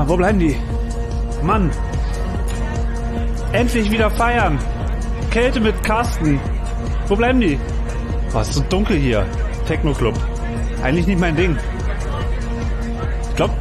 wo bleiben die? Mann. Endlich wieder feiern. Kälte mit Carsten. Wo bleiben die? Oh, ist so dunkel hier. Techno-Club. Eigentlich nicht mein Ding. Ich glaube,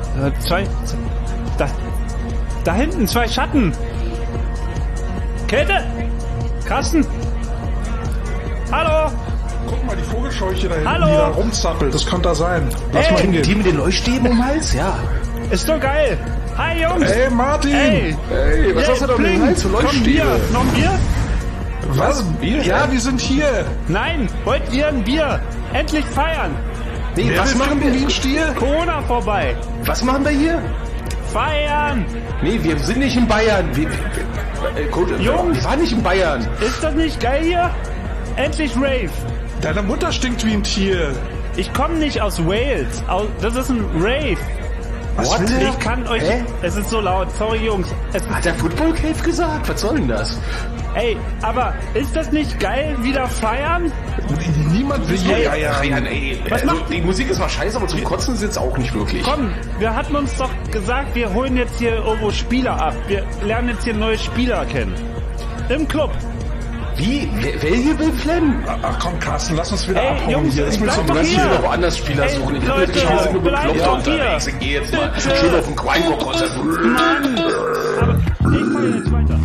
da hinten 2 Schatten. Kälte? Carsten? Hallo? Guck mal, die Vogelscheuche da hinten, Hallo? die da rumzappelt. Das könnte da sein. Lass mal hingehen. Die mit den Leuchtstäben um den Hals? Ja. Ist doch geil. Hi, Jungs. Hey, Martin. Hey, was hast du da um den Hals für Komm, Leuchtstäbe? Bier. Noch ein Bier? Was? Bier? Ja, wir sind hier. Nein, wollt ihr ein Bier? Endlich feiern. Nee, Wer was will machen trinken wir? wie ein Stier? Corona vorbei. Was machen wir hier? Feiern. Nee, wir sind nicht in Bayern. Jungs. Wir waren nicht in Bayern. Ist das nicht geil hier? Endlich Rave. Deine Mutter stinkt wie ein Tier. Ich komme nicht aus Wales. Das ist ein Rave. Was will der? Ich kann euch... Hä? Es ist so laut. Sorry, Jungs. Hat der Football Cave gesagt? Was soll denn das? Ey, aber ist das nicht geil, wieder feiern? Niemand will hier Ryan, ey. Was macht- die Musik ist mal scheiße, aber zum Kotzen ist jetzt auch nicht wirklich. Komm, wir hatten uns doch gesagt, wir holen jetzt hier irgendwo Spieler ab. Wir lernen jetzt hier neue Spieler kennen. Im Club. Wie? Wer hier will flennen? Ach komm, Carsten, lass uns wieder Ey, abhauen Jungs, hier. Das bleib ist mir doch zu Lass hier. mich noch woanders Spieler Ey, suchen. Ich Leute, bin jetzt nur bleib bekloppt doch unterwegs. hier. Ich geh jetzt mal Bitte. schön auf den Quango-Konzert. Mann! Aber ich fahre jetzt weiter.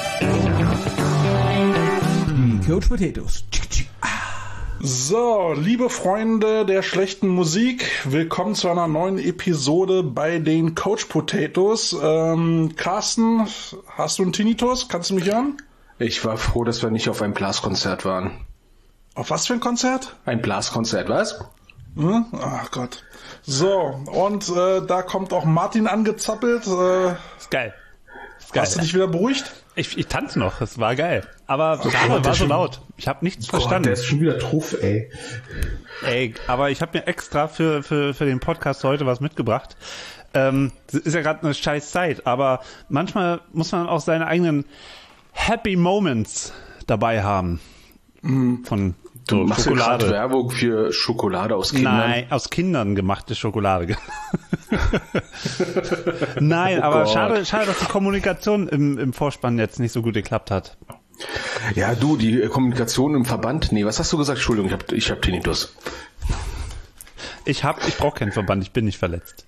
Coach Potatoes. So, liebe Freunde der schlechten Musik, willkommen zu einer neuen Episode bei den Coach Potatoes. Carsten, hast du einen Tinnitus? Kannst du mich hören? Ich war froh, dass wir nicht auf einem Blaskonzert waren. Auf was für ein Konzert? Ein Blaskonzert, was? Hm? Ach Gott. So, und da kommt auch Martin angezappelt. Ist geil. Ist geil. Hast du dich wieder beruhigt? Ich tanze noch, es war geil. Aber gerade war so laut. Ich habe nichts verstanden. Der ist schon wieder Truff, ey. Ey, aber ich habe mir extra für den Podcast heute was mitgebracht. Es ist ja gerade eine scheiß Zeit, aber manchmal muss man auch seine eigenen Happy Moments dabei haben. Von Du so machst ja gerade Schokolade. Werbung für Schokolade aus Kindern. Nein, aus Kindern gemachte Schokolade. Nein, Oh aber Gott. schade, dass die Kommunikation im Vorspann jetzt nicht so gut geklappt hat. Ja, du, die Kommunikation im Verband. Nee, was hast du gesagt? Entschuldigung, ich hab Tinnitus. Ich brauche keinen Verband, ich bin nicht verletzt.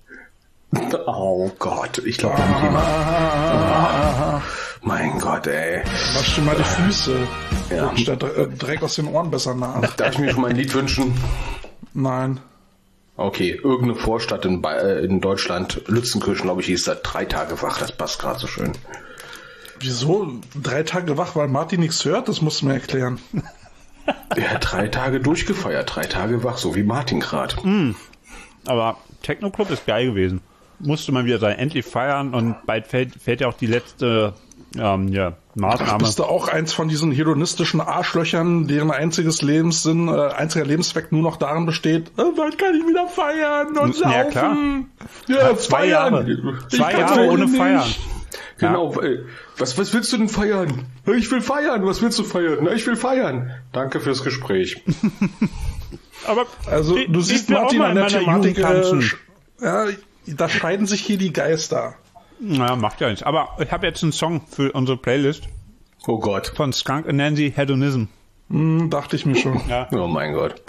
Oh Gott, ich glaube, da hat jemand. Mein Gott, ey. Wasch dir mal die Füße. Ja. Rutscht der Dreck aus den Ohren besser nach. Darf ich mir schon mal ein Lied wünschen? Nein. Okay, irgendeine Vorstadt in Deutschland, Lützenkirchen, glaube ich, hieß das, 3 Tage wach, das passt gerade so schön. Wieso? 3 Tage wach, weil Martin nichts hört? Das musst du mir erklären. Er hat 3 Tage durchgefeiert, 3 Tage wach, so wie Martin gerade. Aber Techno-Club ist geil gewesen. Musste mal wieder sein, endlich feiern und bald fällt ja auch die letzte Maßnahme. Bist du auch eins von diesen hedonistischen Arschlöchern, deren einziger Lebenszweck nur noch darin besteht, bald kann ich wieder feiern und saufen. Ja, klar. Ja, 2 Jahre. Ich 2 kann Jahre heute ohne nicht. Feiern. Genau, was willst du denn feiern? Ich will feiern, was willst du feiern? Na, ich will feiern. Danke fürs Gespräch. Aber Also du ich siehst will auch Martin mal an in der meiner Thematik, Jugend tanzen. ja, da scheiden sich hier die Geister. Na, macht ja nichts. Aber ich habe jetzt einen Song für unsere Playlist Oh Gott. von Skunk and Nancy, Hedonism. Dachte ich mir schon. Ja, Oh mein Gott.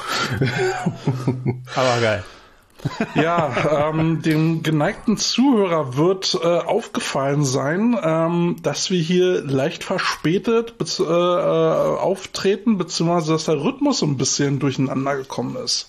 aber geil. Ja, dem geneigten Zuhörer wird aufgefallen sein, dass wir hier leicht verspätet auftreten, beziehungsweise dass der Rhythmus so ein bisschen durcheinander gekommen ist.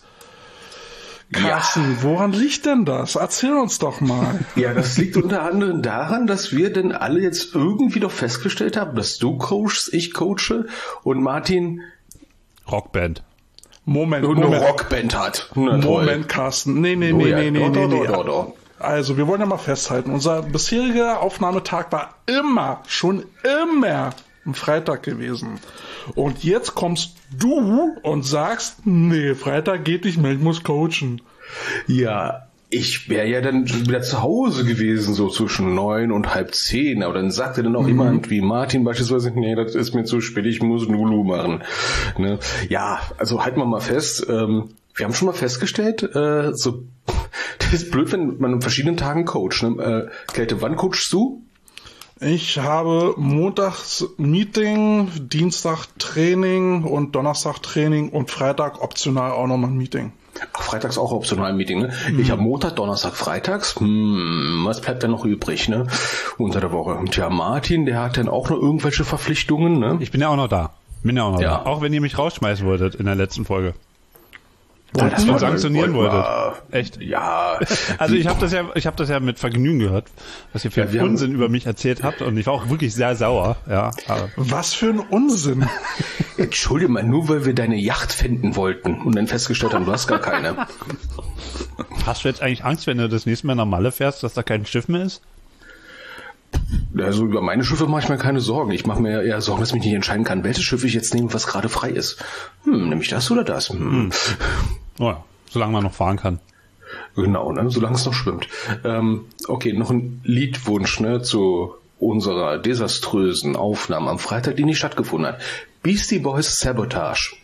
Carsten, woran liegt denn das? Erzähl uns doch mal. Ja, das liegt unter anderem daran, dass wir denn alle jetzt irgendwie doch festgestellt haben, dass du coachst, ich coache und Martin Rockband. Moment, eine Rockband hat. Na, toll. Moment, Carsten. Nee. Doch. Also, wir wollen ja mal festhalten, unser bisheriger Aufnahmetag war schon immer ein Freitag gewesen. Und jetzt kommst du und sagst, nee, Freitag geht nicht mehr, ich muss coachen. Ja, ich wäre ja dann schon wieder zu Hause gewesen, so zwischen 9 und halb 10. Aber dann sagte dann auch jemand wie Martin beispielsweise, nee, das ist mir zu spät, ich muss Nulu machen. Ne? Ja, also halten wir mal fest, wir haben schon mal festgestellt, so Das ist blöd, wenn man an verschiedenen Tagen coacht. Ne? Kälte, wann coachst du? Ich habe montags Meeting, Dienstag Training und Donnerstag Training und Freitag optional auch nochmal ein Meeting. Ach, freitags auch optional ein Meeting, ne? Ich habe Montag, Donnerstag, Freitags. Was bleibt denn noch übrig, ne? Unter der Woche. Tja, Martin, der hat dann auch noch irgendwelche Verpflichtungen, ne? Ich bin ja auch noch da. Da. Auch wenn ihr mich rausschmeißen wolltet in der letzten Folge. Ja, das war sanktionieren wolltet. Echt? Ja. Also ich habe das ja mit Vergnügen gehört, was ihr für Unsinn über mich erzählt habt, und ich war auch wirklich sehr sauer. Ja. Was für ein Unsinn. Entschuldige mal, nur weil wir deine Yacht finden wollten und dann festgestellt haben, du hast gar keine. Hast du jetzt eigentlich Angst, wenn du das nächste Mal nach Malle fährst, dass da kein Schiff mehr ist? Also über meine Schiffe mache ich mir keine Sorgen. Ich mache mir eher Sorgen, dass ich mich nicht entscheiden kann, welches Schiff ich jetzt nehme, was gerade frei ist. Nehme ich das oder das? Oh ja, solange man noch fahren kann. Genau, ne? Solange es noch schwimmt. Okay, noch ein Liedwunsch, ne, zu unserer desaströsen Aufnahme am Freitag, die nicht stattgefunden hat. Beastie Boys Sabotage.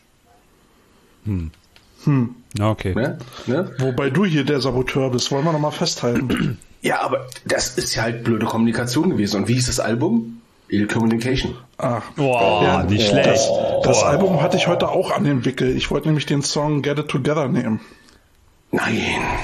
Okay. Ne? Wobei du hier der Saboteur bist, wollen wir nochmal festhalten. Ja, aber das ist ja halt blöde Kommunikation gewesen. Und wie hieß das Album? Ill Communication. Ach, Boah, nicht schlecht. Das Album hatte ich heute auch an den Wickel. Ich wollte nämlich den Song Get It Together nehmen. Nein.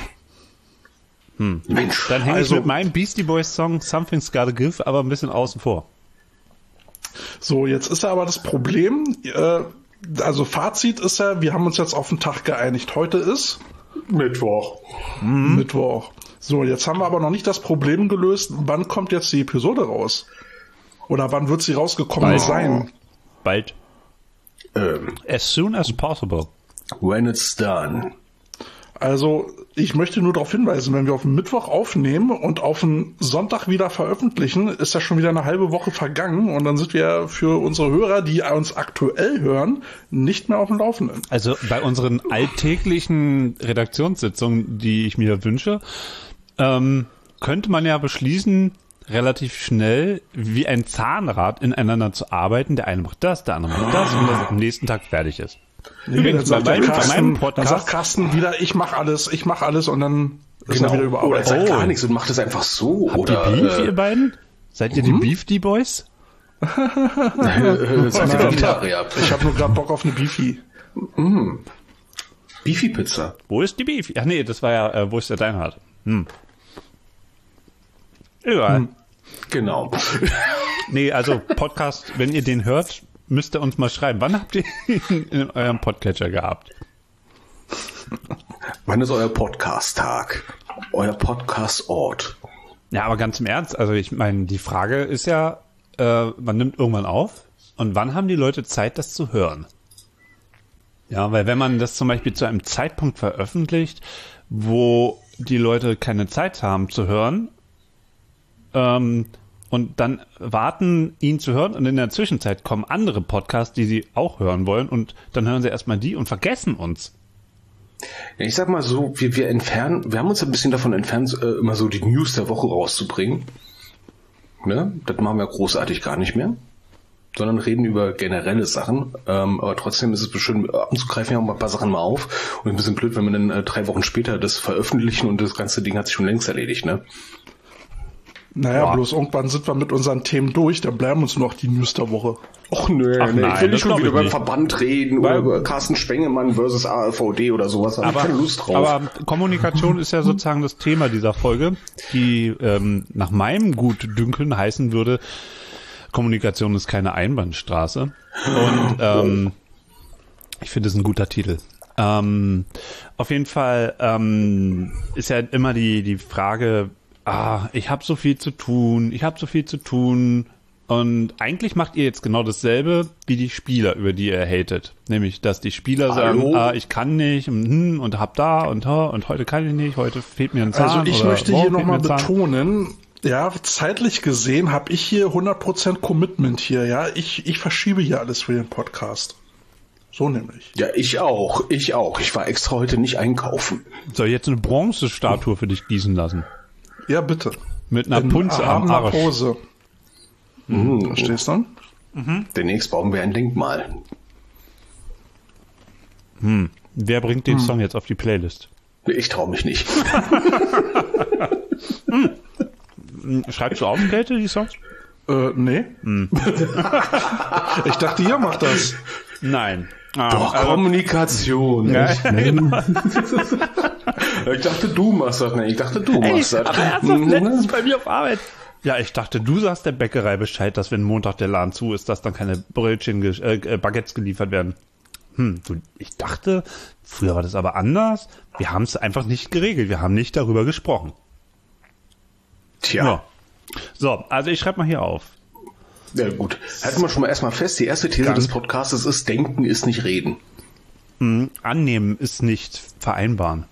Mensch. Dann hänge ich mit meinem Beastie Boys Song Something's Gotta Give aber ein bisschen außen vor. So, jetzt ist ja aber das Problem, also Fazit ist ja, wir haben uns jetzt auf den Tag geeinigt. Heute ist Mittwoch. Mittwoch. So, jetzt haben wir aber noch nicht das Problem gelöst, wann kommt jetzt die Episode raus? Oder wann wird sie rausgekommen sein? Bald. As soon as possible. When it's done. Also, ich möchte nur darauf hinweisen, wenn wir auf den Mittwoch aufnehmen und auf den Sonntag wieder veröffentlichen, ist ja schon wieder eine halbe Woche vergangen und dann sind wir für unsere Hörer, die uns aktuell hören, nicht mehr auf dem Laufenden. Also bei unseren alltäglichen Redaktionssitzungen, die ich mir wünsche, könnte man ja beschließen, relativ schnell wie ein Zahnrad ineinander zu arbeiten. Der eine macht das, der andere macht das und das am nächsten Tag fertig ist. Nee, dann sagt Carsten wieder, ich mach alles und dann ist er wieder überarbeitet. Oder er sagt gar nichts und macht es einfach so. Habt ihr Beef, ihr beiden? Seid ihr die Beefy Boys? Ich habe nur gerade Bock auf eine Beefy. Beefy-Pizza. Wo ist die Beefy? Ach nee, das war ja, wo ist der Deinhard? Egal. Genau. Nee, also Podcast, wenn ihr den hört, müsst ihr uns mal schreiben. Wann habt ihr ihn in eurem Podcatcher gehabt? Wann ist euer Podcast-Tag? Euer Podcast-Ort? Ja, aber ganz im Ernst, also ich meine, die Frage ist ja, man nimmt irgendwann auf und wann haben die Leute Zeit, das zu hören? Ja, weil wenn man das zum Beispiel zu einem Zeitpunkt veröffentlicht, wo die Leute keine Zeit haben zu hören, und dann warten, ihn zu hören, und in der Zwischenzeit kommen andere Podcasts, die sie auch hören wollen, und dann hören sie erstmal die und vergessen uns. Ja, ich sag mal so, wir haben uns ein bisschen davon entfernt, immer so die News der Woche rauszubringen. Ne? Das machen wir großartig gar nicht mehr, sondern reden über generelle Sachen. Aber trotzdem ist es bestimmt, ab und zu greifen wir auch mal ein paar Sachen mal auf. Und ein bisschen blöd, wenn wir dann 3 Wochen später das veröffentlichen und das ganze Ding hat sich schon längst erledigt, ne? Naja, bloß irgendwann sind wir mit unseren Themen durch, dann bleiben uns nur noch die News der Woche. Och nö, nein, ich will nicht schon wieder beim beim Verband reden oder über Carsten Spengemann versus AfVD oder sowas. Hab ich keine Lust drauf. Aber Kommunikation ist ja sozusagen das Thema dieser Folge, die nach meinem Gutdünkeln heißen würde, Kommunikation ist keine Einbahnstraße. Und ich finde es ein guter Titel. Auf jeden Fall ist ja immer die Frage, ich habe so viel zu tun, und eigentlich macht ihr jetzt genau dasselbe wie die Spieler, über die ihr hatet. Nämlich, dass die Spieler sagen, ich kann nicht und hab da und heute kann ich nicht, heute fehlt mir ein Zahn. Also ich möchte hier nochmal betonen, ja, zeitlich gesehen habe ich hier 100% Commitment hier, ja. Ich verschiebe hier alles für den Podcast. So nämlich. Ja, ich auch. Ich war extra heute nicht einkaufen. Soll ich jetzt eine Bronzestatue für dich gießen lassen? Ja, bitte. Mit einer Punze am Arsch. Pose. Verstehst du? Demnächst bauen wir ein Denkmal. Wer bringt den Song jetzt auf die Playlist? Ich traue mich nicht. Schreibst du auf, Kälte, die Songs? Nee. Ich dachte, ihr macht das. Nein. Doch, Kommunikation. Ja, Ich dachte, du machst das. Nee, ich dachte, du machst das. Aber ernsthaft, letztens bei mir auf Arbeit. Ja, ich dachte, du sagst der Bäckerei Bescheid, dass wenn Montag der Laden zu ist, dass dann keine Baguettes geliefert werden. Ich dachte, früher war das aber anders. Wir haben es einfach nicht geregelt. Wir haben nicht darüber gesprochen. Tja. Ja. So, also ich schreibe mal hier auf. Ja gut, halten wir schon mal erstmal fest, die erste These des Podcastes ist, denken ist nicht reden. Annehmen ist nicht vereinbaren.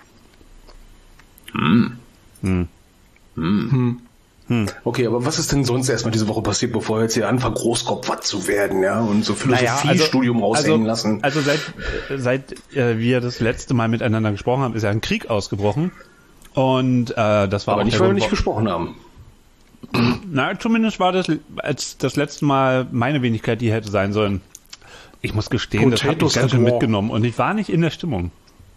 Okay, aber was ist denn sonst erstmal diese Woche passiert, bevor wir jetzt hier anfangen, Großkopf zu werden, ja, und so Philosophiestudium raushängen lassen? Also seit wir das letzte Mal miteinander gesprochen haben, ist ja ein Krieg ausgebrochen. Und das war aber auch nicht, weil wir nicht gesprochen haben. Na, zumindest war das als das letzte Mal meine Wenigkeit, die hätte sein sollen. Ich muss gestehen, das hat mich ganz schön mitgenommen und ich war nicht in der Stimmung.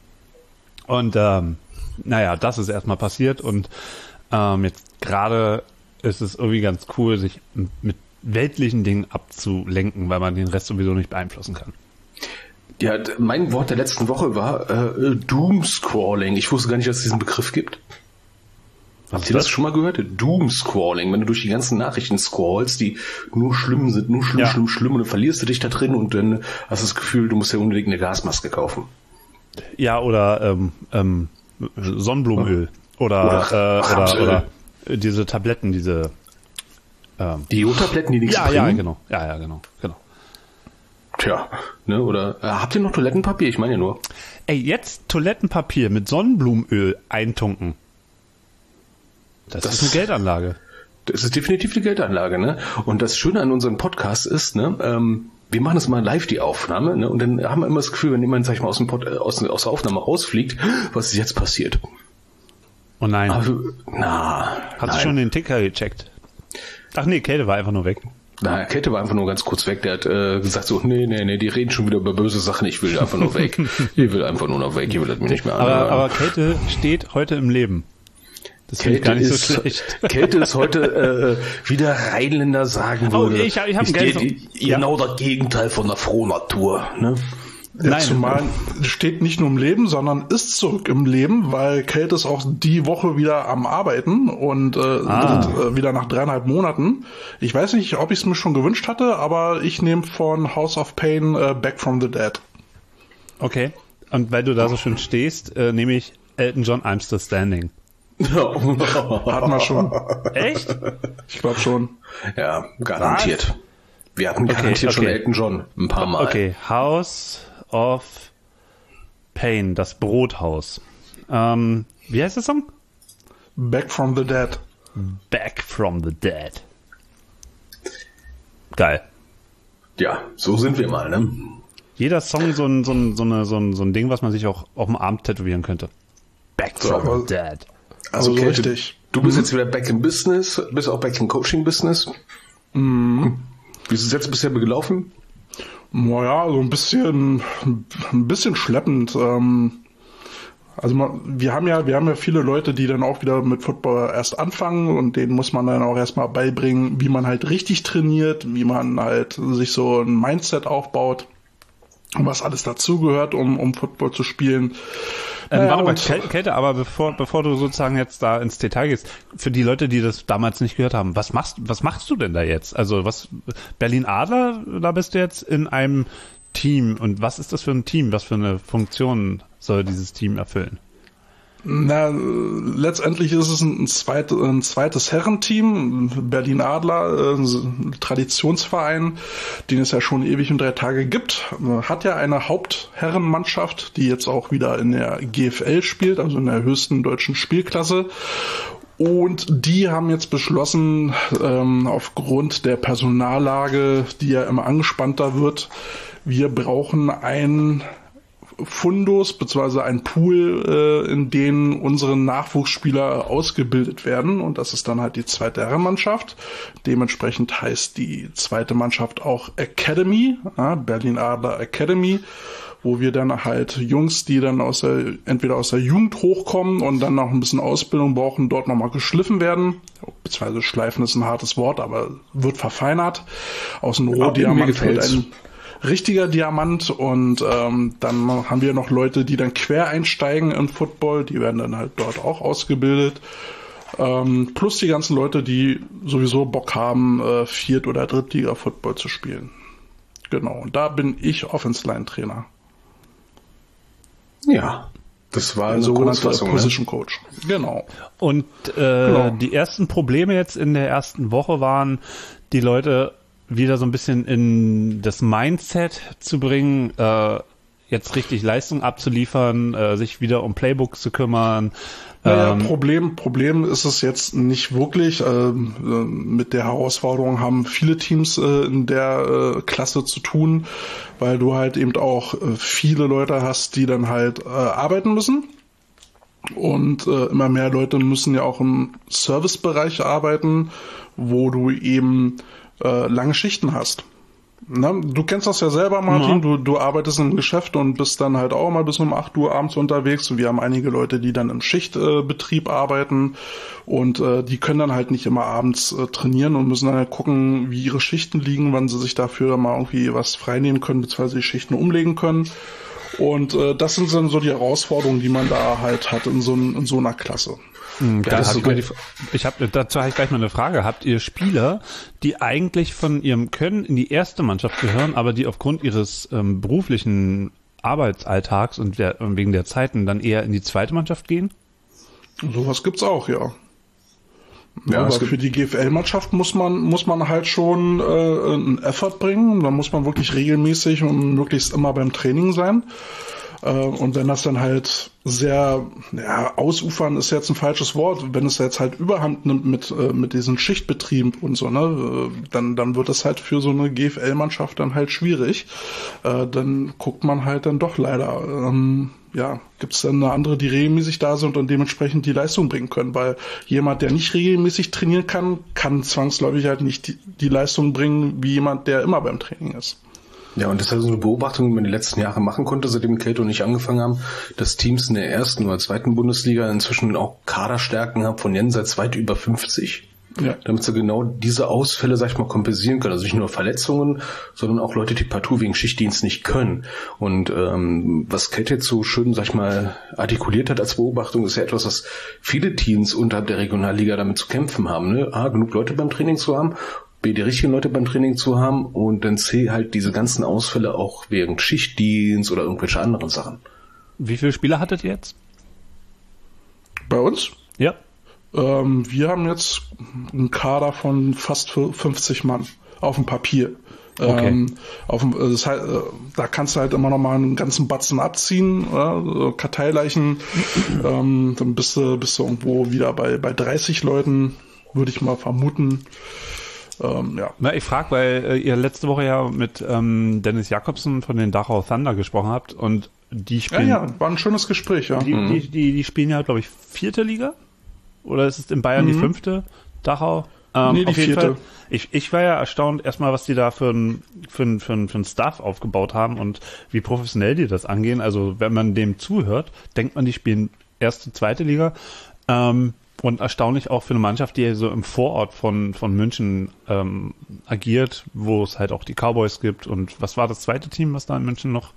Und naja, das ist erstmal passiert und jetzt gerade ist es irgendwie ganz cool, sich mit weltlichen Dingen abzulenken, weil man den Rest sowieso nicht beeinflussen kann. Ja, mein Wort der letzten Woche war Doomscrolling. Ich wusste gar nicht, dass es diesen Begriff gibt. Habt ihr das schon mal gehört? Doomscrolling, wenn du durch die ganzen Nachrichten scrollst, die nur schlimm sind, nur schlimm und dann verlierst du dich da drin und dann hast du das Gefühl, du musst ja unbedingt eine Gasmaske kaufen. Ja, oder Sonnenblumenöl oder diese Tabletten, diese die Jodtabletten, die nichts bringen? Ja, genau. Ja, genau. Tja, ne, oder habt ihr noch Toilettenpapier? Ich meine ja nur. Ey, jetzt Toilettenpapier mit Sonnenblumenöl eintunken. Das ist eine Geldanlage. Das ist definitiv eine Geldanlage, ne? Und das Schöne an unserem Podcast ist, ne, wir machen das mal live, die Aufnahme, ne? Und dann haben wir immer das Gefühl, wenn jemand, sag ich mal, aus der Aufnahme rausfliegt, was ist jetzt passiert? Oh nein. Also, Hast du schon den Ticker gecheckt? Ach nee, Kälte war einfach nur weg. Na, Kälte war einfach nur ganz kurz weg. Der hat gesagt so, nee, die reden schon wieder über böse Sachen. Ich will einfach nur weg. Ich will einfach nur noch weg. Ich will das mir nicht mehr anhören. Aber Kälte steht heute im Leben. Das finde ich gar nicht so schlecht. Kälte ist heute, wie der Rheinländer sagen würde, ich hab genau das Gegenteil von der Frohnatur. Ne? Ja, zumal steht nicht nur im Leben, sondern ist zurück im Leben, weil Kälte ist auch die Woche wieder am Arbeiten und wieder nach 3,5 Monaten. Ich weiß nicht, ob ich es mir schon gewünscht hatte, aber ich nehme von House of Pain Back from the Dead. Okay, und weil du da so schön stehst, nehme ich Elton John, I'm Still Standing. Hatten wir schon. Echt? Ich glaube schon. Ja, garantiert. Wir hatten garantiert schon Elton John ein paar Mal. Okay, House of Pain, das Brothaus. Wie heißt der Song? Back from the Dead. Back from the Dead. Geil. Ja, so sind wir mal, ne? Jeder Song so ein Ding, was man sich auch auf dem Arm tätowieren könnte. Back from the Dead. Also so Kälte, richtig. Du bist jetzt wieder back in Business, bist auch back in Coaching-Business. Wie ist es jetzt bisher gelaufen? Naja, so ein bisschen schleppend. Also wir haben ja viele Leute, die dann auch wieder mit Football erst anfangen und denen muss man dann auch erstmal beibringen, wie man halt richtig trainiert, wie man halt sich so ein Mindset aufbaut, was alles dazugehört, um Football zu spielen. Warte mal, Kälte, aber bevor du sozusagen jetzt da ins Detail gehst, für die Leute, die das damals nicht gehört haben, was machst du denn da jetzt? Also Berlin Adler, da bist du jetzt in einem Team und was ist das für ein Team? Was für eine Funktion soll dieses Team erfüllen? Na, letztendlich ist es ein zweites Herrenteam, Berlin Adler, Traditionsverein, den es ja schon ewig und 3 Tage gibt, hat ja eine Hauptherrenmannschaft, die jetzt auch wieder in der GFL spielt, also in der höchsten deutschen Spielklasse. Und die haben jetzt beschlossen, aufgrund der Personallage, die ja immer angespannter wird, wir brauchen einen Fundus bzw. ein Pool, in den unsere Nachwuchsspieler ausgebildet werden. Und das ist dann halt die zweite Herrenmannschaft. Dementsprechend heißt die zweite Mannschaft auch Academy, Berlin Adler Academy, wo wir dann halt Jungs, die dann entweder aus der Jugend hochkommen und dann noch ein bisschen Ausbildung brauchen, dort nochmal geschliffen werden. Beziehungsweise schleifen ist ein hartes Wort, aber wird verfeinert. Aus einem Rohdiamant wird ein richtiger Diamant und dann haben wir noch Leute, die dann quer einsteigen im Football. Die werden dann halt dort auch ausgebildet. Plus die ganzen Leute, die sowieso Bock haben, Viert- oder Drittliga-Football zu spielen. Genau, und da bin ich Offense-Line-Trainer. Ja, das war eine sogenannte Kurzfassung, Position Coach. Genau. Und die ersten Probleme jetzt in der ersten Woche waren, die Leute wieder so ein bisschen in das Mindset zu bringen, jetzt richtig Leistung abzuliefern, sich wieder um Playbooks zu kümmern. Naja, Problem ist es jetzt nicht wirklich. Mit der Herausforderung haben viele Teams in der Klasse zu tun, weil du halt eben auch viele Leute hast, die dann halt arbeiten müssen. Und immer mehr Leute müssen ja auch im Servicebereich arbeiten, wo du eben lange Schichten hast. Na, du kennst das ja selber, Martin, du arbeitest im Geschäft und bist dann halt auch mal bis um 8 Uhr abends unterwegs und wir haben einige Leute, die dann im Schichtbetrieb arbeiten und die können dann halt nicht immer abends trainieren und müssen dann halt gucken, wie ihre Schichten liegen, wann sie sich dafür mal irgendwie was freinehmen können, beziehungsweise die Schichten umlegen können. Und das sind dann so die Herausforderungen, die man da halt hat in so einer Klasse. Dazu habe ich gleich mal eine Frage. Habt ihr Spieler, die eigentlich von ihrem Können in die erste Mannschaft gehören, aber die aufgrund ihres beruflichen Arbeitsalltags und wegen der Zeiten dann eher in die zweite Mannschaft gehen? Sowas gibt's auch, ja. Ja, aber für die GFL-Mannschaft muss man halt schon einen Effort bringen. Da muss man wirklich regelmäßig und möglichst immer beim Training sein. Und wenn das dann halt sehr, ausufern ist jetzt ein falsches Wort, wenn es jetzt halt Überhand nimmt mit diesen Schichtbetrieben und so, ne, dann wird es halt für so eine GFL-Mannschaft dann halt schwierig. Dann guckt man halt dann doch leider, gibt es dann eine andere, die regelmäßig da sind und dementsprechend die Leistung bringen können, weil jemand, der nicht regelmäßig trainieren kann zwangsläufig halt nicht die Leistung bringen, wie jemand, der immer beim Training ist. Ja, und das ist also eine Beobachtung, die man die letzten Jahre machen konnte, seitdem Cato und ich angefangen haben, dass Teams in der ersten oder zweiten Bundesliga inzwischen auch Kaderstärken haben von jenseits weit über 50. Ja. Damit sie genau diese Ausfälle, sag ich mal, kompensieren können. Also nicht nur Verletzungen, sondern auch Leute, die partout wegen Schichtdienst nicht können. Und was Cato jetzt so schön, sag ich mal, artikuliert hat als Beobachtung, ist ja etwas, was viele Teams unterhalb der Regionalliga damit zu kämpfen haben. Ne? A, genug Leute beim Training zu haben, B, die richtigen Leute beim Training zu haben und dann C, halt diese ganzen Ausfälle auch wegen Schichtdienst oder irgendwelche anderen Sachen. Wie viele Spieler hattet ihr jetzt? Bei uns? Ja. Wir haben jetzt einen Kader von fast 50 Mann auf dem Papier. Okay. Das heißt, da kannst du halt immer noch mal einen ganzen Batzen abziehen, Karteileichen, dann bist du irgendwo wieder bei 30 Leuten, würde ich mal vermuten. Na, ich frage, weil ihr letzte Woche ja mit Dennis Jakobsen von den Dachau Thunder gesprochen habt und die spielen... Ja, war ein schönes Gespräch, ja. Die spielen ja, glaube ich, 4. Liga? Oder ist es in Bayern die 5. Dachau? Nee, die 4. Ich war ja erstaunt erstmal, was die da für ein Staff aufgebaut haben und wie professionell die das angehen. Also wenn man dem zuhört, denkt man, die spielen 1., 2. Liga. Und erstaunlich auch für eine Mannschaft, die so im Vorort von München agiert, wo es halt auch die Cowboys gibt. Und was war das zweite Team, was da in München noch?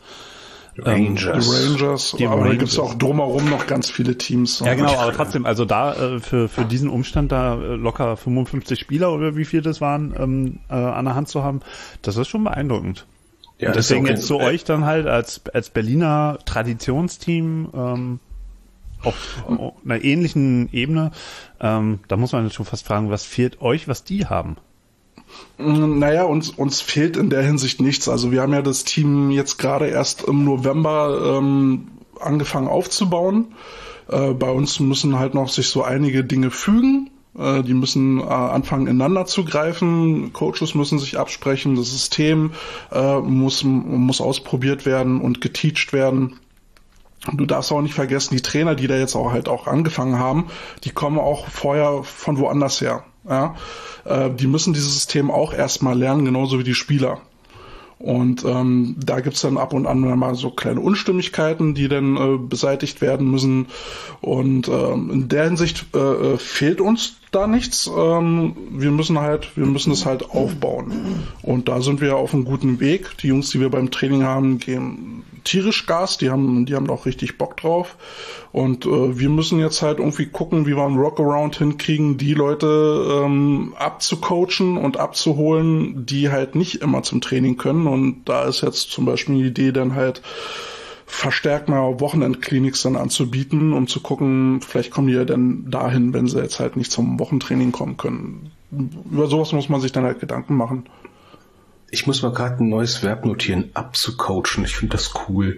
Rangers. Aber da gibt es auch drumherum noch ganz viele Teams. Ja, genau, aber trotzdem, also da für diesen Umstand da locker 55 Spieler oder wie viele das waren, an der Hand zu haben, das ist schon beeindruckend. Ja, und deswegen jetzt zu euch dann halt als Berliner Traditionsteam auf einer ähnlichen Ebene, da muss man jetzt schon fast fragen, was fehlt euch, was die haben? Naja, uns fehlt in der Hinsicht nichts. Also wir haben ja das Team jetzt gerade erst im November angefangen aufzubauen. Bei uns müssen halt noch sich so einige Dinge fügen. Die müssen anfangen, ineinander zu greifen. Coaches müssen sich absprechen. Das System muss ausprobiert werden und geteacht werden. Du darfst auch nicht vergessen, die Trainer, die da jetzt auch halt auch angefangen haben, die kommen auch vorher von woanders her. Ja? Die müssen dieses System auch erstmal lernen, genauso wie die Spieler. Und da gibt's dann ab und an mal so kleine Unstimmigkeiten, die dann beseitigt werden müssen. Und in der Hinsicht fehlt uns da nichts. Wir müssen es halt aufbauen. Und da sind wir auf einem guten Weg. Die Jungs, die wir beim Training haben, geben tierisch Gas. Die haben auch richtig Bock drauf. Und wir müssen jetzt halt irgendwie gucken, wie wir einen Workaround hinkriegen, die Leute abzucoachen und abzuholen, die halt nicht immer zum Training können. Und da ist jetzt zum Beispiel die Idee, dann halt verstärkt mal Wochenendkliniks dann anzubieten, um zu gucken, vielleicht kommen die ja dann dahin, wenn sie jetzt halt nicht zum Wochentraining kommen können. Über sowas muss man sich dann halt Gedanken machen. Ich muss mal gerade ein neues Verb notieren, abzucoachen. Ich finde das cool.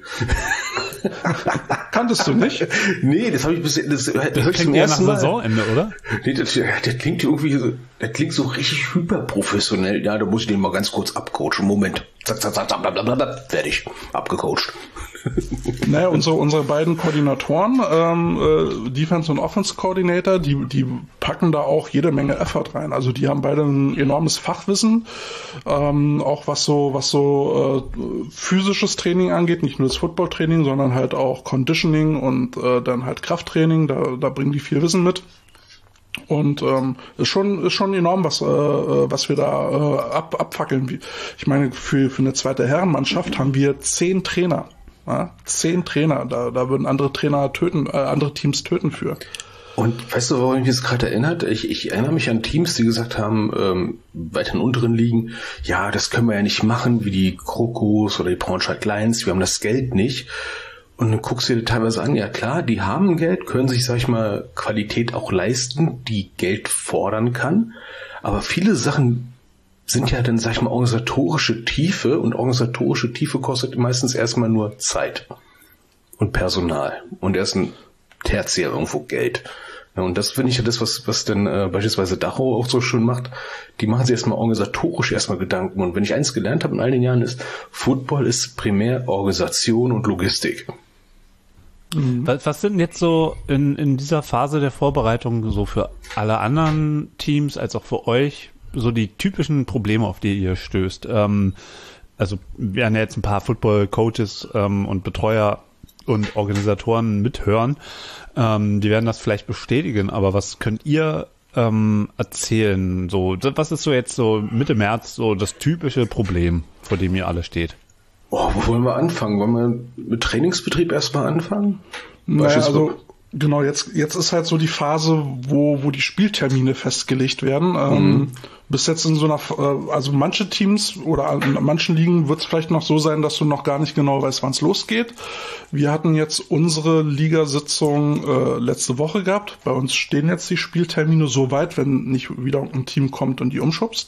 Kanntest du nicht? Nee, das habe ich bisher, das höre ich zum ersten Mal. Saisonende, oder? Nee, der klingt irgendwie so, der klingt so richtig hyperprofessionell. Ja, da muss ich den mal ganz kurz abcoachen. Moment. Zack, zack, zack, blablabla, fertig. Abgecoacht. Naja, unsere beiden Koordinatoren, Defense und Offense Coordinator, die packen da auch jede Menge Effort rein. Also die haben beide ein enormes Fachwissen, auch was so physisches Training angeht, nicht nur das Footballtraining, sondern halt auch Conditioning und dann halt Krafttraining. Da bringen die viel Wissen mit. Und ist schon enorm, was wir da abfackeln. Ich meine, für eine zweite Herrenmannschaft haben wir 10 Trainer. Ja, 10 Trainer, da würden andere Trainer andere Teams töten für. Und weißt du, woran mich das gerade erinnert? Ich erinnere mich an Teams, die gesagt haben, weiter in unteren Ligen, ja, das können wir ja nicht machen, wie die Krokos oder die Braunschweig Lions, wir haben das Geld nicht. Und dann guckst du dir teilweise an, ja klar, die haben Geld, können sich, sag ich mal, Qualität auch leisten, die Geld fordern kann. Aber viele Sachen sind ja dann, sag ich mal, organisatorische Tiefe, und organisatorische Tiefe kostet meistens erstmal nur Zeit und Personal und erst ein Tertiär irgendwo Geld. Ja, und das finde ich ja das, was dann beispielsweise Dachau auch so schön macht. Die machen sich erstmal organisatorisch erstmal Gedanken. Und wenn ich eins gelernt habe in all den Jahren ist, Football ist primär Organisation und Logistik. Was sind jetzt so in dieser Phase der Vorbereitung so für alle anderen Teams als auch für euch so die typischen Probleme, auf die ihr stößt? Also wir haben ja jetzt ein paar Football-Coaches und Betreuer und Organisatoren mithören. Die werden das vielleicht bestätigen, aber was könnt ihr erzählen? So, was ist so jetzt so Mitte März so das typische Problem, vor dem ihr alle steht? Oh, wo wollen wir anfangen? Wollen wir mit Trainingsbetrieb erstmal anfangen? Naja, also genau, jetzt ist halt so die Phase, wo die Spieltermine festgelegt werden. Bis jetzt in so einer, also manche Teams oder in manchen Ligen wird es vielleicht noch so sein, dass du noch gar nicht genau weißt, wann es losgeht. Wir hatten jetzt unsere Ligasitzung letzte Woche gehabt. Bei uns stehen jetzt die Spieltermine so weit, wenn nicht wieder ein Team kommt und die umschubst.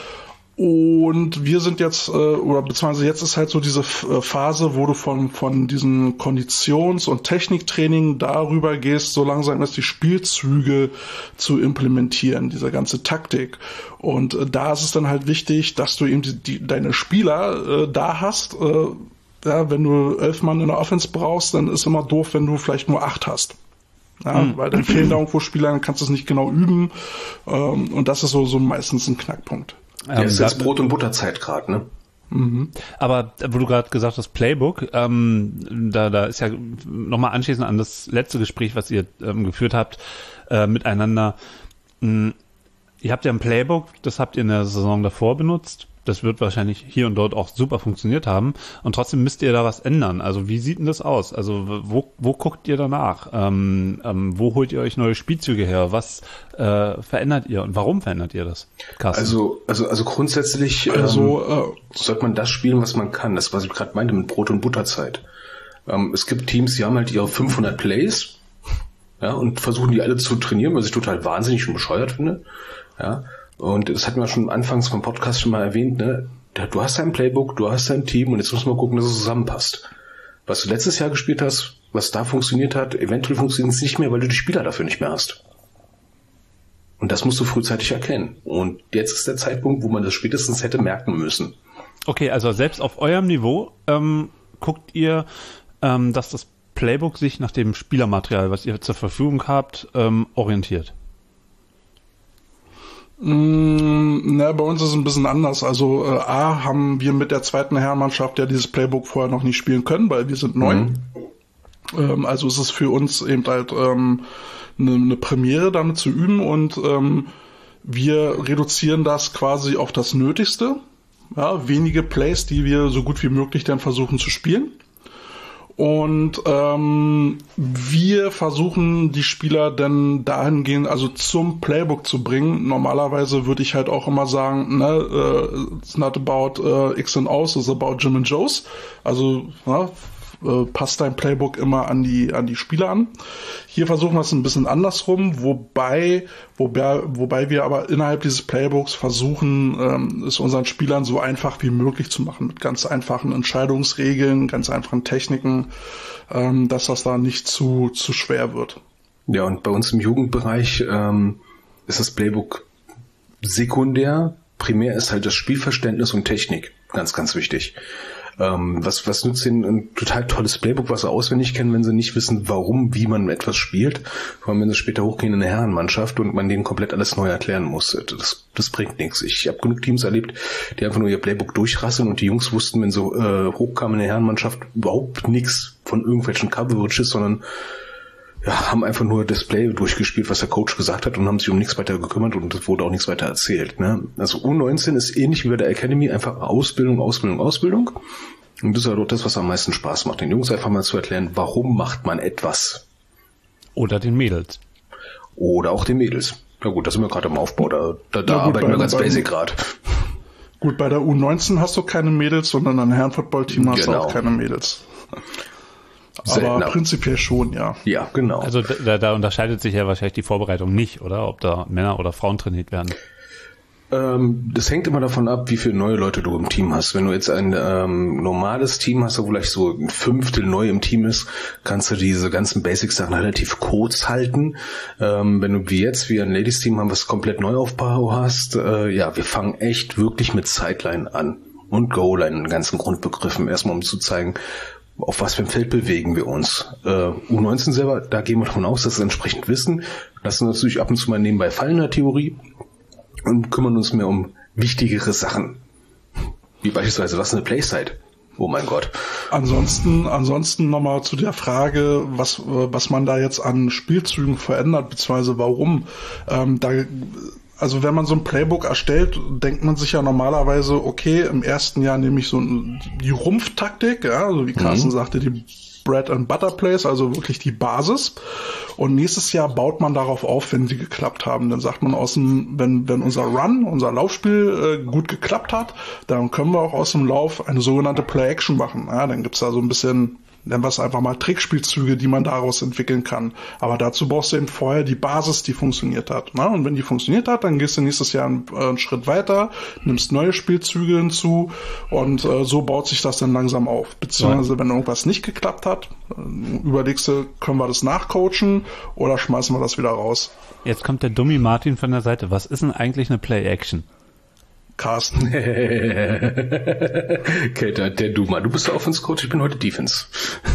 Und wir sind jetzt, oder beziehungsweise jetzt ist halt so diese Phase, wo du von diesen Konditions- und Techniktraining darüber gehst, so langsam erst die Spielzüge zu implementieren, diese ganze Taktik. Und da ist es dann halt wichtig, dass du eben deine Spieler da hast. Ja, wenn du 11 Mann in der Offense brauchst, dann ist immer doof, wenn du vielleicht nur 8 hast. Ja, weil dann fehlen da irgendwo Spieler, dann kannst du es nicht genau üben. Und das ist so meistens ein Knackpunkt. Ja, ist jetzt Brot- und Butterzeit gerade, ne? Aber wo du gerade gesagt hast, Playbook, da ist ja nochmal anschließend an das letzte Gespräch, was ihr geführt habt, miteinander. Ihr habt ja ein Playbook, das habt ihr in der Saison davor benutzt. Das wird wahrscheinlich hier und dort auch super funktioniert haben. Und trotzdem müsst ihr da was ändern. Also wie sieht denn das aus? Also wo guckt ihr danach? Wo holt ihr euch neue Spielzüge her? Was verändert ihr? Und warum verändert ihr das, Carsten? Also grundsätzlich sollte man das spielen, was man kann. Das, was ich gerade meinte mit Brot- und Butterzeit. Es gibt Teams, die haben halt ihre 500 Plays, ja, und versuchen die alle zu trainieren, was ich total wahnsinnig und bescheuert finde. Ja. Und das hatten wir schon anfangs vom Podcast schon mal erwähnt, ne? Du hast dein Playbook, du hast dein Team und jetzt muss man gucken, dass es zusammenpasst. Was du letztes Jahr gespielt hast, was da funktioniert hat, eventuell funktioniert es nicht mehr, weil du die Spieler dafür nicht mehr hast. Und das musst du frühzeitig erkennen. Und jetzt ist der Zeitpunkt, wo man das spätestens hätte merken müssen. Okay, also selbst auf eurem Niveau guckt ihr, dass das Playbook sich nach dem Spielermaterial, was ihr zur Verfügung habt, orientiert? Bei uns ist es ein bisschen anders. Also A, haben wir mit der zweiten Herrenmannschaft ja dieses Playbook vorher noch nicht spielen können, weil wir sind neu. Also ist es für uns eben halt eine Premiere, damit zu üben, und wir reduzieren das quasi auf das Nötigste. Ja, wenige Plays, die wir so gut wie möglich dann versuchen zu spielen. Und wir versuchen die Spieler dann dahingehend, also zum Playbook zu bringen. Normalerweise würde ich halt auch immer sagen, it's not about X and O's, it's about Jim and Joe's. Also passt dein Playbook immer an die Spieler an. Hier versuchen wir es ein bisschen andersrum, wobei wir aber innerhalb dieses Playbooks versuchen, es unseren Spielern so einfach wie möglich zu machen, mit ganz einfachen Entscheidungsregeln, ganz einfachen Techniken, dass das da nicht zu schwer wird. Ja, und bei uns im Jugendbereich ist das Playbook sekundär. Primär ist halt das Spielverständnis und Technik ganz, ganz wichtig. Was nützt ihnen ein total tolles Playbook, was sie auswendig kennen, wenn sie nicht wissen, wie man etwas spielt, vor allem wenn sie später hochgehen in eine Herrenmannschaft und man denen komplett alles neu erklären muss. Das bringt nichts. Ich habe genug Teams erlebt, die einfach nur ihr Playbook durchrasseln, und die Jungs wussten, wenn sie hochkamen in eine Herrenmannschaft, überhaupt nichts von irgendwelchen Coverages, sondern haben einfach nur das Play durchgespielt, was der Coach gesagt hat, und haben sich um nichts weiter gekümmert, und es wurde auch nichts weiter erzählt. Ne? Also U19 ist ähnlich wie bei der Academy, einfach Ausbildung. Und das ist halt auch das, was am meisten Spaß macht, den Jungs einfach mal zu erklären, warum macht man etwas. Oder den Mädels. Oder auch den Mädels. Ja gut, da sind wir gerade im Aufbau, da arbeiten wir ganz basic gerade. Gut, bei der U19 hast du keine Mädels, sondern ein Herrenfootball-Team hast du auch keine Mädels. Aber prinzipiell schon, ja. Ja, genau. Also da unterscheidet sich ja wahrscheinlich die Vorbereitung nicht, oder? Ob da Männer oder Frauen trainiert werden. Das hängt immer davon ab, wie viele neue Leute du im Team hast. Wenn du jetzt ein normales Team hast, wo vielleicht so ein Fünftel neu im Team ist, kannst du diese ganzen Basics-Sachen relativ kurz halten. Wenn du wie ein Ladies-Team haben, was komplett Neuaufbau hast, wir fangen echt wirklich mit Sideline an und Goal-Line, den ganzen Grundbegriffen, erstmal um zu zeigen, auf was für ein Feld bewegen wir uns. U19 selber, da gehen wir davon aus, dass wir entsprechend wissen, lassen uns natürlich ab und zu mal nebenbei fallen in der Theorie und kümmern uns mehr um wichtigere Sachen. Wie beispielsweise, was ist eine Playside? Oh mein Gott. Ansonsten nochmal zu der Frage, was man da jetzt an Spielzügen verändert, beziehungsweise warum. Also wenn man so ein Playbook erstellt, denkt man sich ja normalerweise, okay, im ersten Jahr nehme ich so die Rumpftaktik, ja, so wie Carsten sagte, die Bread and Butter Plays, also wirklich die Basis. Und nächstes Jahr baut man darauf auf, wenn sie geklappt haben. Dann sagt man wenn unser Run, unser Laufspiel gut geklappt hat, dann können wir auch aus dem Lauf eine sogenannte Play-Action machen. Ja, dann gibt's da so ein bisschen, nennen wir es einfach mal Trickspielzüge, die man daraus entwickeln kann. Aber dazu brauchst du eben vorher die Basis, die funktioniert hat. Ne? Und wenn die funktioniert hat, dann gehst du nächstes Jahr einen Schritt weiter, nimmst neue Spielzüge hinzu, und so baut sich das dann langsam auf. Beziehungsweise wenn irgendwas nicht geklappt hat, überlegst du, können wir das nachcoachen oder schmeißen wir das wieder raus. Jetzt kommt der Dummi Martin von der Seite. Was ist denn eigentlich eine Play-Action? Carsten. Okay, der Duma. Du bist der Offense-Coach, ich bin heute Defense.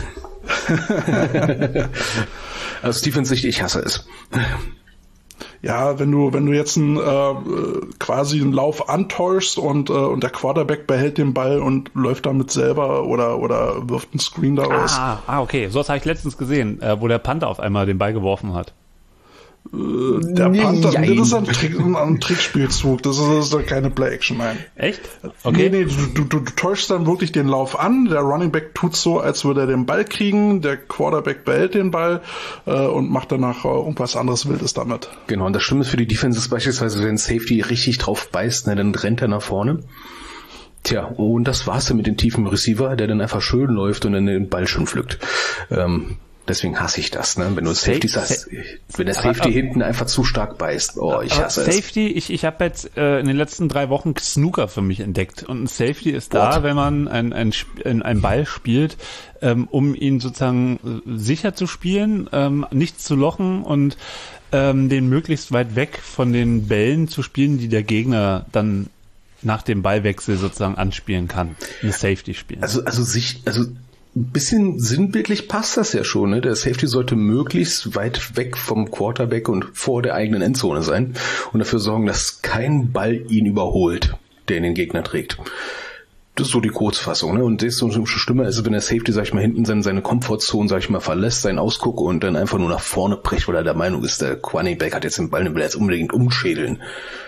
Aus Defense-Sicht, ich hasse es. Ja, wenn du jetzt quasi einen Lauf antäuschst und der Quarterback behält den Ball und läuft damit selber oder wirft einen Screen daraus. Okay. So was habe ich letztens gesehen, wo der Panther auf einmal den Ball geworfen hat. Der Panther, das ist ein Trickspielzug, das ist keine Play-Action, nein. Echt? Okay. Nee, du täuschst dann wirklich den Lauf an, der Running Back tut so, als würde er den Ball kriegen, der Quarterback behält den Ball und macht danach irgendwas anderes Wildes damit. Genau, und das Schlimme für die Defense ist beispielsweise, wenn Safety richtig drauf beißt, dann rennt er nach vorne. Tja, und das war's dann mit dem tiefen Receiver, der dann einfach schön läuft und dann den Ball schon pflückt. Deswegen hasse ich das, ne? Wenn du Safety sagst, wenn der Safety hinten einfach zu stark beißt. Oh, ich hasse Safety, es. Ich habe jetzt in den letzten 3 Wochen Snooker für mich entdeckt. Und ein Safety ist da, wenn man einen Ball spielt, um ihn sozusagen sicher zu spielen, nicht zu lochen und den möglichst weit weg von den Bällen zu spielen, die der Gegner dann nach dem Ballwechsel sozusagen anspielen kann. Eine Safety spielen. Also ein bisschen sinnbildlich passt das ja schon. Ne? Der Safety sollte möglichst weit weg vom Quarterback und vor der eigenen Endzone sein und dafür sorgen, dass kein Ball ihn überholt, der ihn den Gegner trägt. Das ist so die Kurzfassung. Ne? Und das umso schlimmer ist es, wenn der Safety, sag ich mal, hinten seine Komfortzone, sag ich mal, verlässt, seinen Ausguck und dann einfach nur nach vorne bricht, weil er der Meinung ist, der Quarterback hat jetzt den Ball, den will er jetzt unbedingt umschädeln.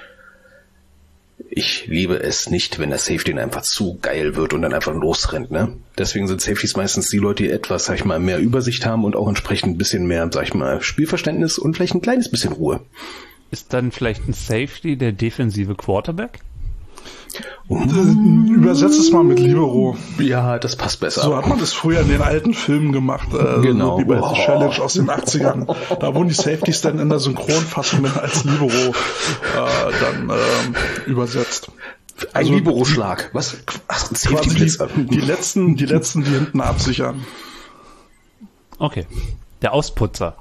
Ich liebe es nicht, wenn der Safety einfach zu geil wird und dann einfach losrennt. Ne? Deswegen sind Safeties meistens die Leute, die etwas, sag ich mal, mehr Übersicht haben und auch entsprechend ein bisschen mehr, sag ich mal, Spielverständnis und vielleicht ein kleines bisschen Ruhe. Ist dann vielleicht ein Safety der defensive Quarterback? Übersetzt es mal mit Libero. Ja, das passt besser. So hat man das früher in den alten Filmen gemacht. Genau. So wie bei The Challenge aus den 80ern. Da wurden die Safeties dann in der Synchronfassung als Libero übersetzt. Ein Libero-Schlag. Was? Ach, quasi die letzten, die hinten absichern. Okay. Der Ausputzer.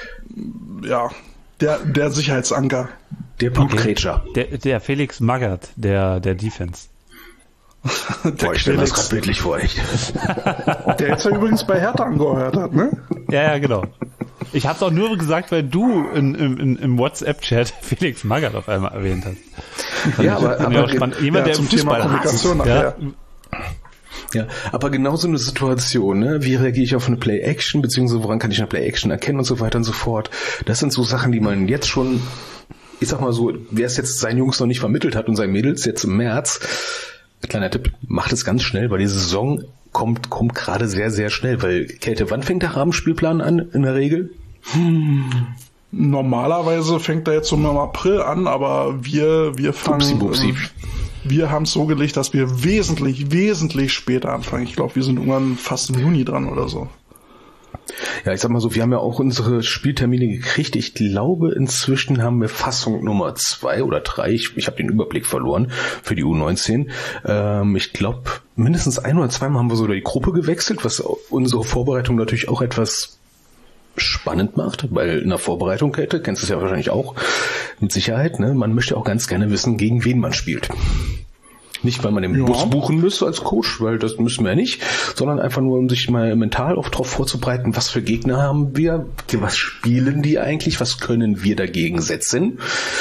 Ja, der Sicherheitsanker. Der Blutgrätscher. Okay. Der Felix Magath, der Defense. Boah, ich stelle das gerade bildlich vor, echt. Der jetzt ja übrigens bei Hertha angehört hat, ne? Ja, genau. Ich hab's auch nur gesagt, weil du im WhatsApp-Chat Felix Magath auf einmal erwähnt hast. Ja, aber jemand, der zum im Fußball Thema Kommunikation nachher. Ja, aber genau so eine Situation, ne? Wie reagiere ich auf eine Play-Action, beziehungsweise woran kann ich eine Play-Action erkennen und so weiter und so fort. Das sind so Sachen, die man jetzt schon, ich sag mal so, wer es jetzt seinen Jungs noch nicht vermittelt hat und seinen Mädels jetzt im März, kleiner Tipp, macht es ganz schnell, weil die Saison kommt gerade sehr, sehr schnell, weil Kälte, wann fängt der Rahmenspielplan an in der Regel? Normalerweise fängt er jetzt so im April an, aber wir fangen... Bupsi. Wir haben es so gelegt, dass wir wesentlich später anfangen. Ich glaube, wir sind irgendwann fast im Juni dran oder so. Ja, ich sag mal so, wir haben ja auch unsere Spieltermine gekriegt. Ich glaube, inzwischen haben wir Fassung Nummer 2 oder 3. Ich habe den Überblick verloren für die U19. Ich glaube, mindestens 1 oder 2 Mal haben wir so die Gruppe gewechselt, was unsere Vorbereitung natürlich auch etwas spannend macht, weil in der Vorbereitung, Kälte, kennst du es ja wahrscheinlich auch, mit Sicherheit, ne? Man möchte auch ganz gerne wissen, gegen wen man spielt. Nicht, weil man den Bus buchen müsste als Coach, weil das müssen wir ja nicht, sondern einfach nur, um sich mal mental auch darauf vorzubereiten, was für Gegner haben wir, was spielen die eigentlich, was können wir dagegen setzen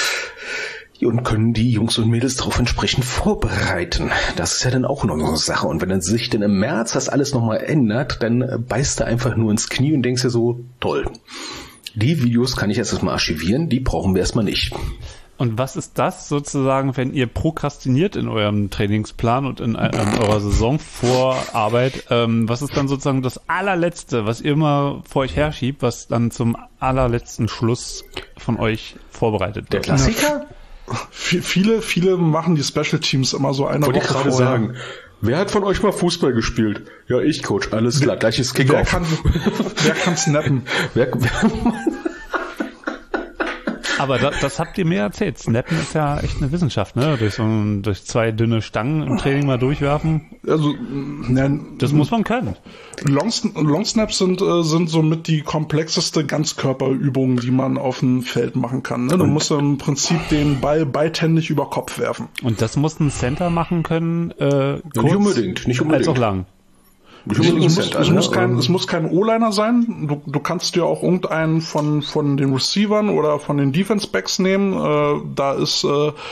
und können die Jungs und Mädels darauf entsprechend vorbereiten. Das ist ja dann auch noch eine Sache. Und wenn dann sich dann im März das alles nochmal ändert, dann beißt du einfach nur ins Knie und denkst dir so, toll, die Videos kann ich erst mal archivieren, die brauchen wir erstmal nicht. Und was ist das sozusagen, wenn ihr prokrastiniert in eurem Trainingsplan und in eurer Saisonvorarbeit? Was ist dann sozusagen das allerletzte, was ihr immer vor euch herschiebt, was dann zum allerletzten Schluss von euch vorbereitet wird? Der Klassiker? Viele machen die Special Teams immer so eine Wollte Woche vorher. Sagen. Wer hat von euch mal Fußball gespielt? Ja, ich, Coach. Alles klar, gleiches Kickoff. Wer kann snappen? Aber das habt ihr mir erzählt. Snappen ist ja echt eine Wissenschaft, ne? Durch 2 dünne Stangen im Training mal durchwerfen. Also, das muss man können. Longsnaps sind somit die komplexeste Ganzkörperübung, die man auf dem Feld machen kann. Ne? Du musst im Prinzip den Ball beidhändig über Kopf werfen. Und das muss ein Center machen können, nicht unbedingt. Als auch lang. Es muss kein O-Liner sein. Du kannst dir auch irgendeinen von den Receivern oder von den Defense-Backs nehmen. Da ist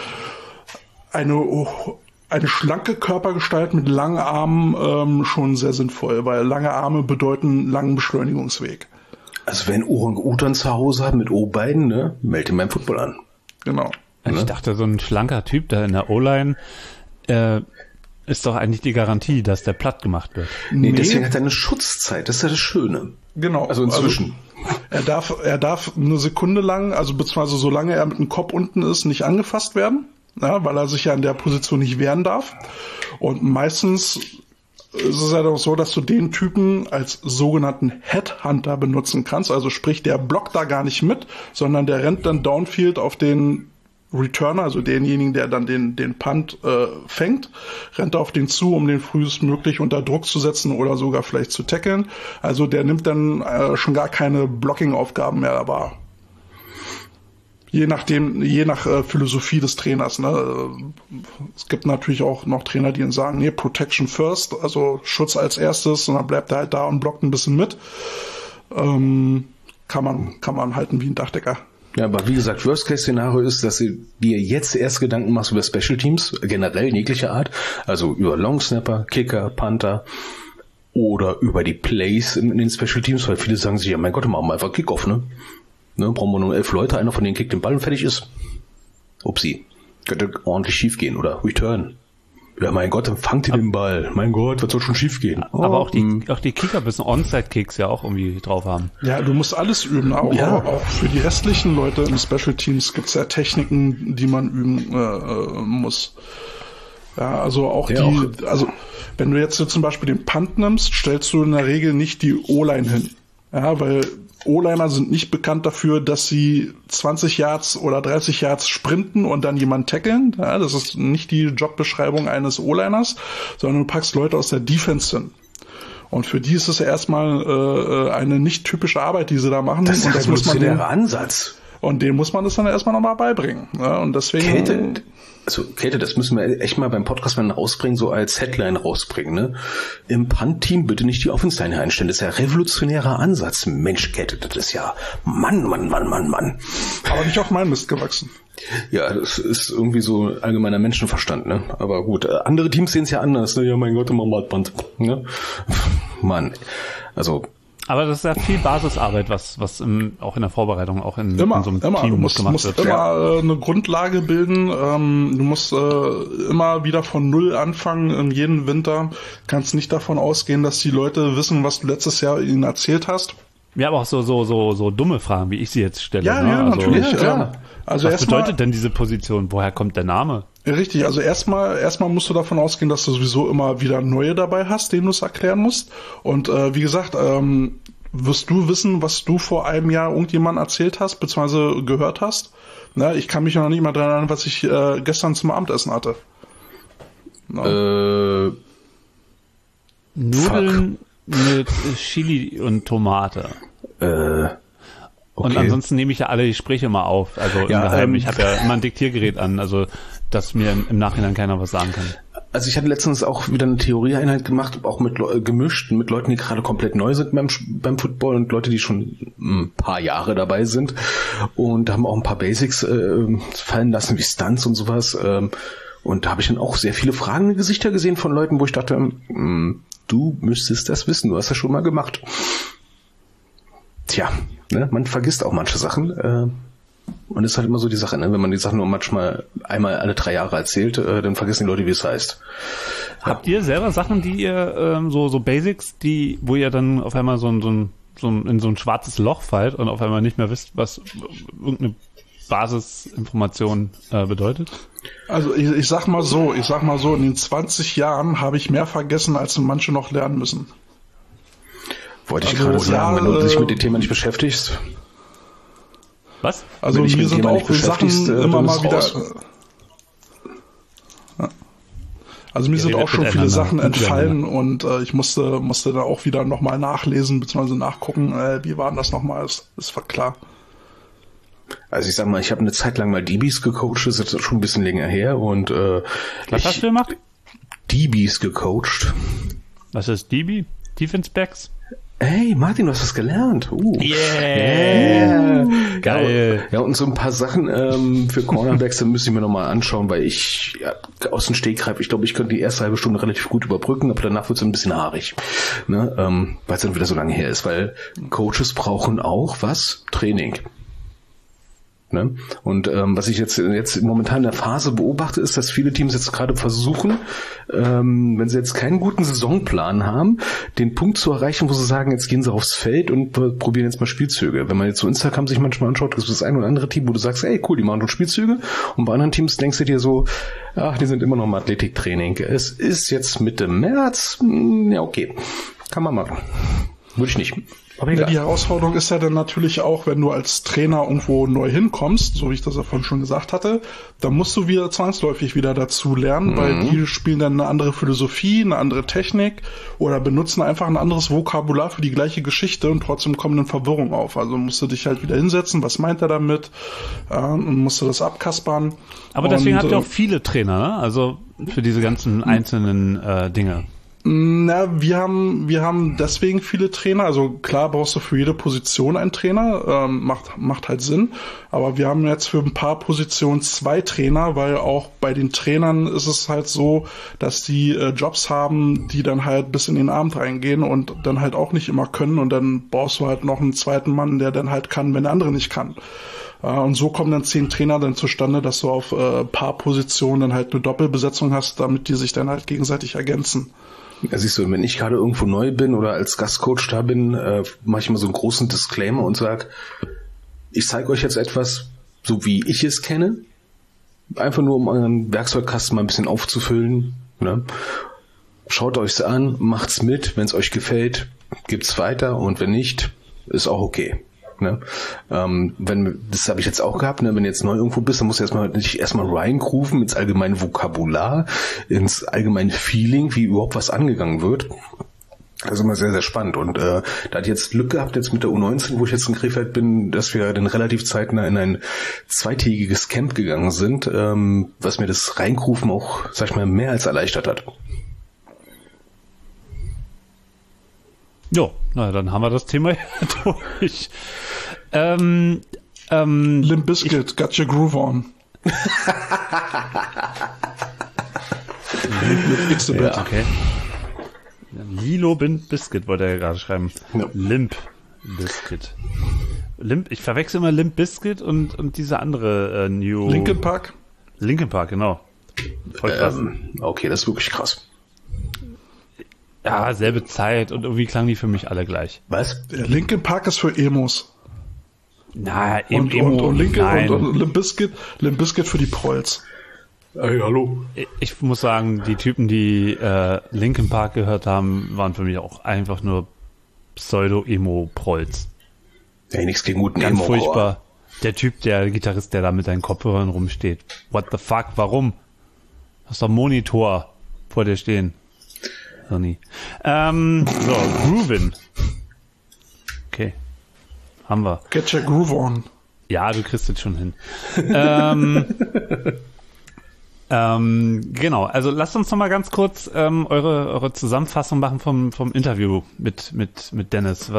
eine schlanke Körpergestalt mit langen Armen schon sehr sinnvoll, weil lange Arme bedeuten langen Beschleunigungsweg. Also wer einen Orang-Utan zu Hause hat mit O-Beinen, ne, melde ihn beim Football an. Genau. Ich dachte, so ein schlanker Typ da in der O-Line ist doch eigentlich die Garantie, dass der platt gemacht wird. Nee, deswegen hat er eine Schutzzeit. Das ist ja das Schöne. Genau. Also inzwischen. Er darf eine Sekunde lang, also beziehungsweise solange er mit dem Kopf unten ist, nicht angefasst werden, ja, weil er sich ja in der Position nicht wehren darf. Und meistens ist es ja doch so, dass du den Typen als sogenannten Headhunter benutzen kannst. Also sprich, der blockt da gar nicht mit, sondern der rennt dann downfield auf den Returner, also denjenigen, der dann den Punt fängt, rennt auf den zu, um den frühestmöglich unter Druck zu setzen oder sogar vielleicht zu tackeln. Also der nimmt dann schon gar keine Blocking-Aufgaben mehr wahr. Je nach Philosophie des Trainers. Ne? Es gibt natürlich auch noch Trainer, die sagen, nee, Protection first, also Schutz als erstes, und dann bleibt er halt da und blockt ein bisschen mit. Kann man halten wie ein Dachdecker. Ja, aber wie gesagt, Worst-Case-Szenario ist, dass du dir jetzt erst Gedanken machst über Special Teams, generell jeglicher Art, also über Longsnapper, Kicker, Punter oder über die Plays in den Special Teams, weil viele sagen sich, ja mein Gott, machen wir einfach Kickoff, ne? Brauchen wir nur 11 Leute, einer von denen kickt den Ball und fertig ist. Upsi. Könnte ordentlich schief gehen. Oder Return. Ja, mein Gott, dann fangt ihr den Ball. Mein Gott, was soll schon schief gehen? Aber auch die Kicker müssen Onside-Kicks ja auch irgendwie drauf haben. Ja, du musst alles üben. Auch für die restlichen Leute im Special Teams gibt's ja Techniken, die man üben muss. Ja, also auch also wenn du jetzt zum Beispiel den Punt nimmst, stellst du in der Regel nicht die O-Line hin. Ja, weil O-Liner sind nicht bekannt dafür, dass sie 20 Yards oder 30 Yards sprinten und dann jemanden tackeln. Ja, das ist nicht die Jobbeschreibung eines O-Liners, sondern du packst Leute aus der Defense hin. Und für die ist es erstmal eine nicht typische Arbeit, die sie da machen. Das ist und das muss man der Ansatz. Und dem muss man das dann erstmal nochmal beibringen. Ja, und deswegen... Käthe, das müssen wir echt mal beim Podcast mal rausbringen, so als Headline rausbringen, ne? Im Punt-Team bitte nicht die Offense-Line einstellen. Das ist ja revolutionärer Ansatz. Mensch, Käthe, das ist ja Mann. Aber nicht auf meinen Mist gewachsen. Ja, das ist irgendwie so allgemeiner Menschenverstand, ne? Aber gut, andere Teams sehen es ja anders, ne? Ja, mein Gott, immer mal Punt, ne? Mann, also... Aber das ist ja viel Basisarbeit, was auch in der Vorbereitung, auch in so einem Team du musst gemacht wird. Immer eine Grundlage bilden. Du musst immer wieder von Null anfangen, jeden Winter. Kannst nicht davon ausgehen, dass die Leute wissen, was du letztes Jahr ihnen erzählt hast. Ja, aber auch so dumme Fragen, wie ich sie jetzt stelle. Ja, ne? ja, natürlich. Ja. Also was bedeutet denn diese Position? Woher kommt der Name? Richtig, also erstmal musst du davon ausgehen, dass du sowieso immer wieder neue dabei hast, denen du es erklären musst. Und wie gesagt, wirst du wissen, was du vor einem Jahr irgendjemandem erzählt hast, beziehungsweise gehört hast. Na, ich kann mich noch nicht mal dran erinnern, was ich gestern zum Abendessen hatte. No. Nudeln mit Chili und Tomate. Okay. Und ansonsten nehme ich ja alle Gespräche mal auf. Also im Geheimen. Ich habe ja immer ein Diktiergerät an, also dass mir im Nachhinein keiner was sagen kann. Also ich hatte letztens auch wieder eine Theorieeinheit gemacht, auch gemischt mit Leuten, die gerade komplett neu sind beim Football und Leute, die schon ein paar Jahre dabei sind. Und da haben wir auch ein paar Basics fallen lassen, wie Stunts und sowas. Und da habe ich dann auch sehr viele fragende Gesichter gesehen von Leuten, wo ich dachte, du müsstest das wissen, du hast das schon mal gemacht. Tja, ne, man vergisst auch manche Sachen. Und das ist halt immer so die Sache, ne? Wenn man die Sachen nur manchmal einmal alle 3 Jahre erzählt, dann vergessen die Leute, wie es heißt. Habt ihr selber Sachen, die ihr, so Basics, wo ihr dann auf einmal in so ein schwarzes Loch fallt und auf einmal nicht mehr wisst, was irgendeine Basisinformation bedeutet? Also ich sag mal so, in den 20 Jahren habe ich mehr vergessen, als manche noch lernen müssen. Wollte ich gerade sagen, wenn du dich mit dem Thema nicht beschäftigst. Was? Also mir sind auch Sachen immer mal wieder... Also mir sind auch schon viele Sachen entfallen und ich musste da auch wieder nochmal nachlesen bzw. nachgucken, wie war denn das nochmal, ist klar. Also ich sag mal, ich habe eine Zeit lang mal DBs gecoacht, das ist schon ein bisschen länger her und was hast du gemacht? DBs gecoacht. Was ist DB? Defense Backs? Hey, Martin, du hast was gelernt. Yeah. Geil. Ja, und so ein paar Sachen für Cornerbacks, da müsste ich mir nochmal anschauen, weil ich aus dem Stegreif, ich glaube, ich könnte die erste halbe Stunde relativ gut überbrücken, aber danach wird es ein bisschen haarig, ne? Weil es dann wieder so lange her ist, weil Coaches brauchen auch was? Training. Ne? Und was ich jetzt momentan in der Phase beobachte, ist, dass viele Teams jetzt gerade versuchen, wenn sie jetzt keinen guten Saisonplan haben, den Punkt zu erreichen, wo sie sagen, jetzt gehen sie aufs Feld und probieren jetzt mal Spielzüge. Wenn man jetzt so Instagram sich manchmal anschaut, gibt es das ein oder andere Team, wo du sagst, ey cool, die machen schon Spielzüge, und bei anderen Teams denkst du dir so, ach, die sind immer noch im Athletiktraining. Es ist jetzt Mitte März, ja okay, kann man machen. Würde ich nicht. Aber Ja, egal. die Herausforderung ist ja dann natürlich auch, wenn du als Trainer irgendwo neu hinkommst, so wie ich das ja vorhin schon gesagt hatte, dann musst du wieder zwangsläufig wieder dazu lernen, weil die spielen dann eine andere Philosophie, eine andere Technik oder benutzen einfach ein anderes Vokabular für die gleiche Geschichte und trotzdem kommt eine Verwirrung auf. Also musst du dich halt wieder hinsetzen, was meint er damit, und musst du das abkaspern. Aber deswegen und, habt ihr auch viele Trainer, ne? Also für diese ganzen einzelnen Dinge. Na, wir haben deswegen viele Trainer. Also klar brauchst du für jede Position einen Trainer, macht halt Sinn. Aber wir haben jetzt für ein paar Positionen 2 Trainer, weil auch bei den Trainern ist es halt so, dass die Jobs haben, die dann halt bis in den Abend reingehen und dann halt auch nicht immer können. Und dann brauchst du halt noch einen zweiten Mann, der dann halt kann, wenn der andere nicht kann. Und so kommen dann 10 Trainer dann zustande, dass du auf paar Positionen dann halt eine Doppelbesetzung hast, damit die sich dann halt gegenseitig ergänzen. Ja, siehst du, wenn ich gerade irgendwo neu bin oder als Gastcoach da bin, mache ich mal so einen großen Disclaimer und sage, ich zeige euch jetzt etwas, so wie ich es kenne, einfach nur um euren Werkzeugkasten mal ein bisschen aufzufüllen. Ne? Schaut euch's an, macht's mit, wenn es euch gefällt, gibt's weiter und wenn nicht, ist auch okay. Ne? Das habe ich jetzt auch gehabt, ne? Wenn du jetzt neu irgendwo bist, dann musst du nicht erstmal reingrooven ins allgemeine Vokabular, ins allgemeine Feeling, wie überhaupt was angegangen wird. Also immer sehr, sehr spannend. Und da hat jetzt Glück gehabt, jetzt mit der U19, wo ich jetzt in Krefeld bin, dass wir dann relativ zeitnah in ein 2-tägiges Camp gegangen sind, was mir das Reingrooven auch, sag ich mal, mehr als erleichtert hat. Jo, na dann haben wir das Thema durch. Limp Bizkit, Got Your Groove On. Mit X-Bit. Ja. Okay. Lilo Biscuit wollte er ja gerade schreiben. Ja. Limp Bizkit. Ich verwechsel immer Limp Bizkit und diese andere New... Linkin Park. Linkin Park, genau. Voll krass. Okay, das ist wirklich krass. Ja, selbe Zeit und irgendwie klangen die für mich alle gleich. Was? Der Linkin Park ist für Emos. Na, Und Limp Bizkit für die Prolls. Hey, hallo. Ich muss sagen, die Typen, die Linkin Park gehört haben, waren für mich auch einfach nur Pseudo-Emo-Prolls. Hey, nichts gegen guten Ganz Emo. furchtbar. Der Typ, der Gitarrist, der da mit seinen Kopfhörern rumsteht. What the fuck, warum? Hast doch einen Monitor vor dir stehen. Hirni. So, Groovin. Okay. Haben wir. Get Your Groove On. Ja, du kriegst es schon hin. Genau, also lasst uns noch mal ganz kurz eure Zusammenfassung machen vom Interview mit Dennis.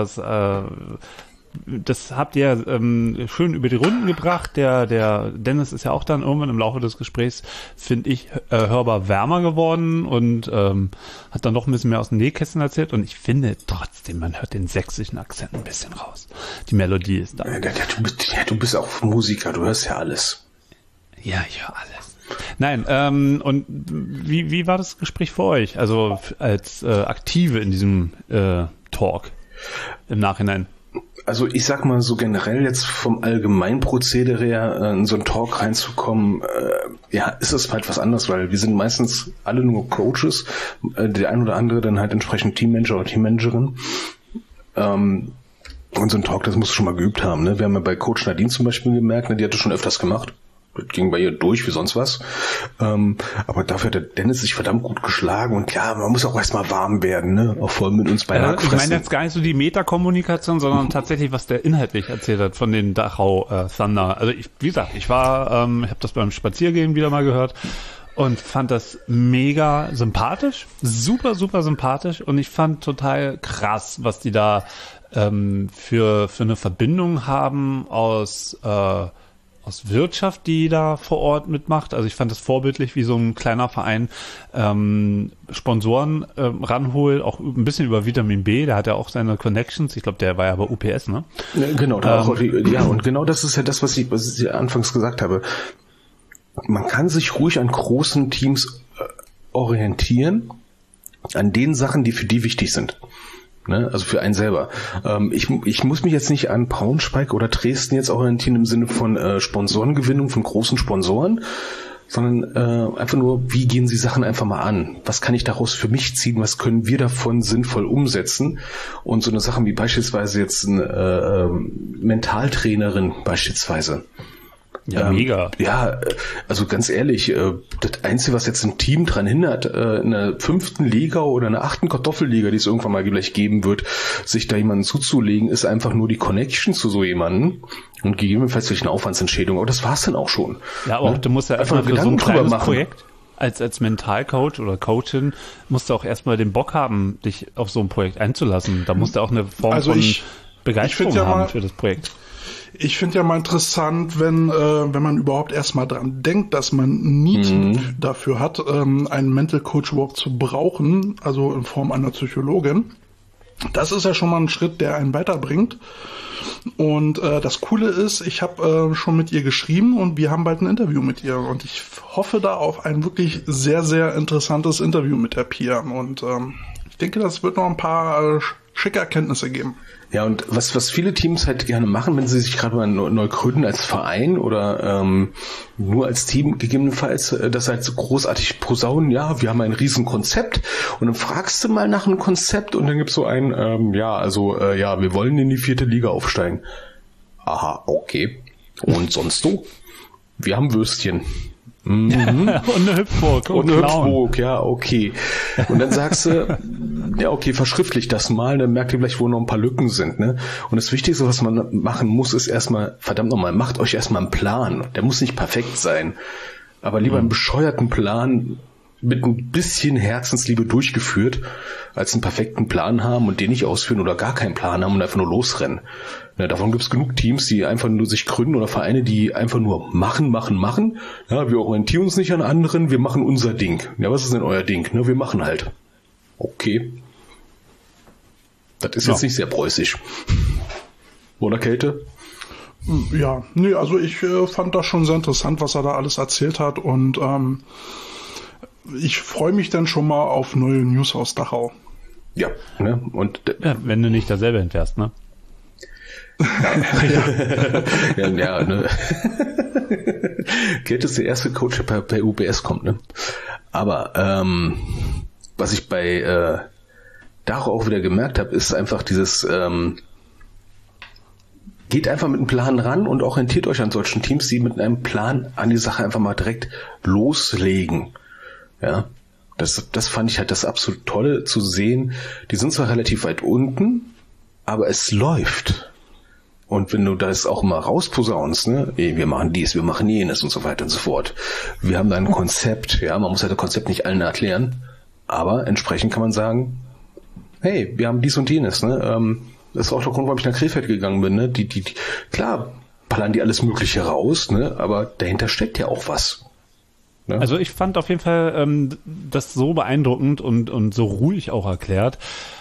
Das habt ihr schön über die Runden gebracht. Der Dennis ist ja auch dann irgendwann im Laufe des Gesprächs, finde ich, hörbar wärmer geworden und hat dann doch ein bisschen mehr aus dem Nähkästchen erzählt. Und ich finde trotzdem, man hört den sächsischen Akzent ein bisschen raus. Die Melodie ist da. Du bist auch Musiker, du hörst ja alles. Ja, ich höre alles. Nein, und wie war das Gespräch für euch? Also als Aktive in diesem Talk im Nachhinein? Also ich sag mal so generell jetzt vom Allgemeinprozedere her in so einen Talk reinzukommen, ist es halt was anderes, weil wir sind meistens alle nur Coaches, der ein oder andere dann halt entsprechend Teammanager oder Teammanagerin. Und so ein Talk, das musst du schon mal geübt haben. Ne? Wir haben ja bei Coach Nadine zum Beispiel gemerkt, ne, die hat das schon öfters gemacht. Das ging bei ihr durch wie sonst was. Aber dafür hat der Dennis sich verdammt gut geschlagen. Und klar, man muss auch erstmal warm werden, ne? Auch voll mit uns bei Ich meine jetzt gar nicht so die Metakommunikation, sondern tatsächlich, was der inhaltlich erzählt hat von den Dachau Thunder. Also wie gesagt, ich habe das beim Spaziergehen wieder mal gehört und fand das mega sympathisch. Super, super sympathisch. Und ich fand total krass, was die da für eine Verbindung haben aus Wirtschaft, die da vor Ort mitmacht. Also ich fand das vorbildlich, wie so ein kleiner Verein Sponsoren ranholt, auch ein bisschen über Vitamin B, der hat ja auch seine Connections. Ich glaube, der war ja bei UPS, ne? Ja, genau, und genau das ist ja das, was ich anfangs gesagt habe. Man kann sich ruhig an großen Teams orientieren, an den Sachen, die für die wichtig sind. Ne, also für einen selber. Ich muss mich jetzt nicht an Braunschweig oder Dresden jetzt orientieren im Sinne von Sponsorengewinnung von großen Sponsoren, sondern einfach nur, wie gehen Sie Sachen einfach mal an? Was kann ich daraus für mich ziehen? Was können wir davon sinnvoll umsetzen? Und so eine Sache wie beispielsweise jetzt eine Mentaltrainerin beispielsweise. Ja, mega. Ja, also ganz ehrlich, das Einzige, was jetzt ein Team dran hindert, in der 5. Liga oder in der 8. Kartoffelliga, die es irgendwann mal gleich geben wird, sich da jemanden zuzulegen, ist einfach nur die Connection zu so jemandem und gegebenenfalls durch eine Aufwandsentschädigung. Aber das war's dann auch schon. Ja, aber auch, du musst ja erstmal für so ein kleines Projekt als Mentalcoach oder Coachin musst du auch erstmal den Bock haben, dich auf so ein Projekt einzulassen. Da musst du auch eine Form von Begeisterung haben für das Projekt. Ich finde ja mal interessant, wenn man überhaupt erstmal dran denkt, dass man Need dafür hat, einen Mental Coach überhaupt zu brauchen, also in Form einer Psychologin. Das ist ja schon mal ein Schritt, der einen weiterbringt. Und das Coole ist, ich habe schon mit ihr geschrieben und wir haben bald ein Interview mit ihr. Und ich hoffe da auf ein wirklich sehr, sehr interessantes Interview mit der Pia. Und ich denke, das wird noch ein paar schicke Erkenntnisse geben. Ja, und was viele Teams halt gerne machen, wenn sie sich gerade mal neu gründen als Verein oder nur als Team gegebenenfalls, das halt so großartig posaunen, ja, wir haben ein riesen Konzept und dann fragst du mal nach einem Konzept und dann gibt's so ein, wir wollen in die 4. Liga aufsteigen. Aha, okay. Und sonst so? Wir haben Würstchen. Und eine Hüpfburg. Und eine Hüpfburg, ja, okay. Und dann sagst du, ja, okay, verschriftlich das mal, dann merkt ihr vielleicht, wo noch ein paar Lücken sind, ne? Und das Wichtigste, was man machen muss, ist erstmal, verdammt nochmal, macht euch erstmal einen Plan. Der muss nicht perfekt sein, aber lieber einen bescheuerten Plan mit ein bisschen Herzensliebe durchgeführt, als einen perfekten Plan haben und den nicht ausführen oder gar keinen Plan haben und einfach nur losrennen. Ja, davon gibt es genug Teams, die einfach nur sich gründen oder Vereine, die einfach nur machen. Ja, wir orientieren uns nicht an anderen, wir machen unser Ding. Ja, was ist denn euer Ding? Na, wir machen halt. Okay. Das ist jetzt nicht sehr preußisch. Oder Kälte? Ja, nee, also ich fand das schon sehr interessant, was er da alles erzählt hat und ich freue mich dann schon mal auf neue News aus Dachau. Ja, ne? Und wenn du nicht da selber hinfährst, ne? ja, ne? Kälte ist der erste Coach, der bei UBS kommt, ne? Aber was ich bei Dachau auch wieder gemerkt habe, ist einfach dieses geht einfach mit einem Plan ran und orientiert euch an solchen Teams, die mit einem Plan an die Sache einfach mal direkt loslegen. Ja, das fand ich halt das absolut Tolle zu sehen. Die sind zwar relativ weit unten, aber es läuft. Und wenn du das auch mal rausposaunst, ne, wir machen dies, wir machen jenes und so weiter und so fort. Wir haben da ein Konzept, ja, man muss halt das Konzept nicht allen erklären, aber entsprechend kann man sagen, hey, wir haben dies und jenes, ne, das ist auch der Grund, warum ich nach Krefeld gegangen bin, ne, die klar, ballern die alles Mögliche raus, ne, aber dahinter steckt ja auch was. Also ich fand auf jeden Fall das so beeindruckend und so ruhig auch erklärt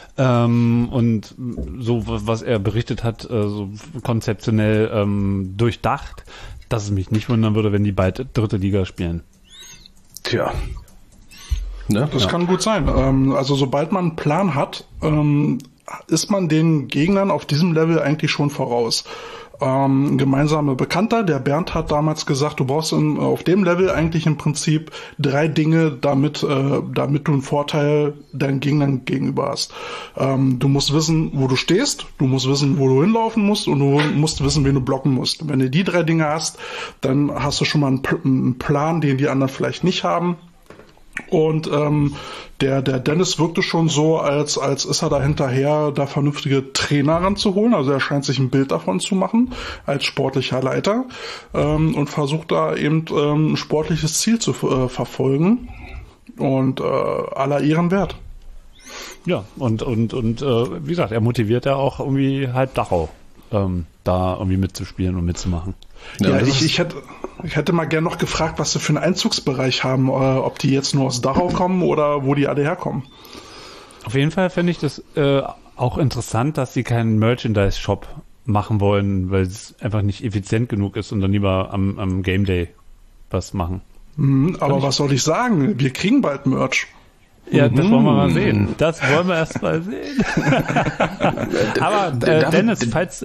und so, was er berichtet hat, so konzeptionell durchdacht, dass es mich nicht wundern würde, wenn die bald 3. Liga spielen. Tja. Ne? Das kann gut sein. Also sobald man einen Plan hat, ist man den Gegnern auf diesem Level eigentlich schon voraus. Gemeinsamer Bekannter, der Bernd, hat damals gesagt, du brauchst auf dem Level eigentlich im Prinzip 3 Dinge, damit du einen Vorteil deinen Gegnern gegenüber hast. Du musst wissen, wo du stehst, du musst wissen, wo du hinlaufen musst und du musst wissen, wen du blocken musst. Wenn du die 3 Dinge hast, dann hast du schon mal einen Plan, den die anderen vielleicht nicht haben. Und der Dennis wirkte schon so, als ist er da hinterher, da vernünftige Trainer ranzuholen. Also er scheint sich ein Bild davon zu machen, als sportlicher Leiter, und versucht da eben ein sportliches Ziel zu verfolgen. Und aller Ehren wert. Ja, und wie gesagt, er motiviert ja auch irgendwie halb Dachau, da irgendwie mitzuspielen und mitzumachen. Ja, ich hätte mal gern noch gefragt, was sie für einen Einzugsbereich haben, ob die jetzt nur aus Dachau kommen oder wo die alle herkommen. Auf jeden Fall finde ich das auch interessant, dass sie keinen Merchandise-Shop machen wollen, weil es einfach nicht effizient genug ist und dann lieber am Game Day was machen. Aber was soll ich sagen? Wir kriegen bald Merch. Ja, das wollen wir mal sehen. Das wollen wir erst mal sehen. Aber Dennis,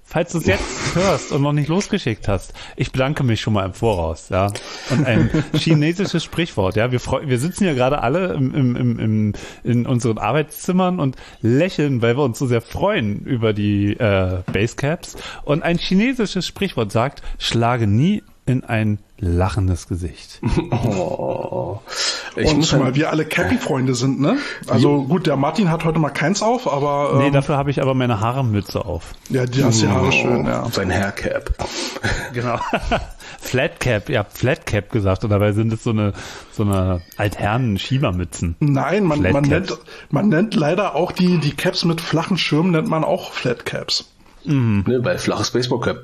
falls du es jetzt hörst und noch nicht losgeschickt hast, ich bedanke mich schon mal im Voraus, ja. Und ein chinesisches Sprichwort, ja. Wir sitzen ja gerade alle in unseren Arbeitszimmern und lächeln, weil wir uns so sehr freuen über die Basecaps. Und ein chinesisches Sprichwort sagt, schlage nie in ein lachendes Gesicht. Oh. Und zumal wir alle Cappy-Freunde sind, ne? Also gut, der Martin hat heute mal keins auf, aber... nee, dafür habe ich aber meine Haarmütze auf. Ja, die hast die Haare schön, ja. Sein Haircap. Genau. Flatcap, ihr habt Flatcap gesagt, und dabei sind es so eine Altherren-Schiebermützen. Nein, man nennt leider auch die Caps mit flachen Schirmen, nennt man auch Flatcaps. Mhm. Ne, weil flaches Baseballcap.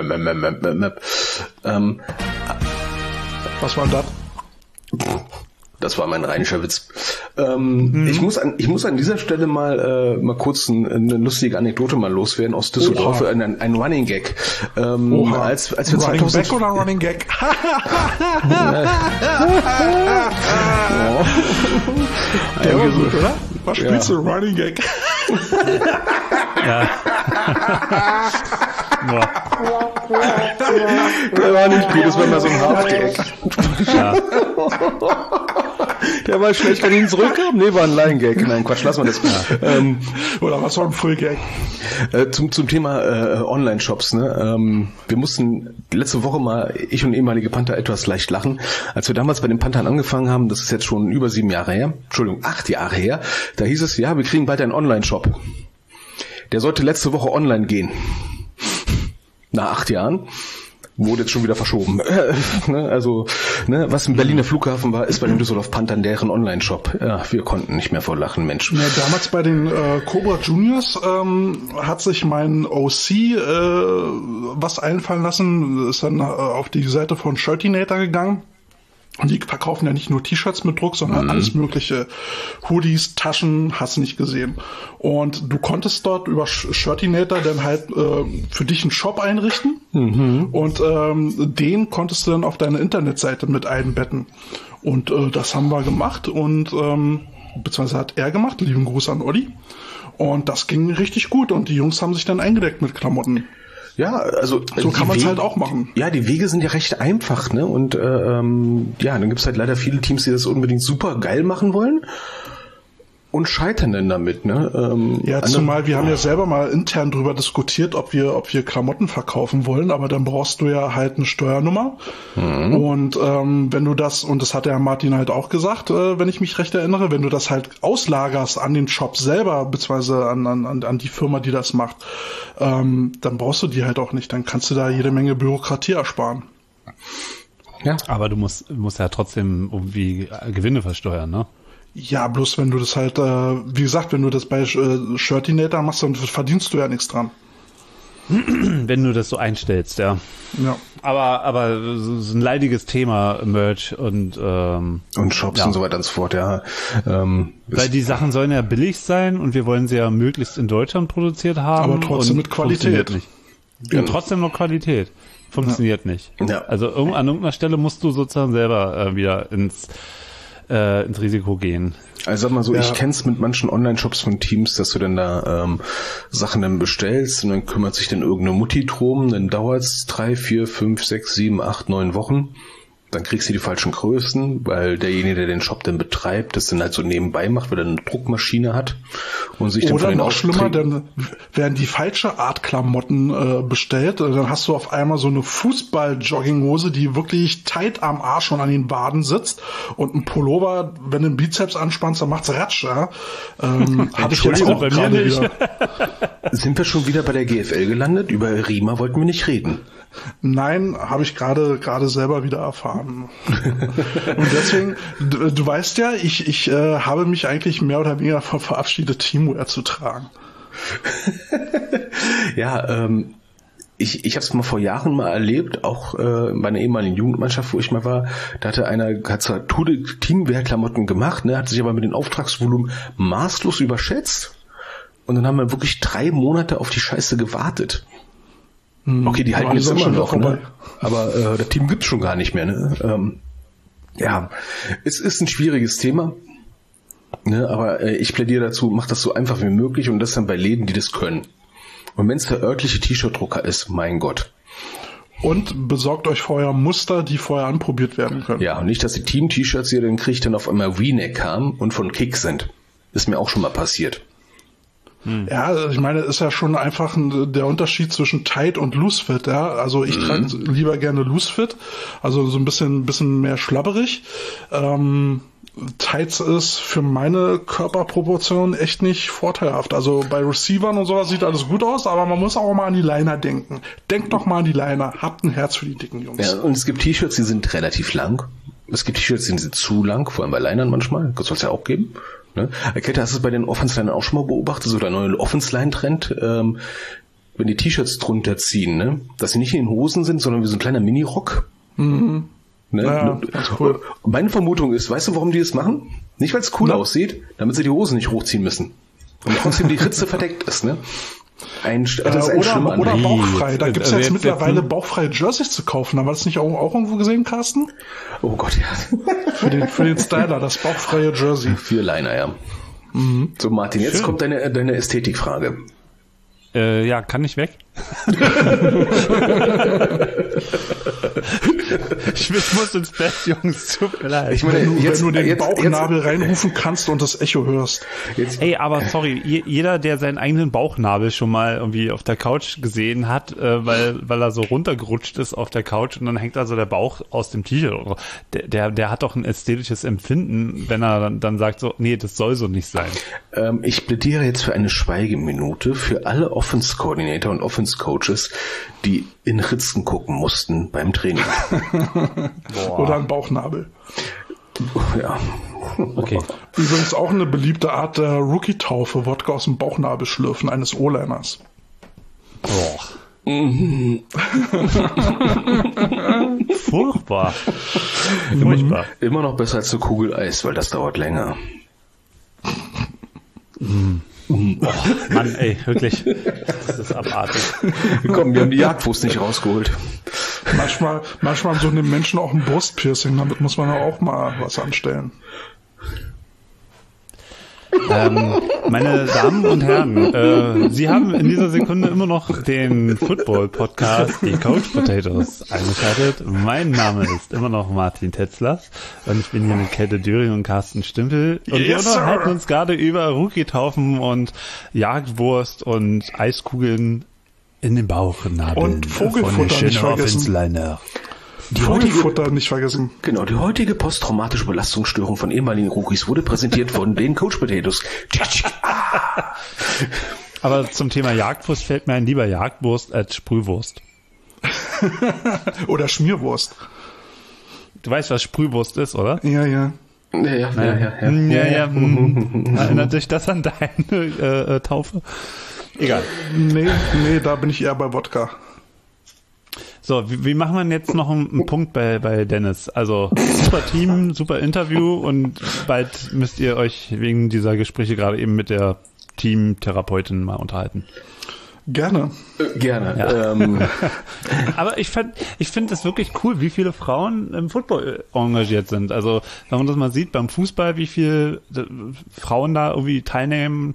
Was war das? Das war mein rheinischer Witz. Ich muss an dieser Stelle mal kurz eine lustige Anekdote mal loswerden aus Düsseldorf. Ein Running Gag. Als wir Running Back oder Running Gag? Der war gut, oder? Was spielst du? Running Gag? Ja. Der war nicht gut, das war mal so ein Half-Gag. Ja. Der war schlecht, kann ich ihn zurückhaben? Nee, war ein Line-Gag. Nein, Quatsch, lass mal das. Oder was war ein Full-Gag? Zum Thema Online-Shops. Ne? Wir mussten letzte Woche mal, ich und ehemalige Panther, etwas leicht lachen. Als wir damals bei den Panthern angefangen haben, das ist jetzt schon über 8 Jahre her, da hieß es, ja, wir kriegen bald einen Online-Shop. Der sollte letzte Woche online gehen. Nach 8 Jahren. Wurde jetzt schon wieder verschoben. Was im Berliner Flughafen war, ist bei den Düsseldorf Panthern deren Online-Shop. Ja, wir konnten nicht mehr vor Lachen, Mensch. Ja, damals bei den Cobra Juniors hat sich mein OC was einfallen lassen, ist dann auf die Seite von Shirtinator gegangen. Und die verkaufen ja nicht nur T-Shirts mit Druck, sondern alles mögliche. Hoodies, Taschen, hast du nicht gesehen. Und du konntest dort über Shirtinator dann halt für dich einen Shop einrichten. Und den konntest du dann auf deine Internetseite mit einbetten. Und das haben wir gemacht und beziehungsweise hat er gemacht. Lieben Gruß an Olli. Und das ging richtig gut und die Jungs haben sich dann eingedeckt mit Klamotten. Ja, also so kann man es halt auch machen. Ja, die Wege sind ja recht einfach, ne? Und dann gibt's halt leider viele Teams, die das unbedingt super geil machen wollen und scheitern dann damit, ne? Zumal wir haben ja selber mal intern drüber diskutiert, ob wir Klamotten verkaufen wollen, aber dann brauchst du ja halt eine Steuernummer. Und wenn du das, und das hat der Martin halt auch gesagt, wenn ich mich recht erinnere, wenn du das halt auslagerst an den Shop selber, beziehungsweise an die Firma, die das macht, dann brauchst du die halt auch nicht. Dann kannst du da jede Menge Bürokratie ersparen. Ja. Aber du musst ja trotzdem irgendwie Gewinne versteuern, ne? Ja, bloß wenn du das halt, wie gesagt, wenn du das bei Shirtinator machst, dann verdienst du ja nichts dran. Wenn du das so einstellst, ja. Ja. Aber so ein leidiges Thema, Merch und Shops und so weiter und so fort, ja. Weil die Sachen sollen ja billig sein und wir wollen sie ja möglichst in Deutschland produziert haben. Aber trotzdem mit Qualität. Nicht. Ja, trotzdem noch Qualität. Funktioniert nicht. Ja. Also an irgendeiner Stelle musst du sozusagen selber wieder ins Risiko gehen. Also sag mal so, ich kenn's mit manchen Online-Shops von Teams, dass du dann da Sachen dann bestellst und dann kümmert sich dann irgendeine Mutti drum, dann dauert's 3, 4, 5, 6, 7, 8, 9 Wochen. Dann kriegst du die falschen Größen, weil derjenige, der den Shop dann betreibt, das dann halt so nebenbei macht, weil er eine Druckmaschine hat und sich dann oder von den noch schlimmer, dann werden die falsche Art Klamotten bestellt. Dann hast du auf einmal so eine Fußball-Jogginghose, die wirklich tight am Arsch und an den Waden sitzt und ein Pullover, wenn du den Bizeps anspannst, dann macht's Ratsch. Ja? Hab ich jetzt auch bei mir nicht. Wieder. Sind wir schon wieder bei der GFL gelandet? Über Riemer wollten wir nicht reden. Nein, habe ich gerade selber wieder erfahren. Und deswegen, du weißt ja, ich habe mich eigentlich mehr oder weniger davon verabschiedet, Teamwear zu tragen. Ja, ich habe es mal vor Jahren mal erlebt, auch bei einer ehemaligen Jugendmannschaft, wo ich mal war, da hat zwar Teamwear-Klamotten gemacht, ne, hat sich aber mit dem Auftragsvolumen maßlos überschätzt. Und dann haben wir wirklich 3 Monate auf die Scheiße gewartet. Okay, die halten jetzt immer noch, ne? Aber das Team gibt's schon gar nicht mehr, ne? Es ist ein schwieriges Thema, ne? Aber ich plädiere dazu, macht das so einfach wie möglich und das dann bei Läden, die das können. Und wenn es der örtliche T-Shirt-Drucker ist, mein Gott. Und besorgt euch vorher Muster, die vorher anprobiert werden können. Ja, und nicht, dass die Team-T-Shirts, die ihr dann kriegt, dann auf einmal V-Neck haben und von Kick sind. Ist mir auch schon mal passiert. Ja, ich meine, ist ja schon einfach der Unterschied zwischen Tight und Loose Fit, ja. Also ich trage lieber gerne Loose Fit, also so ein bisschen mehr schlabberig. Tights ist für meine Körperproportion echt nicht vorteilhaft. Also bei Receivern und sowas sieht alles gut aus, aber man muss auch mal an die Liner denken. Denkt doch mal an die Liner. Habt ein Herz für die dicken Jungs. Ja, und es gibt T-Shirts, die sind relativ lang. Es gibt T-Shirts, die sind zu lang, vor allem bei Linern manchmal. Das soll es ja auch geben. Ne? Kette, hast du es bei den Offense-Linern auch schon mal beobachtet? So der neue Offense-Line-Trend, wenn die T-Shirts drunter ziehen, ne? Dass sie nicht in den Hosen sind, sondern wie so ein kleiner Mini-Rock. Mhm. Ne? Ja, ganz cool. Meine Vermutung ist, weißt du, warum die das machen? Nicht, weil es cool aussieht, damit sie die Hosen nicht hochziehen müssen. Und trotzdem die Ritze verdeckt ist, ne? Oder bauchfrei. Da gibt's jetzt mittlerweile bauchfreie Jerseys zu kaufen. Haben wir das nicht auch irgendwo gesehen, Carsten? Oh Gott, ja. Für den Styler, das bauchfreie Jersey. Für Liner, ja. Mhm. So, Martin, jetzt kommt deine Ästhetikfrage. Ja, kann ich weg? Ich muss ins Bett, Jungs, tut mir leid. Ich meine, wenn du den Bauchnabel reinrufen kannst und das Echo hörst. Ey, aber sorry, jeder, der seinen eigenen Bauchnabel schon mal irgendwie auf der Couch gesehen hat, weil er so runtergerutscht ist auf der Couch und dann hängt also der Bauch aus dem T-Shirt oder so, der hat doch ein ästhetisches Empfinden, wenn er dann sagt so, nee, das soll so nicht sein. Ich plädiere jetzt für eine Schweigeminute für alle Offense-Coordinator und Offense-Coaches, die in Ritzen gucken mussten beim Training. Oder ein Bauchnabel. Ja. Okay. Übrigens auch eine beliebte Art der Rookie-Taufe, Wodka aus dem Bauchnabel schlürfen eines O-Liners. Furchtbar. Immer noch besser als eine Kugel Eis, weil das dauert länger. Oh, Mann, ey, wirklich. Das ist abartig. Komm, wir haben die Jagdwurst nicht rausgeholt. Manchmal haben so eine Menschen auch ein Brustpiercing, damit muss man ja auch mal was anstellen. Meine Damen und Herren, Sie haben in dieser Sekunde immer noch den Football-Podcast, die Coach Potatoes, eingeschaltet. Mein Name ist immer noch Martin Tetzler und ich bin hier mit Käthe Döring und Carsten Stümpel und wir unterhalten uns gerade über Rookie-Taufen und Jagdwurst und Eiskugeln in den Bauchnabel und Vogelfutter nicht vergessen. Vogelfutter nicht vergessen. Genau, die heutige posttraumatische Belastungsstörung von ehemaligen Rookies wurde präsentiert von den Coach Potatoes. Aber zum Thema Jagdwurst fällt mir ein, lieber Jagdwurst als Sprühwurst. Oder Schmierwurst. Du weißt, was Sprühwurst ist, oder? Ja. Ja. Erinnert dich das an deine Taufe? Egal. Nee, da bin ich eher bei Wodka. So, wie machen wir jetzt noch einen Punkt bei Dennis? Also, super Team, super Interview und bald müsst ihr euch wegen dieser Gespräche gerade eben mit der Teamtherapeutin mal unterhalten. Gerne. Ja. Aber ich finde es wirklich cool, wie viele Frauen im Football engagiert sind. Also, wenn man das mal sieht beim Fußball, wie viele Frauen da irgendwie teilnehmen,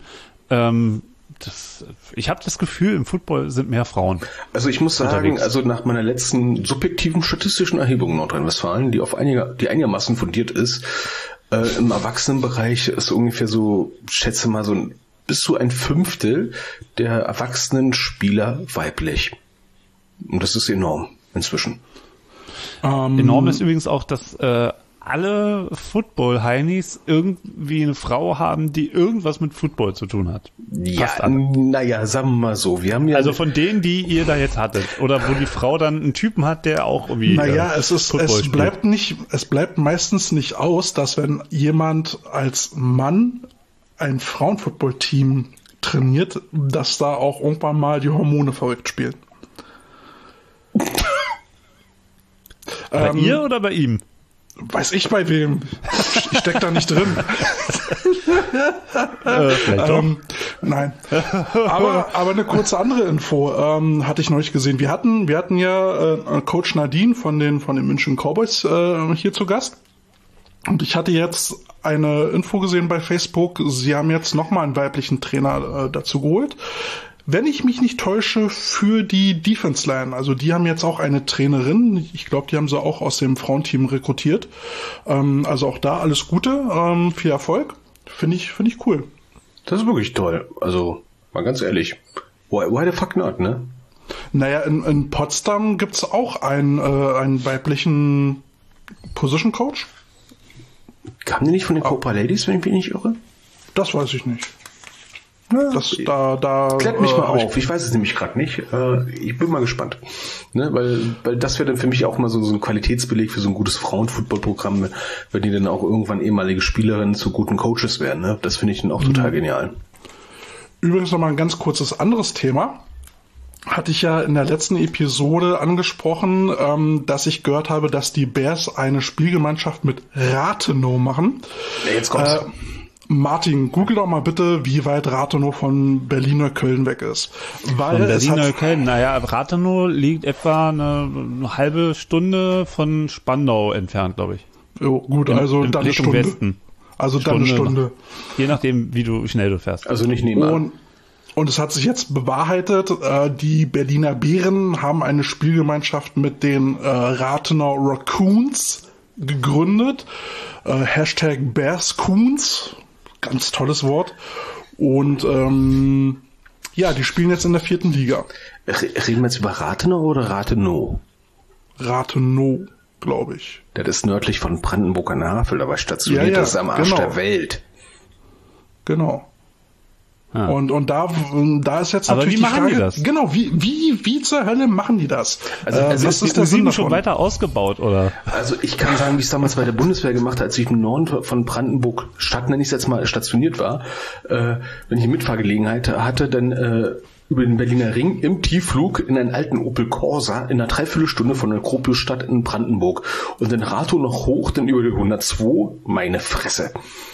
ich habe das Gefühl, im Football sind mehr Frauen. Also ich muss sagen, unterwegs. also nach meiner letzten subjektiven statistischen Erhebung in Nordrhein-Westfalen, die einigermaßen fundiert ist, im Erwachsenenbereich ist ungefähr so, schätze mal so bis zu ein Fünftel der erwachsenen Spieler weiblich. Und das ist enorm inzwischen. Enorm ist übrigens auch, dass alle Football-Heinis irgendwie eine Frau haben, die irgendwas mit Football zu tun hat. Ja, naja, sagen wir mal so. Wir haben ja also von denen, die ihr da jetzt hattet. Oder wo die Frau dann einen Typen hat, der auch irgendwie es bleibt meistens nicht aus, dass wenn jemand als Mann ein Frauenfootball-Team trainiert, dass da auch irgendwann mal die Hormone verrückt spielen. Bei ihr oder bei ihm? Weiß ich bei wem. Ich steck da nicht drin. Vielleicht doch. Nein. Aber eine kurze andere Info hatte ich neulich gesehen. Wir hatten ja Coach Nadine von den München Cowboys hier zu Gast. Und ich hatte jetzt eine Info gesehen bei Facebook. Sie haben jetzt nochmal einen weiblichen Trainer dazu geholt. wenn ich mich nicht täusche, für die Defense Line. Also die haben jetzt auch eine Trainerin. Ich glaube, die haben sie auch aus dem Frauenteam rekrutiert. Also auch da alles Gute, viel Erfolg. Finde ich cool. Das ist wirklich toll. Also, mal ganz ehrlich. Why the fuck not, ne? Naja, in Potsdam gibt's auch einen weiblichen Position Coach. Kamen die nicht von den Cobra Ladies, wenn ich mich nicht irre? Das weiß ich nicht. Klärt mich mal auf. Ich weiß es nämlich gerade nicht. Ich bin mal gespannt. Ne? Weil das wäre dann für mich auch mal so ein Qualitätsbeleg für so ein gutes Frauenfootball-Programm, wenn die dann auch irgendwann ehemalige Spielerinnen zu guten Coaches werden. Ne? Das finde ich dann auch total genial. Übrigens nochmal ein ganz kurzes anderes Thema. Hatte ich ja in der letzten Episode angesprochen, dass ich gehört habe, dass die Bears eine Spielgemeinschaft mit Rathenow machen. Ja, jetzt kommt's. Martin, google doch mal bitte, wie weit Rathenow von Berlin-Neukölln weg ist. Weil von Berlin-Neukölln, naja, Rathenow liegt etwa eine halbe Stunde von Spandau entfernt, glaube ich. Jo, gut, also dann eine Stunde. Westen. Also dann eine Stunde. Je nachdem, wie schnell du fährst. Also nicht nebenan. Und es hat sich jetzt bewahrheitet, die Berliner Bären haben eine Spielgemeinschaft mit den Rathenow Raccoons gegründet. Hashtag BearsCoons. Ganz tolles Wort. Und die spielen jetzt in der 4. Liga. Reden wir jetzt über Rathenow oder Rathenow? Rathenow, glaube ich. Das ist nördlich von Brandenburg an der Havel, aber stationiert das ist am Arsch der Welt. Genau. Ah. Und da ist jetzt aber natürlich wie machen die das? Genau, wie zur Hölle machen die das? Also was ist der Sinn schon weiter ausgebaut, oder? Also ich kann sagen, wie es damals bei der Bundeswehr gemacht hat, als ich im Norden von Brandenburg Stadt, nenne ich es jetzt mal, stationiert war, wenn ich eine Mitfahrgelegenheit hatte, dann über den Berliner Ring im Tiefflug in einen alten Opel Corsa in einer Dreiviertelstunde von der Gropiusstadt in Brandenburg und dann Ratho noch hoch, dann über die 102, meine Fresse.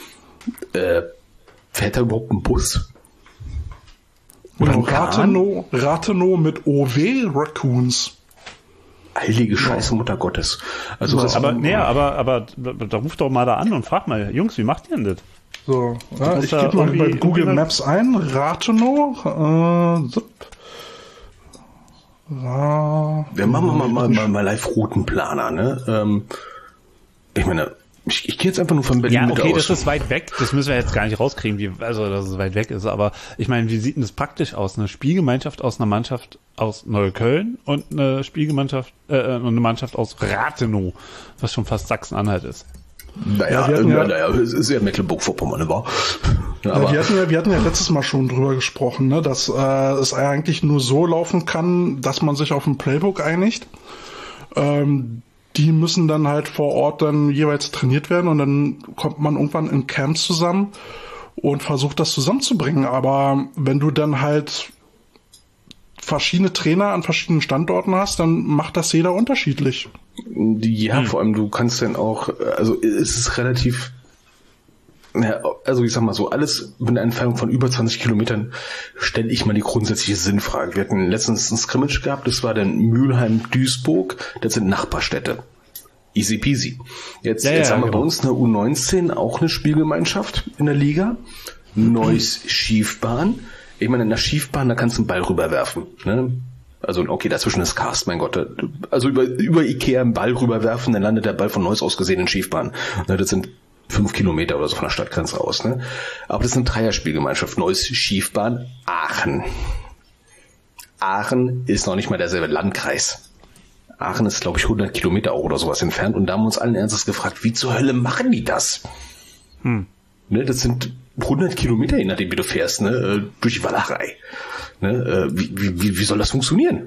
Fährt da überhaupt ein Bus? Oder Rathenow mit OW Raccoons. Heilige Scheiße, Mutter Gottes. Also so, aber da ruft doch mal da an und frag mal, Jungs, wie macht ihr denn das? So, ja, ich gebe mal bei Google Maps ein, Rathenow. Wir machen mal Live-Routenplaner, ne? Ich meine, ich gehe jetzt einfach nur von Berlin Mitte aus. Ja, okay, das ist weit weg. Das müssen wir jetzt gar nicht rauskriegen, dass es weit weg ist. Aber ich meine, wie sieht denn das praktisch aus? Eine Spielgemeinschaft aus einer Mannschaft aus Neukölln und eine eine Mannschaft aus Rathenow, was schon fast Sachsen-Anhalt ist. Naja, es ist ja Mecklenburg-Vorpommern, war. Ja, aber wir hatten ja letztes Mal schon drüber gesprochen, ne, dass es eigentlich nur so laufen kann, dass man sich auf ein Playbook einigt. Die müssen dann halt vor Ort dann jeweils trainiert werden und dann kommt man irgendwann in Camps zusammen und versucht das zusammenzubringen. Aber wenn du dann halt verschiedene Trainer an verschiedenen Standorten hast, dann macht das jeder unterschiedlich. Ja, vor allem du kannst dann auch, also es ist relativ, also ich sag mal so, alles mit einer Entfernung von über 20 Kilometern stelle ich mal die grundsätzliche Sinnfrage. Wir hatten letztens ein Scrimmage gehabt, das war dann Mülheim-Duisburg, das sind Nachbarstädte. Easy peasy. Jetzt haben wir bei uns eine U19 auch eine Spielgemeinschaft in der Liga. Neues Schiefbahn. Ich meine, in der Schiefbahn, da kannst du einen Ball rüberwerfen. Ne? Also, okay, dazwischen ist Cast, mein Gott. Also über Ikea einen Ball rüberwerfen, dann landet der Ball von Neuss aus gesehen in Schiefbahn. Ne, das sind 5 Kilometer oder so von der Stadtgrenze aus. Ne? Aber das ist eine Dreierspielgemeinschaft. Neues Schiefbahn, Aachen. Aachen ist noch nicht mal derselbe Landkreis. Aachen ist, glaube ich, 100 Kilometer auch oder sowas entfernt. Und da haben wir uns allen Ernstes gefragt, wie zur Hölle machen die das? Ne, das sind 100 Kilometer, je nachdem, wie du fährst, ne, durch die Walachei. Ne, wie soll das funktionieren?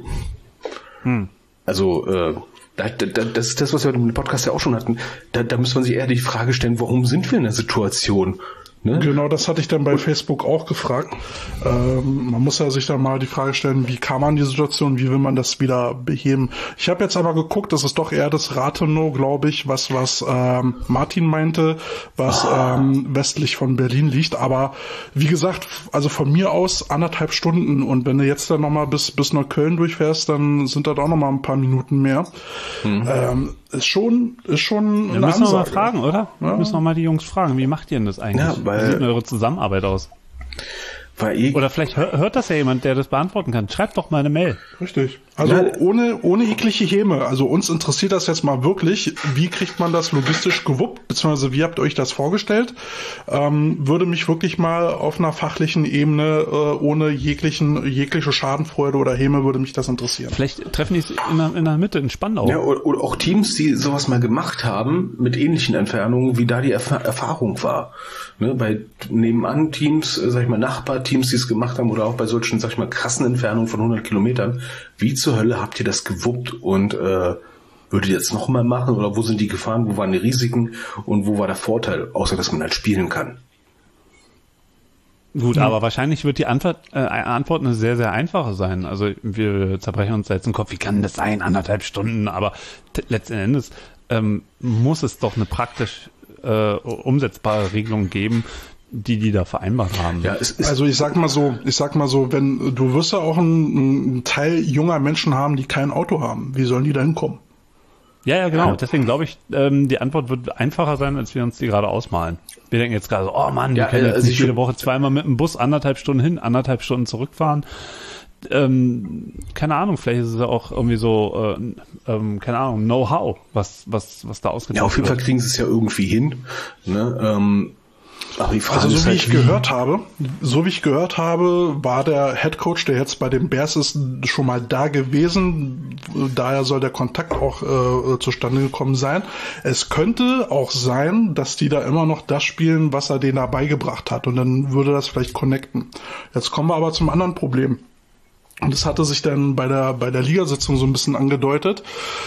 Also, das ist das, was wir im Podcast ja auch schon hatten. Da müsste man sich eher die Frage stellen, warum sind wir in der Situation? Ne? Genau, das hatte ich dann bei Facebook auch gefragt. Man muss ja sich dann mal die Frage stellen, wie kam man in die Situation, wie will man das wieder beheben? Ich habe jetzt aber geguckt, das ist doch eher das Rathenow, glaube ich, was Martin meinte, was westlich von Berlin liegt. Aber wie gesagt, also von mir aus 1,5 Stunden. Und wenn du jetzt dann nochmal bis Neukölln durchfährst, dann sind das auch nochmal ein paar Minuten mehr. Ist schon eine Ansage. Müssen wir mal fragen, oder? Ja. Müssen wir mal die Jungs fragen, wie macht ihr denn das eigentlich? Ja, wie sieht denn eure Zusammenarbeit aus? Oder vielleicht hört das ja jemand, der das beantworten kann. Schreibt doch mal eine Mail. Richtig. Also ohne jegliche Häme. Also uns interessiert das jetzt mal wirklich. Wie kriegt man das logistisch gewuppt? Beziehungsweise wie habt ihr euch das vorgestellt? Würde mich wirklich mal auf einer fachlichen Ebene ohne jegliche Schadenfreude oder Häme würde mich das interessieren. Vielleicht treffen die es in der Mitte in Spandau. Ja, oder auch Teams, die sowas mal gemacht haben, mit ähnlichen Entfernungen, wie da die Erfahrung war. Ne, bei nebenan Teams, sag ich mal, Nachbarteams, die es gemacht haben, oder auch bei solchen, sag ich mal, krassen Entfernungen von 100 Kilometern. Wie zur Hölle habt ihr das gewuppt und würdet ihr jetzt nochmal machen? Oder wo sind die Gefahren, wo waren die Risiken und wo war der Vorteil, außer dass man halt spielen kann? Gut, aber wahrscheinlich wird die Antwort eine sehr, sehr einfache sein. Also wir zerbrechen uns da jetzt den Kopf, wie kann das sein, 1,5 Stunden, aber letzten Endes muss es doch eine praktisch umsetzbare Regelung geben, die da vereinbart haben. Ja, also ich sag mal so, wenn du wirst ja auch einen Teil junger Menschen haben, die kein Auto haben. Wie sollen die da hinkommen? Ja, genau. Deswegen glaube ich, die Antwort wird einfacher sein, als wir uns die gerade ausmalen. Wir denken jetzt gerade so, oh Mann, wir können jetzt nicht jede Woche zweimal mit dem Bus 1,5 Stunden hin, 1,5 Stunden zurückfahren. Keine Ahnung, vielleicht ist es auch irgendwie so, keine Ahnung, Know-how, was da ausgetauscht wird. Ja, auf jeden Fall kriegen sie es ja irgendwie hin. Ne? Aber die Frage also ist so wie halt, ich gehört habe, war der Headcoach, der jetzt bei den Bears ist, schon mal da gewesen. Daher soll der Kontakt auch zustande gekommen sein. Es könnte auch sein, dass die da immer noch das spielen, was er denen da beigebracht hat. Und dann würde das vielleicht connecten. Jetzt kommen wir aber zum anderen Problem. Und das hatte sich dann bei der Ligasitzung so ein bisschen angedeutet,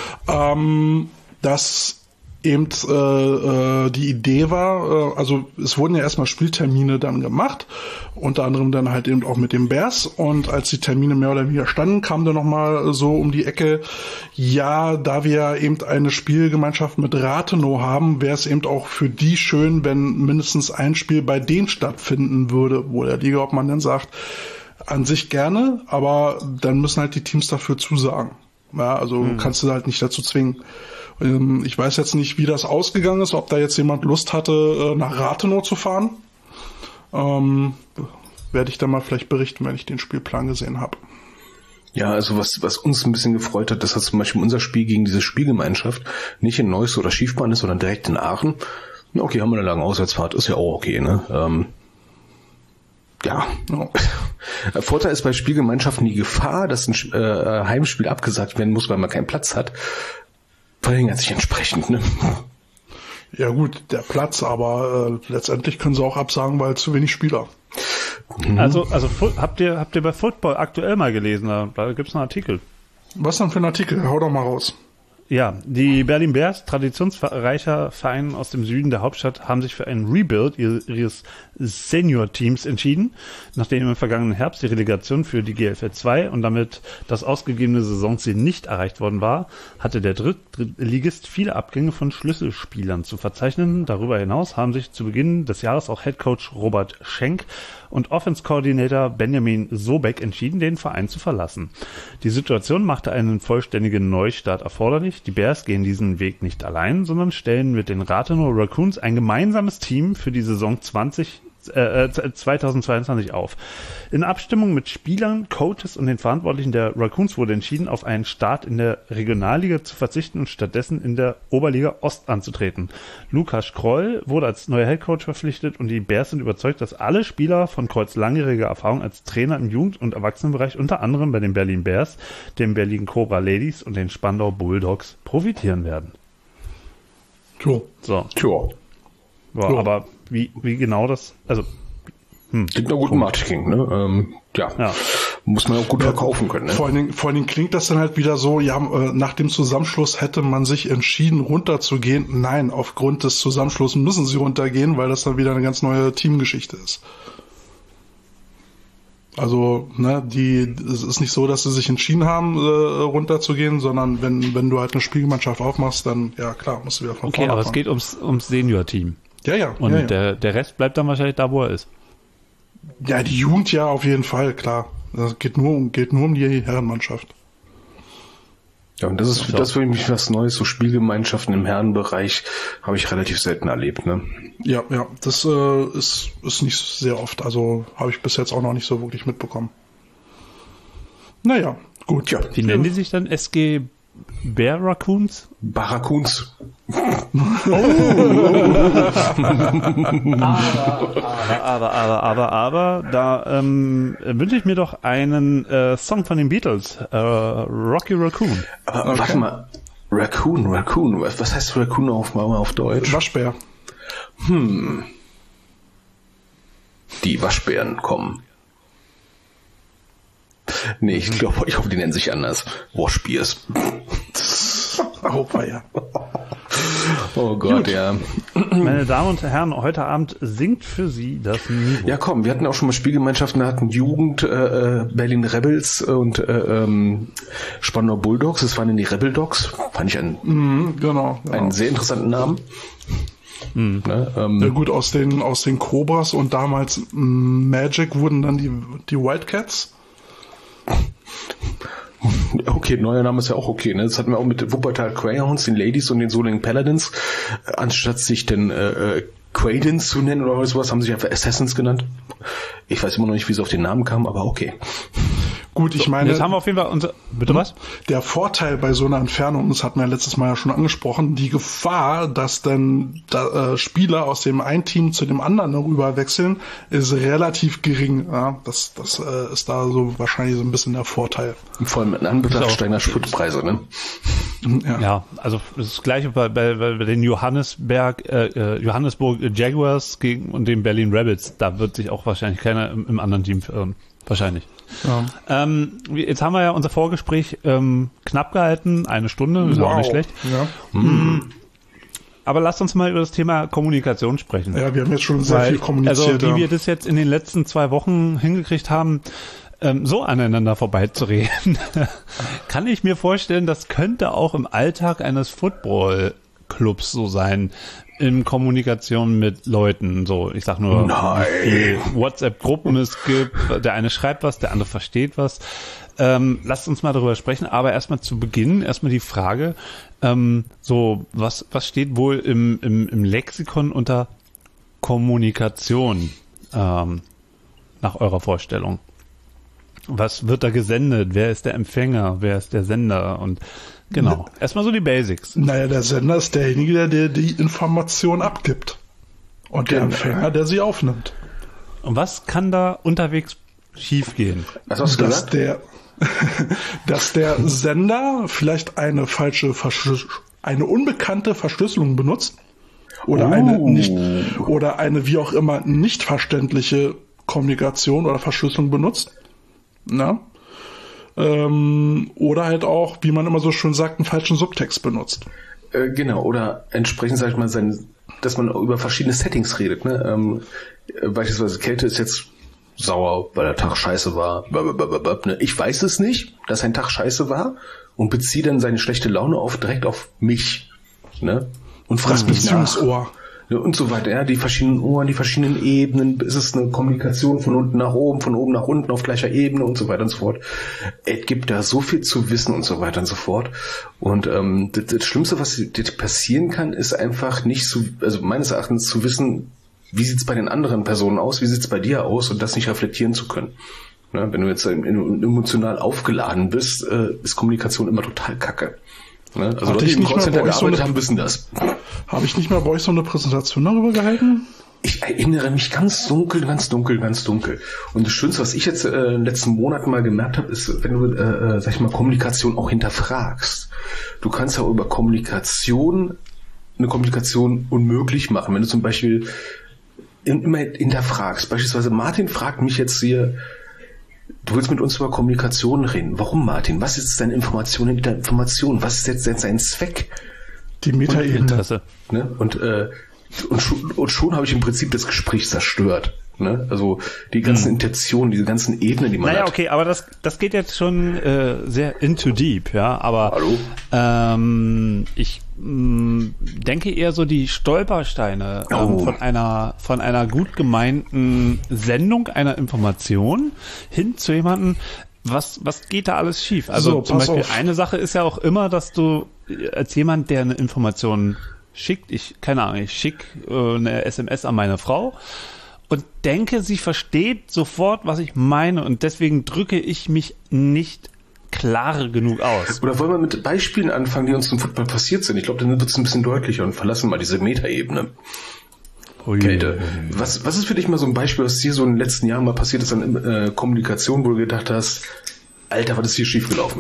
dass eben die Idee war, also es wurden ja erstmal Spieltermine dann gemacht, unter anderem dann halt eben auch mit den Bears, und als die Termine mehr oder weniger standen, kam dann nochmal so um die Ecke, ja, da wir eben eine Spielgemeinschaft mit Rathenow haben, wäre es eben auch für die schön, wenn mindestens ein Spiel bei denen stattfinden würde, wo der Ligaobmann dann sagt, an sich gerne, aber dann müssen halt die Teams dafür zusagen. Ja, also kannst du halt nicht dazu zwingen. Ich weiß jetzt nicht, wie das ausgegangen ist, ob da jetzt jemand Lust hatte, nach Rathenow zu fahren. Werde ich dann mal vielleicht berichten, wenn ich den Spielplan gesehen habe. Ja, also was uns ein bisschen gefreut hat, dass zum Beispiel unser Spiel gegen diese Spielgemeinschaft nicht in Neuss oder Schiefbahn ist, sondern direkt in Aachen. Okay, haben wir eine lange Auswärtsfahrt, ist ja auch okay, ne? Ja. Vorteil ist bei Spielgemeinschaften die Gefahr, dass ein Heimspiel abgesagt werden muss, weil man keinen Platz hat, verringert sich entsprechend, ne? Ja gut, der Platz, aber letztendlich können sie auch absagen, weil zu wenig Spieler. Also habt ihr bei Football aktuell mal gelesen? Da gibt's einen Artikel. Was denn für ein Artikel? Hau doch mal raus. Ja, die Berlin Bears, traditionsreicher Verein aus dem Süden der Hauptstadt, haben sich für einen Rebuild ihres Senior-Teams entschieden, nachdem im vergangenen Herbst die Relegation für die GFL 2 und damit das ausgegebene Saisonziel nicht erreicht worden war, hatte der Drittligist viele Abgänge von Schlüsselspielern zu verzeichnen. Darüber hinaus haben sich zu Beginn des Jahres auch Headcoach Robert Schenk und Offense-Coordinator Benjamin Sobeck entschieden, den Verein zu verlassen. Die Situation machte einen vollständigen Neustart erforderlich. Die Bears gehen diesen Weg nicht allein, sondern stellen mit den Rathenow Raccoons ein gemeinsames Team für die Saison 2022 auf. In Abstimmung mit Spielern, Coaches und den Verantwortlichen der Raccoons wurde entschieden, auf einen Start in der Regionalliga zu verzichten und stattdessen in der Oberliga Ost anzutreten. Lukas Kroll wurde als neuer Headcoach verpflichtet und die Bears sind überzeugt, dass alle Spieler von Krolls langjähriger Erfahrung als Trainer im Jugend- und Erwachsenenbereich, unter anderem bei den Berlin Bears, den Berlin Cobra Ladies und den Spandau Bulldogs, profitieren werden. So. Ja, aber wie genau das, also klingt nach gutem Marketing, ne? Ja. Muss man auch gut verkaufen können. Ne? Vor allen Dingen klingt das dann halt wieder so, ja, nach dem Zusammenschluss hätte man sich entschieden, runterzugehen. Nein, aufgrund des Zusammenschlusses müssen sie runtergehen, weil das dann wieder eine ganz neue Teamgeschichte ist. Also, ne, es ist nicht so, dass sie sich entschieden haben, runterzugehen, sondern wenn du halt eine Spielgemeinschaft aufmachst, dann, ja klar, musst du wieder von vorne aber fahren. Es geht ums Senior-Team. Ja. Und der Rest bleibt dann wahrscheinlich da, wo er ist. Ja, die Jugend ja auf jeden Fall, klar. Das geht nur um die Herrenmannschaft. Ja, und das ist für mich was Neues, so Spielgemeinschaften im Herrenbereich habe ich relativ selten erlebt, ne? Ja, das ist nicht sehr oft, also habe ich bis jetzt auch noch nicht so wirklich mitbekommen. Naja, gut. Ja. Wie nennen die sich dann? SG Bear Raccoons? Barracuns. Aber, da wünsche ich mir doch einen Song von den Beatles, Rocky Raccoon. Aber okay. Warte mal, Raccoon, was heißt Raccoon auf Deutsch? Waschbär. Die Waschbären kommen. Nee, ich hoffe, die nennen sich anders. Washbears. Oh, ja. Oh Gott, Gut. ja. Meine Damen und Herren, heute Abend singt für Sie das Niveau. Ja, komm, wir hatten auch schon mal Spielgemeinschaften, wir hatten Jugend, Berlin Rebels und Spandau Bulldogs. Das waren dann die Rebel Dogs. Fand ich einen sehr interessanten Namen. Ne, ja gut, aus den Cobras und damals Magic wurden dann die Wildcats. Okay, neuer Name ist ja auch okay, ne? Das hatten wir auch mit Wuppertal Greyhounds, den Ladies und den Solingen Paladins. Anstatt sich den Quadens zu nennen oder sowas, haben sie sich einfach Assassins genannt. Ich weiß immer noch nicht, wie sie auf den Namen kamen, aber okay. Gut, ich meine... Jetzt haben wir auf jeden Fall Bitte was? Der Vorteil bei so einer Entfernung, das hatten wir ja letztes Mal ja schon angesprochen, die Gefahr, dass dann Spieler aus dem einen Team zu dem anderen rüber wechseln, ist relativ gering. Ja, das ist da so wahrscheinlich so ein bisschen der Vorteil. Vor allem in Anbetracht steigender Spritpreise, ne? Ja, also das Gleiche bei den Johannesburg Jaguars und den Berlin Rebels. Da wird sich auch wahrscheinlich keiner im anderen Team verirren. Wahrscheinlich. Ja. Jetzt haben wir ja unser Vorgespräch knapp gehalten, 1 Stunde, ist auch nicht schlecht. Ja. Aber lasst uns mal über das Thema Kommunikation sprechen. Ja, wir haben jetzt schon sehr viel kommuniziert. Also wie wir das jetzt in den letzten 2 Wochen hingekriegt haben, so aneinander vorbeizureden, kann ich mir vorstellen, das könnte auch im Alltag eines Football-Clubs so sein. In Kommunikation mit Leuten, so, ich sag nur, wie viele WhatsApp-Gruppen es gibt, der eine schreibt was, der andere versteht was. Lasst uns mal darüber sprechen, aber erstmal zu Beginn, die Frage, was steht wohl im Lexikon unter Kommunikation, nach eurer Vorstellung? Was wird da gesendet? Wer ist der Empfänger? Wer ist der Sender? Und genau, erstmal so die Basics. Naja, der Sender ist derjenige, der die Information abgibt. Und der Empfänger, der sie aufnimmt. Und was kann da unterwegs schiefgehen? Was hast du gesagt? Dass der Sender vielleicht eine unbekannte Verschlüsselung benutzt. Oder eine wie auch immer nicht verständliche Kommunikation oder Verschlüsselung benutzt. Na? Oder halt auch, wie man immer so schön sagt, einen falschen Subtext benutzt. Genau, oder entsprechend, sag ich mal, dass man über verschiedene Settings redet. Ne? Beispielsweise Kälte ist jetzt sauer, weil der Tag scheiße war. Ne? Ich weiß es nicht, dass ein Tag scheiße war und beziehe dann seine schlechte Laune direkt auf mich. Ne? Und fragt mich nach. Ohr. Und so weiter, ja, die verschiedenen Ohren, die verschiedenen Ebenen, ist es eine Kommunikation von unten nach oben, von oben nach unten auf gleicher Ebene und so weiter und so fort. Es gibt da so viel zu wissen und so weiter und so fort. Und das Schlimmste, was passieren kann, ist einfach also meines Erachtens zu wissen, wie sieht's bei den anderen Personen aus, wie sieht's bei dir aus und das nicht reflektieren zu können. Ne, wenn du jetzt emotional aufgeladen bist, ist Kommunikation immer total kacke. Ne? Also Leute, die im Callcenter gearbeitet haben, wissen das. Habe ich nicht mal bei euch so eine Präsentation darüber gehalten? Ich erinnere mich ganz dunkel. Und das Schönste, was ich jetzt in den letzten Monaten mal gemerkt habe, ist, wenn du, sag ich mal, Kommunikation auch hinterfragst. Du kannst ja auch über eine Kommunikation unmöglich machen. Wenn du zum Beispiel immer hinterfragst. Beispielsweise Martin fragt mich jetzt hier, du willst mit uns über Kommunikation reden. Warum, Martin? Was ist deine Information hinter Information? Was ist jetzt sein Zweck? Die Metaebene. Ne? Und schon habe ich im Prinzip das Gespräch zerstört. Ne? Also die ganzen Intentionen, diese ganzen Ebenen, die man hat. Naja, okay, aber das geht jetzt schon sehr into deep, ja. Aber hallo? Ich denke eher so die Stolpersteine von einer gut gemeinten Sendung einer Information hin zu jemandem, was geht da alles schief? Also So, zum pass Beispiel auf. eine Sache ist ja auch immer, dass du als jemand, der eine Information schickt, ich schicke eine SMS an meine Frau und denke, sie versteht sofort, was ich meine und deswegen drücke ich mich nicht klar genug aus. Oder wollen wir mit Beispielen anfangen, die uns im Football passiert sind? Ich glaube, dann wird es ein bisschen deutlicher und verlassen mal diese Metaebene. Kälte. Was ist für dich mal so ein Beispiel, was dir so in den letzten Jahren mal passiert ist an Kommunikation, wo du gedacht hast, Alter, was ist hier schiefgelaufen?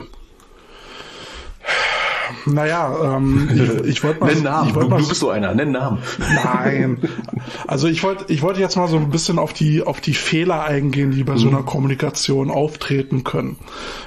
Naja, ich wollte mal... Nenn Namen, du bist so einer, nenn Namen. Nein. Also ich wollte jetzt mal so ein bisschen auf die Fehler eingehen, die bei so einer Kommunikation auftreten können.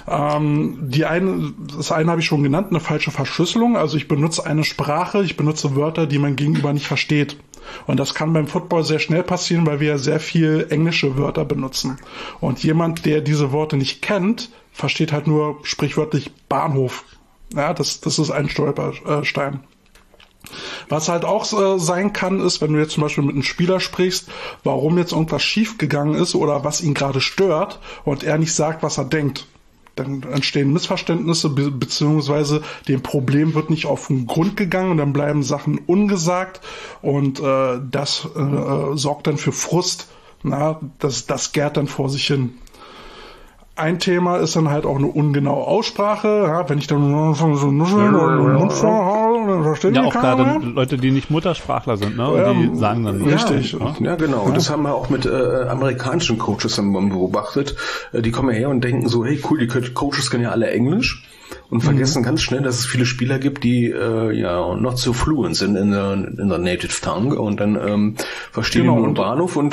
Das eine habe ich schon genannt, eine falsche Verschlüsselung. Also ich benutze eine Sprache, ich benutze Wörter, die mein Gegenüber nicht versteht. Und das kann beim Football sehr schnell passieren, weil wir ja sehr viel englische Wörter benutzen. Und jemand, der diese Worte nicht kennt, versteht halt nur sprichwörtlich Bahnhof. Ja, das ist ein Stolperstein. Was halt auch sein kann, ist, wenn du jetzt zum Beispiel mit einem Spieler sprichst, warum jetzt irgendwas schiefgegangen ist oder was ihn gerade stört und er nicht sagt, was er denkt. Dann entstehen Missverständnisse, beziehungsweise dem Problem wird nicht auf den Grund gegangen und dann bleiben Sachen ungesagt und das sorgt dann für Frust. Das gärt dann vor sich hin. Ein Thema ist dann halt auch eine ungenaue Aussprache. Ja, wenn ich dann so nuscheln und Mundfrau habe, dann verstehe ich Ja, auch keiner gerade mehr. Leute, die nicht Muttersprachler sind, ne? Und die sagen dann richtig. Ja, genau. Und das haben wir auch mit amerikanischen Coaches beobachtet. Die kommen her und denken so, hey cool, die Coaches können ja alle Englisch und vergessen ganz schnell, dass es viele Spieler gibt, die not so fluent sind in der native tongue und dann verstehen Genau, die nur und- den Bahnhof und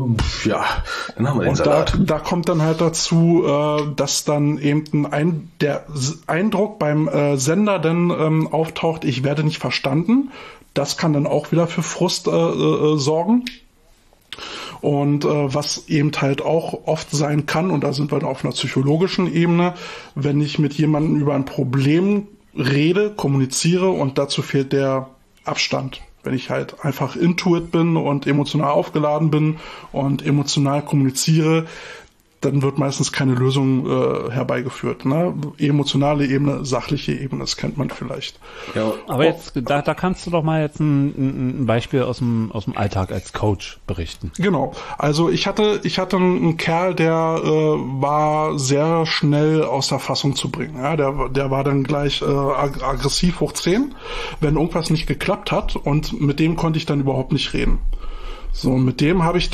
dann haben wir den Und Salat. da kommt dann halt dazu, dass dann eben der Eindruck beim Sender dann auftaucht, ich werde nicht verstanden. Das kann dann auch wieder für Frust sorgen. Und was eben halt auch oft sein kann, und da sind wir dann auf einer psychologischen Ebene, wenn ich mit jemandem über ein Problem rede, kommuniziere und dazu fehlt der Abstand. Wenn ich halt einfach intuit bin und emotional aufgeladen bin und emotional kommuniziere, dann wird meistens keine Lösung herbeigeführt. Ne? Emotionale Ebene, sachliche Ebene, das kennt man vielleicht. Ja, Aber jetzt, da kannst du doch mal jetzt ein Beispiel aus dem Alltag als Coach berichten. Genau. Also ich hatte einen Kerl, der war sehr schnell aus der Fassung zu bringen. Ja, der war dann gleich aggressiv hoch 10, wenn irgendwas nicht geklappt hat, und mit dem konnte ich dann überhaupt nicht reden. So, mit dem habe ich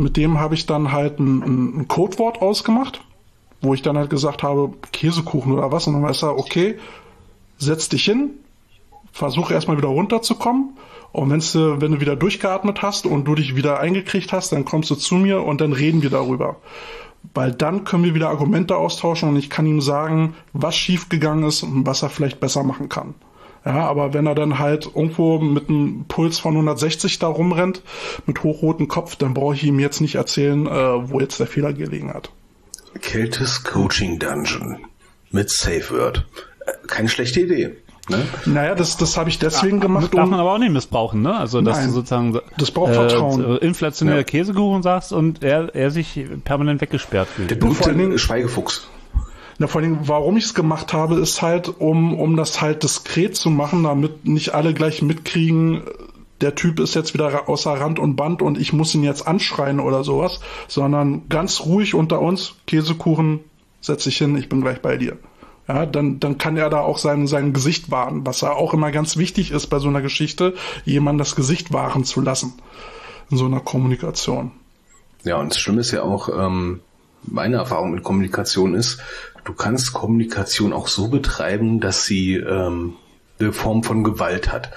dann halt ein Codewort ausgemacht, wo ich dann halt gesagt habe, Käsekuchen oder was, und dann weiß er, okay, setz dich hin, versuch erstmal wieder runterzukommen, und wenn du wieder durchgeatmet hast und du dich wieder eingekriegt hast, dann kommst du zu mir und dann reden wir darüber. Weil dann können wir wieder Argumente austauschen und ich kann ihm sagen, was schiefgegangen ist und was er vielleicht besser machen kann. Ja, aber wenn er dann halt irgendwo mit einem Puls von 160 da rumrennt, mit hochrotem Kopf, dann brauche ich ihm jetzt nicht erzählen, wo jetzt der Fehler gelegen hat. Kältes Coaching Dungeon mit Safe Word. Keine schlechte Idee. Ne? Naja, das habe ich deswegen gemacht, Darf man aber auch nicht missbrauchen, ne? Also, dass Nein, du sozusagen das braucht Vertrauen. inflationäre Ja. Käsekuchen sagst und er sich permanent weggesperrt Der fühlt. vor allen Dingen- berühmte Schweigefuchs. Na, vor allem, warum ich es gemacht habe, ist halt, um das halt diskret zu machen, damit nicht alle gleich mitkriegen, der Typ ist jetzt wieder außer Rand und Band und ich muss ihn jetzt anschreien oder sowas, sondern ganz ruhig unter uns, Käsekuchen, setz dich hin, ich bin gleich bei dir. Ja, dann kann er da auch sein Gesicht wahren, was ja auch immer ganz wichtig ist bei so einer Geschichte, jemand das Gesicht wahren zu lassen in so einer Kommunikation. Ja, und das Schlimme ist ja auch, meine Erfahrung mit Kommunikation ist, du kannst Kommunikation auch so betreiben, dass sie eine Form von Gewalt hat.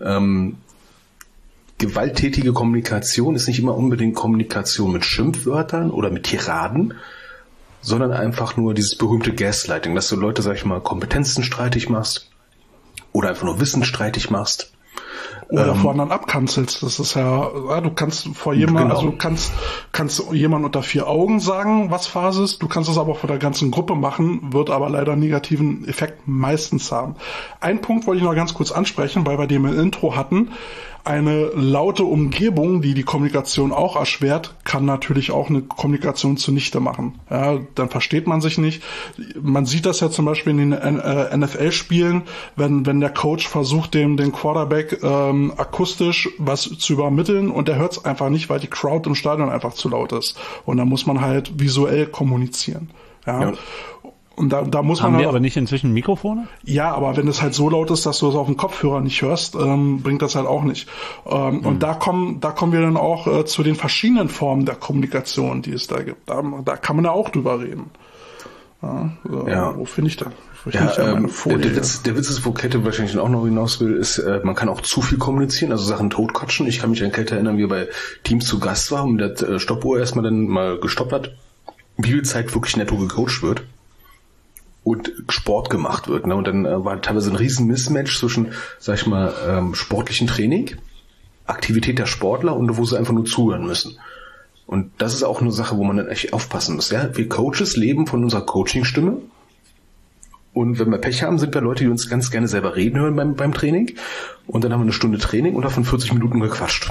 Gewalttätige Kommunikation ist nicht immer unbedingt Kommunikation mit Schimpfwörtern oder mit Tiraden, sondern einfach nur dieses berühmte Gaslighting, dass du Leute, sag ich mal, Kompetenzen streitig machst oder einfach nur Wissen streitig machst. Oder vor anderen abkanzelst. Das ist ja, du kannst vor jemand, Genau. also kannst jemand unter 4 Augen sagen, was Phase ist. Du kannst es aber vor der ganzen Gruppe machen, wird aber leider einen negativen Effekt meistens haben. Ein Punkt wollte ich noch ganz kurz ansprechen, weil wir den im Intro hatten. eine laute Umgebung, die Kommunikation auch erschwert, kann natürlich auch eine Kommunikation zunichte machen. Ja, dann versteht man sich nicht. Man sieht das ja zum Beispiel in den NFL-Spielen, wenn der Coach versucht, den Quarterback akustisch was zu übermitteln und der hört es einfach nicht, weil die Crowd im Stadion einfach zu laut ist. Und dann muss man halt visuell kommunizieren. Ja. Und da muss man. Haben wir aber nicht inzwischen Mikrofone? Ja, aber wenn es halt so laut ist, dass du es auf dem Kopfhörer nicht hörst, bringt das halt auch nicht. Und da kommen wir dann auch zu den verschiedenen Formen der Kommunikation, die es da gibt. Da kann man ja auch drüber reden. Wo finde ich da? Der Witz ist, wo Kette wahrscheinlich auch noch hinaus will, ist, man kann auch zu viel kommunizieren, also Sachen totquatschen. Ich kann mich an Kette erinnern, wie er bei Teams zu Gast war und der Stoppuhr erstmal dann mal gestoppt hat, wie viel Zeit wirklich netto gecoacht wird und Sport gemacht wird. Ne? Und dann war teilweise ein riesen Mismatch zwischen, sag ich mal, sportlichen Training, Aktivität der Sportler und wo sie einfach nur zuhören müssen. Und das ist auch eine Sache, wo man dann echt aufpassen muss. Ja? Wir Coaches leben von unserer Coaching-Stimme. Und wenn wir Pech haben, sind wir Leute, die uns ganz gerne selber reden hören beim Training. Und dann haben wir eine Stunde Training und davon 40 Minuten gequatscht.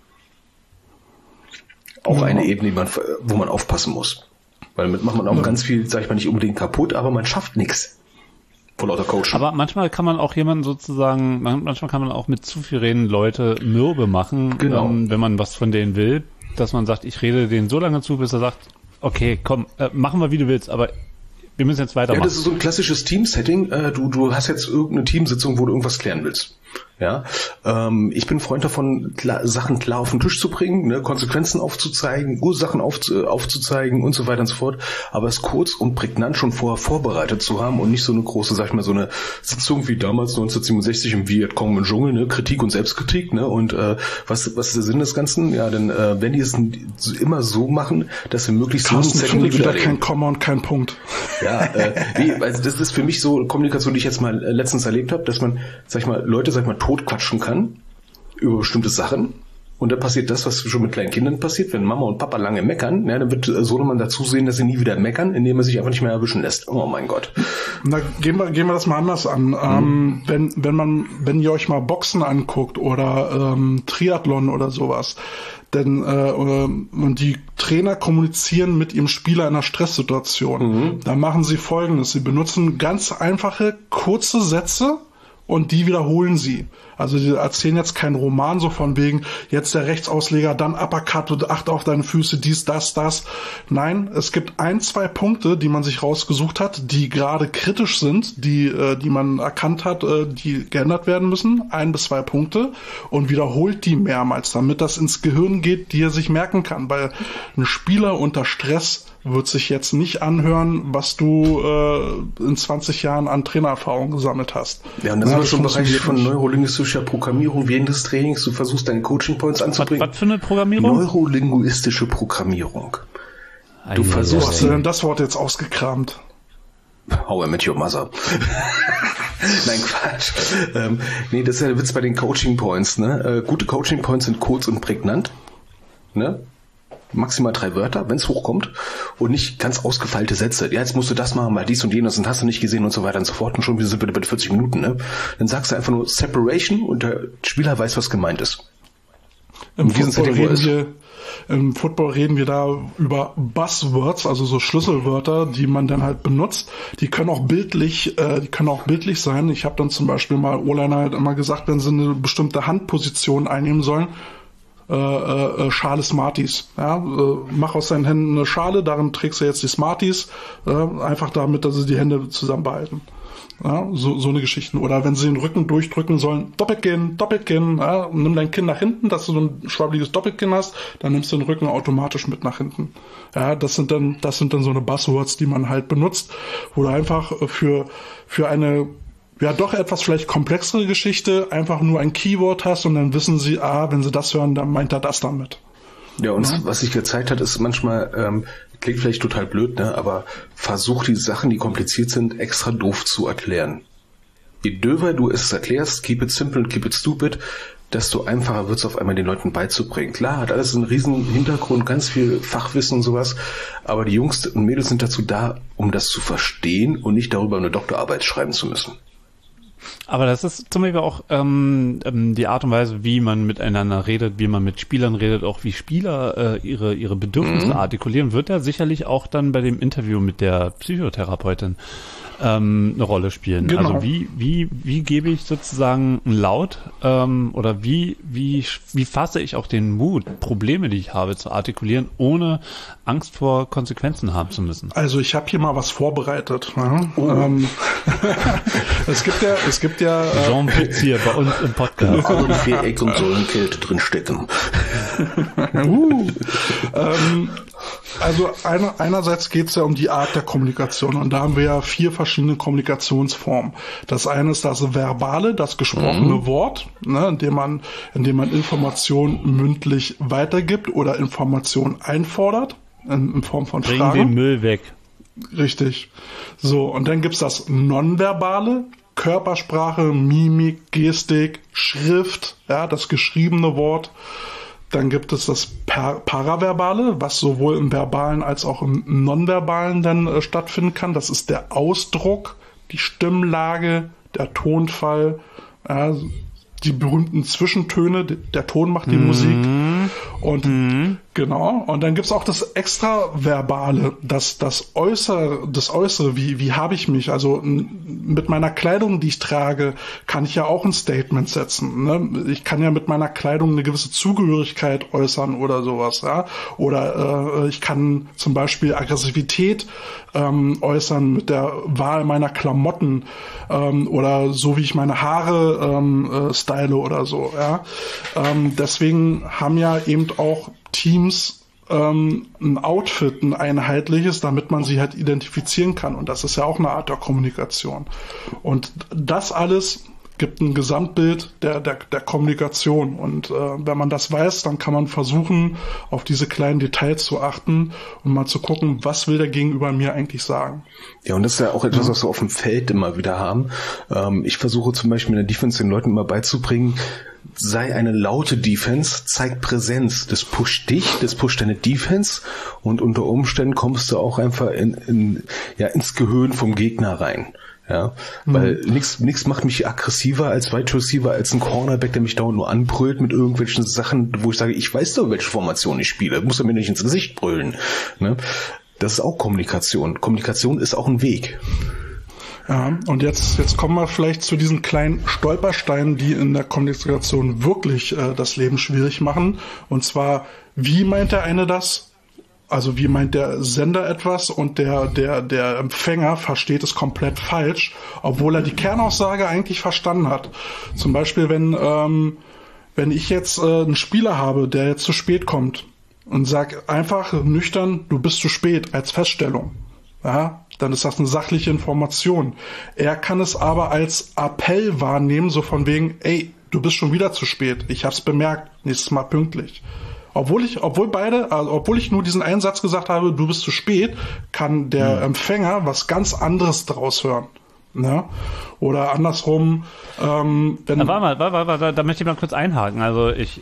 Auch eine Ebene, wo man aufpassen muss. Weil damit macht man auch ganz viel, sag ich mal, nicht unbedingt kaputt, aber man schafft nichts. Vor lauter Coaching. Aber manchmal kann man auch jemanden sozusagen, manchmal kann man auch mit zu viel reden Leute mürbe machen, genau. Wenn man was von denen will, dass man sagt, ich rede denen so lange zu, bis er sagt, okay, komm, machen wir, wie du willst, aber wir müssen jetzt weitermachen. Ja, das ist so ein klassisches Team-Setting. Du hast jetzt irgendeine Teamsitzung, wo du irgendwas klären willst. Ja, ich bin Freund davon, Sachen klar auf den Tisch zu bringen, ne, Konsequenzen aufzuzeigen, Ursachen aufzuzeigen und so weiter und so fort, aber es kurz und prägnant schon vorher vorbereitet zu haben und nicht so eine große, sag ich mal, so eine Sitzung wie damals 1967 im Vietcong im Dschungel, ne, Kritik und Selbstkritik, ne, und was ist der Sinn des Ganzen? Ja, denn wenn die es immer so machen, dass sie möglichst so ein Setting wieder kein Komma und kein Punkt. Ja, also das ist für mich so Kommunikation, die ich jetzt mal letztens erlebt habe, dass man, sag ich mal, Leute, totquatschen kann über bestimmte Sachen und dann passiert das, was schon mit kleinen Kindern passiert, wenn Mama und Papa lange meckern, ja, dann wird Sohnemann dazu sehen, dass sie nie wieder meckern, indem er sich einfach nicht mehr erwischen lässt. Oh mein Gott. Na, gehen wir das mal anders an. Wenn ihr euch mal Boxen anguckt oder Triathlon oder sowas, denn und die Trainer kommunizieren mit ihrem Spieler in einer Stresssituation. Da machen sie Folgendes: Sie benutzen ganz einfache, kurze Sätze und die wiederholen sie. Also die erzählen jetzt keinen Roman so von wegen, jetzt der Rechtsausleger, dann Uppercut und achte auf deine Füße, dies, das. Nein, es gibt 1-2 Punkte, die man sich rausgesucht hat, die gerade kritisch sind, die man erkannt hat, die geändert werden müssen. 1 bis 2 Punkte und wiederholt die mehrmals, damit das ins Gehirn geht, die er sich merken kann. Weil ein Spieler unter Stress wird sich jetzt nicht anhören, was du in 20 Jahren an Trainererfahrung gesammelt hast. Ja, und das ist schon Bereich von neurolinguistischer Programmierung während des Trainings. Du versuchst deine Coaching-Points anzubringen. Was für eine Programmierung? Neurolinguistische Programmierung. Du versuchst... Wo hast du denn das Wort jetzt ausgekramt? How I Met Your Mother. Nein, Quatsch. Das ist ja der Witz bei den Coaching-Points. Ne? Gute Coaching-Points sind kurz und prägnant. Ne? Maximal 3 Wörter, wenn es hochkommt und nicht ganz ausgefeilte Sätze. Ja, jetzt musst du das machen, mal dies und jenes und hast du nicht gesehen und so weiter und so fort und schon sind wir bei 40 Minuten. Ne? Dann sagst du einfach nur Separation und der Spieler weiß, was gemeint ist. Im Football reden wir da über Buzzwords, also so Schlüsselwörter, die man dann halt benutzt. Die können auch bildlich sein. Ich habe dann zum Beispiel mal O-Liner halt immer gesagt, wenn sie eine bestimmte Handposition einnehmen sollen, Schale Smarties. Ja, mach aus deinen Händen eine Schale, darin trägst du jetzt die Smarties, einfach damit, dass sie die Hände zusammenbehalten. Ja, so eine Geschichte. Oder wenn sie den Rücken durchdrücken sollen, Doppelkinn, ja, nimm dein Kinn nach hinten, dass du so ein schwabbeliges Doppelkinn hast, dann nimmst du den Rücken automatisch mit nach hinten. Ja, das sind dann so eine Buzzwords, die man halt benutzt, wo du einfach für eine doch etwas vielleicht komplexere Geschichte einfach nur ein Keyword hast und dann wissen sie, wenn sie das hören, dann meint er das damit. Ja, und was sich gezeigt hat, ist manchmal, klingt vielleicht total blöd, ne, aber versuch die Sachen, die kompliziert sind, extra doof zu erklären. Je döver du es erklärst, keep it simple and keep it stupid, desto einfacher wird es auf einmal den Leuten beizubringen. Klar, hat alles einen riesen Hintergrund, ganz viel Fachwissen und sowas, aber die Jungs und Mädels sind dazu da, um das zu verstehen und nicht darüber eine Doktorarbeit schreiben zu müssen. Aber das ist zum Beispiel auch die Art und Weise, wie man miteinander redet, wie man mit Spielern redet, auch wie Spieler ihre Bedürfnisse artikulieren, wird ja sicherlich auch dann bei dem Interview mit der Psychotherapeutin eine Rolle spielen. Genau. Also wie gebe ich sozusagen einen Laut oder wie fasse ich auch den Mut, Probleme, die ich habe, zu artikulieren, ohne Angst vor Konsequenzen haben zu müssen? Also ich habe hier mal was vorbereitet. Ne? Es gibt ja Jean Pütz hier bei uns im Podcast. Also 4 Eck und Säulenkälte drin stecken. Also einerseits geht es ja um die Art der Kommunikation und da haben wir ja 4 verschiedene Kommunikationsformen. Das eine ist das Verbale, das gesprochene Wort, ne, indem man Informationen mündlich weitergibt oder Informationen einfordert in Form von Bring Fragen. den Müll weg. Richtig. So, und dann gibt's das Nonverbale, Körpersprache, Mimik, Gestik, Schrift, ja, das geschriebene Wort. Dann gibt es das Paraverbale, was sowohl im Verbalen als auch im Nonverbalen dann stattfinden kann. Das ist der Ausdruck, die Stimmlage, der Tonfall, die berühmten Zwischentöne, der Ton macht die Musik. Und genau, und dann gibt's auch das Extraverbale, das Äußere, wie habe ich mich, also mit meiner Kleidung, die ich trage, kann ich ja auch ein Statement setzen, ne? Ich kann ja mit meiner Kleidung eine gewisse Zugehörigkeit äußern oder sowas, ja, oder ich kann zum Beispiel Aggressivität äußern mit der Wahl meiner Klamotten oder so wie ich meine Haare style oder so, ja. Deswegen haben ja eben auch Teams ein Outfit, ein einheitliches, damit man sie halt identifizieren kann. Und das ist ja auch eine Art der Kommunikation. Und das alles gibt ein Gesamtbild der Kommunikation. Und wenn man das weiß, dann kann man versuchen, auf diese kleinen Details zu achten und mal zu gucken, was will der Gegenüber mir eigentlich sagen. Ja, und das ist ja auch etwas, was wir auf dem Feld immer wieder haben. Ich versuche zum Beispiel in der Defense den Leuten immer beizubringen, sei eine laute Defense, zeigt Präsenz. Das pusht dich, das pusht deine Defense und unter Umständen kommst du auch einfach ins Gehirn vom Gegner rein. Ja, weil nix macht mich aggressiver als Wide Receiver, als ein Cornerback, der mich dauernd nur anbrüllt mit irgendwelchen Sachen, wo ich sage, ich weiß doch, welche Formation ich spiele. Muss er mir nicht ins Gesicht brüllen. Ne? Das ist auch Kommunikation. Kommunikation ist auch ein Weg. Ja, und jetzt kommen wir vielleicht zu diesen kleinen Stolpersteinen, die in der Kommunikation wirklich das Leben schwierig machen. Und zwar, wie meint der eine das? Also wie meint der Sender etwas und der Empfänger versteht es komplett falsch, obwohl er die Kernaussage eigentlich verstanden hat. Zum Beispiel, wenn ich jetzt einen Spieler habe, der jetzt zu spät kommt und sagt einfach nüchtern, du bist zu spät als Feststellung. Ja, dann ist das eine sachliche Information. Er kann es aber als Appell wahrnehmen, so von wegen, ey, du bist schon wieder zu spät. Ich hab's bemerkt, nächstes Mal pünktlich. Obwohl ich nur diesen einen Satz gesagt habe, du bist zu spät, kann der Empfänger was ganz anderes draus hören. Ne? Oder andersrum, wenn... Warte mal, da möchte ich mal kurz einhaken. Also ich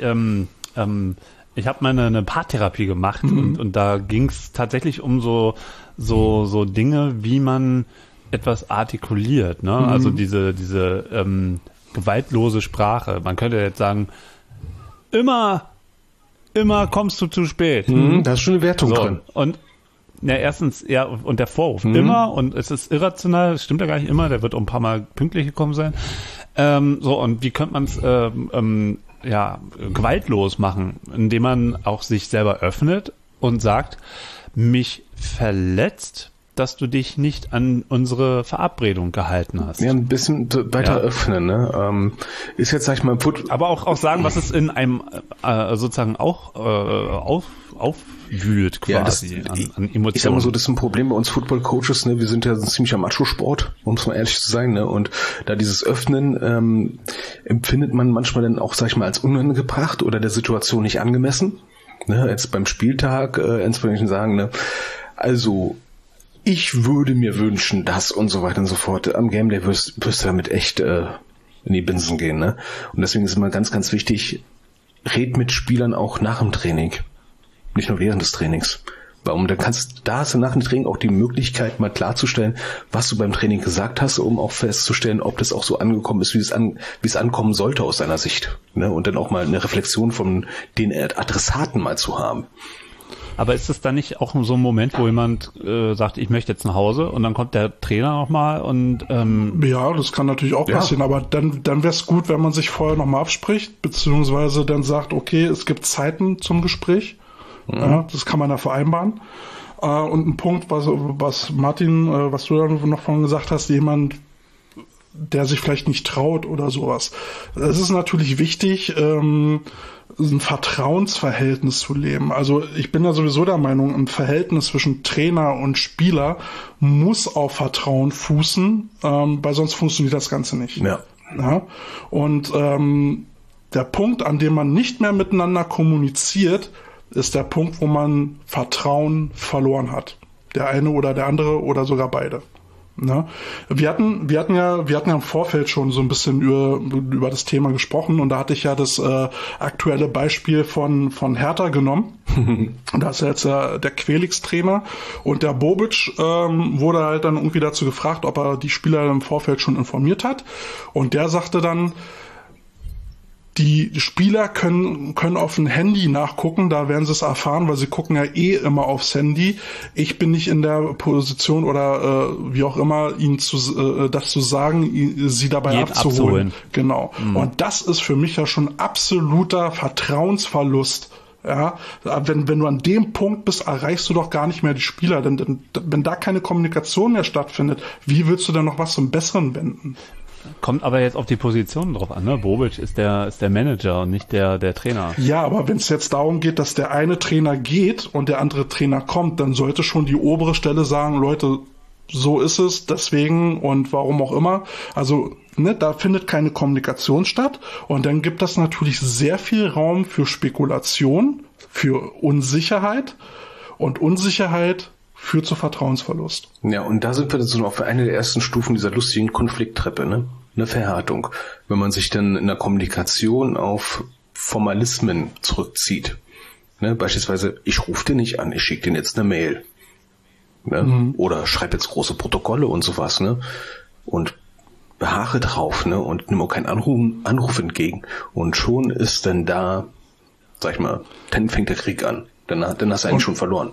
habe mal eine Paartherapie gemacht und da ging es tatsächlich um so Dinge, wie man etwas artikuliert, ne? Also diese gewaltlose Sprache. Man könnte jetzt sagen, immer kommst du zu spät. Da ist schon eine Wertung drin. Und ja, erstens, ja, und der Vorwurf, immer, und es ist irrational, es stimmt ja gar nicht immer, der wird auch ein paar Mal pünktlich gekommen sein. Und wie könnte man es gewaltlos machen, indem man auch sich selber öffnet und sagt, mich verletzt, dass du dich nicht an unsere Verabredung gehalten hast. Ja, ein bisschen weiter öffnen, ne? Ist jetzt, sag ich mal, aber auch sagen, was es in einem sozusagen auch aufwühlt quasi an Emotionen. Ich sag mal so, das ist ein Problem bei uns Football-Coaches, ne? Wir sind ja ein ziemlicher Macho-Sport, um es mal ehrlich zu sein, ne? Und da dieses Öffnen empfindet man manchmal dann auch, sag ich mal, als unangebracht oder der Situation nicht angemessen. Ne? Jetzt beim Spieltag entsprechend sagen, ne? Also ich würde mir wünschen, dass und so weiter und so fort. Am Game Day wirst du damit echt in die Binsen gehen, ne? Und deswegen ist immer ganz, ganz wichtig, red mit Spielern auch nach dem Training. Nicht nur während des Trainings. Warum? Dann da hast du nach dem Training auch die Möglichkeit, mal klarzustellen, was du beim Training gesagt hast, um auch festzustellen, ob das auch so angekommen ist, wie es ankommen sollte aus deiner Sicht. Ne? Und dann auch mal eine Reflexion von den Adressaten mal zu haben. Aber ist es dann nicht auch so ein Moment, wo jemand sagt, ich möchte jetzt nach Hause und dann kommt der Trainer nochmal und ja, das kann natürlich auch passieren, aber dann wäre es gut, wenn man sich vorher nochmal abspricht, beziehungsweise dann sagt, okay, es gibt Zeiten zum Gespräch. Ja, das kann man da vereinbaren. Und ein Punkt, was Martin, was du dann noch von gesagt hast, jemand, der sich vielleicht nicht traut oder sowas. Es ist natürlich wichtig, ein Vertrauensverhältnis zu leben. Also ich bin ja sowieso der Meinung, ein Verhältnis zwischen Trainer und Spieler muss auf Vertrauen fußen, weil sonst funktioniert das Ganze nicht. Ja. Ja? Und der Punkt, an dem man nicht mehr miteinander kommuniziert, ist der Punkt, wo man Vertrauen verloren hat. Der eine oder der andere oder sogar beide. Ne? Wir hatten ja im Vorfeld schon so ein bisschen über das Thema gesprochen und da hatte ich ja das aktuelle Beispiel von Hertha genommen. Da ist ja jetzt der Quelix-Trainer und der Bobic wurde halt dann irgendwie dazu gefragt, ob er die Spieler im Vorfeld schon informiert hat und der sagte dann, die Spieler können auf ein Handy nachgucken, da werden sie es erfahren, weil sie gucken ja eh immer aufs Handy. Ich bin nicht in der Position oder wie auch immer, ihnen das zu sagen, sie dabei abzuholen. Genau. Mhm. Und das ist für mich ja schon absoluter Vertrauensverlust. Ja, wenn du an dem Punkt bist, erreichst du doch gar nicht mehr die Spieler, denn wenn da keine Kommunikation mehr stattfindet, wie willst du dann noch was zum Besseren wenden? Kommt aber jetzt auf die Positionen drauf an, ne? Bobic ist der Manager und nicht der Trainer. Ja, aber wenn es jetzt darum geht, dass der eine Trainer geht und der andere Trainer kommt, dann sollte schon die obere Stelle sagen, Leute, so ist es, deswegen und warum auch immer. Also, ne, da findet keine Kommunikation statt und dann gibt das natürlich sehr viel Raum für Spekulation, für Unsicherheit und Unsicherheit führt zu Vertrauensverlust. Ja, und da sind wir dann so auf eine der ersten Stufen dieser lustigen Konflikttreppe, ne? Eine Verhärtung. Wenn man sich dann in der Kommunikation auf Formalismen zurückzieht. Ne? Beispielsweise, ich rufe den nicht an, ich schicke den jetzt eine Mail. Ne? Mhm. Oder schreibe jetzt große Protokolle und sowas, ne? Und beharre drauf, ne? Und nimm auch keinen Anruf entgegen. Und schon ist dann da, sag ich mal, dann fängt der Krieg an. Dann hast du eigentlich schon verloren.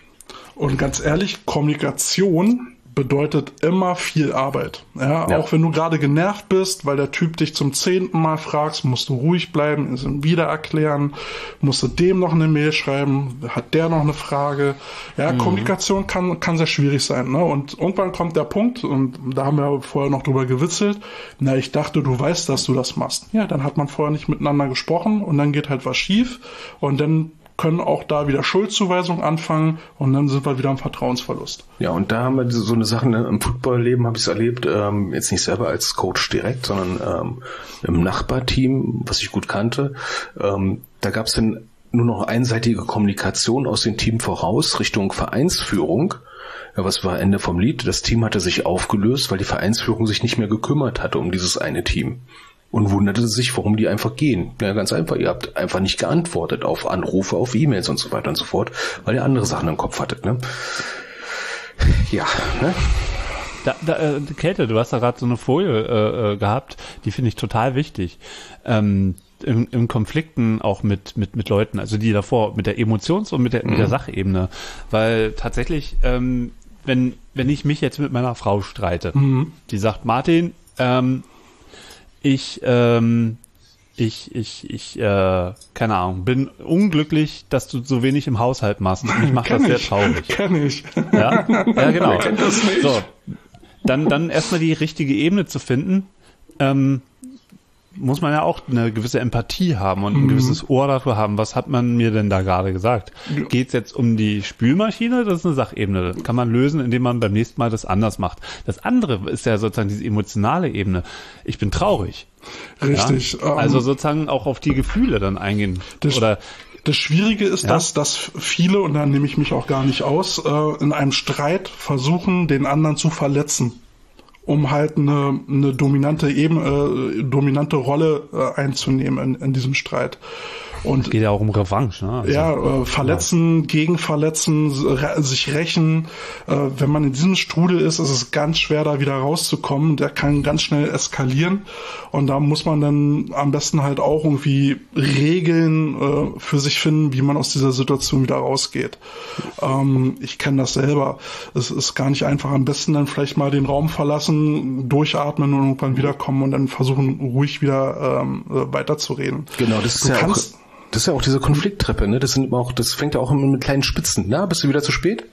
Und ganz ehrlich, Kommunikation bedeutet immer viel Arbeit. Ja. Auch wenn du gerade genervt bist, weil der Typ dich zum 10. Mal fragst, musst du ruhig bleiben, es ihm wieder erklären, musst du dem noch eine Mail schreiben, hat der noch eine Frage. Ja, Kommunikation kann sehr schwierig sein. Ne? Und irgendwann kommt der Punkt, und da haben wir vorher noch drüber gewitzelt, na, ich dachte, du weißt, dass du das machst. Ja, dann hat man vorher nicht miteinander gesprochen und dann geht halt was schief und dann können auch da wieder Schuldzuweisungen anfangen und dann sind wir wieder am Vertrauensverlust. Ja, und da haben wir so eine Sache, ne? Im Footballleben habe ich es erlebt, jetzt nicht selber als Coach direkt, sondern im Nachbarteam, was ich gut kannte. Da gab es dann nur noch einseitige Kommunikation aus dem Team voraus Richtung Vereinsführung. Ja, was war Ende vom Lied? Das Team hatte sich aufgelöst, weil die Vereinsführung sich nicht mehr gekümmert hatte um dieses eine Team. Und wunderte sich, warum die einfach gehen. Ja, ganz einfach. Ihr habt einfach nicht geantwortet auf Anrufe, auf E-Mails und so weiter und so fort, weil ihr andere Sachen im Kopf hattet, ne? Ja, ne? Käthe, du hast da gerade so eine Folie gehabt, die finde ich total wichtig. Im Konflikten auch mit Leuten, also die davor, mit der Emotions- und mit der Sachebene. Weil tatsächlich, wenn ich mich jetzt mit meiner Frau streite, die sagt, Martin, ich keine Ahnung, bin unglücklich, dass du so wenig im Haushalt machst. Und mich macht das sehr traurig. Kenn ich. Ja, genau. Wer kennt das nicht? So, dann erstmal die richtige Ebene zu finden, muss man ja auch eine gewisse Empathie haben und ein gewisses Ohr dafür haben. Was hat man mir denn da gerade gesagt? Geht es jetzt um die Spülmaschine? Das ist eine Sachebene. Das kann man lösen, indem man beim nächsten Mal das anders macht. Das andere ist ja sozusagen diese emotionale Ebene. Ich bin traurig. Richtig. Ja? Also sozusagen auch auf die Gefühle dann eingehen. Das Schwierige ist, dass viele, und da nehme ich mich auch gar nicht aus, in einem Streit versuchen, den anderen zu verletzen, um halt eine dominante Rolle einzunehmen in diesem Streit. Und geht ja auch um Revanche, ne? Also, verletzen, gegenverletzen, sich rächen. Wenn man in diesem Strudel ist es ganz schwer, da wieder rauszukommen. Der kann ganz schnell eskalieren. Und da muss man dann am besten halt auch irgendwie Regeln für sich finden, wie man aus dieser Situation wieder rausgeht. Ich kenne das selber. Es ist gar nicht einfach. Am besten dann vielleicht mal den Raum verlassen, durchatmen und irgendwann wiederkommen und dann versuchen, ruhig wieder weiterzureden. Genau, das ist ja auch diese Konflikttreppe, ne? Das fängt ja auch mit kleinen Spitzen. Na, bist du wieder zu spät?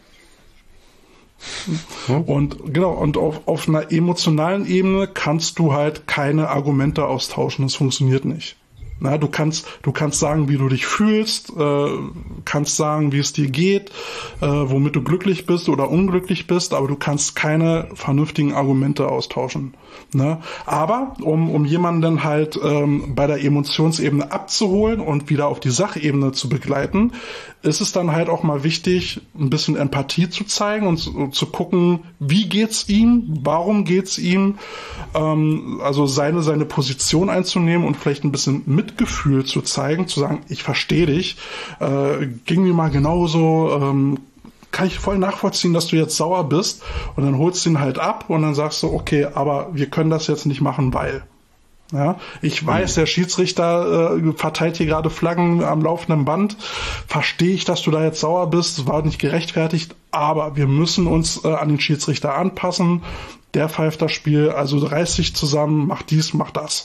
Und genau, und auf einer emotionalen Ebene kannst du halt keine Argumente austauschen. Das funktioniert nicht. Na, du kannst sagen, wie du dich fühlst, kannst sagen, wie es dir geht, womit du glücklich bist oder unglücklich bist, aber du kannst keine vernünftigen Argumente austauschen. Ne? Aber um jemanden halt bei der Emotionsebene abzuholen und wieder auf die Sachebene zu begleiten, ist es dann halt auch mal wichtig, ein bisschen Empathie zu zeigen und zu gucken, wie geht's ihm, warum geht's ihm, also seine Position einzunehmen und vielleicht ein bisschen Mitgefühl zu zeigen, zu sagen, ich verstehe dich, ging mir mal genauso, kann ich voll nachvollziehen, dass du jetzt sauer bist, und dann holst du ihn halt ab und dann sagst du, okay, aber wir können das jetzt nicht machen, weil. Ja, ich weiß, der Schiedsrichter verteilt hier gerade Flaggen am laufenden Band. Verstehe ich, dass du da jetzt sauer bist, war nicht gerechtfertigt, aber wir müssen uns an den Schiedsrichter anpassen. Der pfeift das Spiel, also reiß dich zusammen, mach dies, mach das.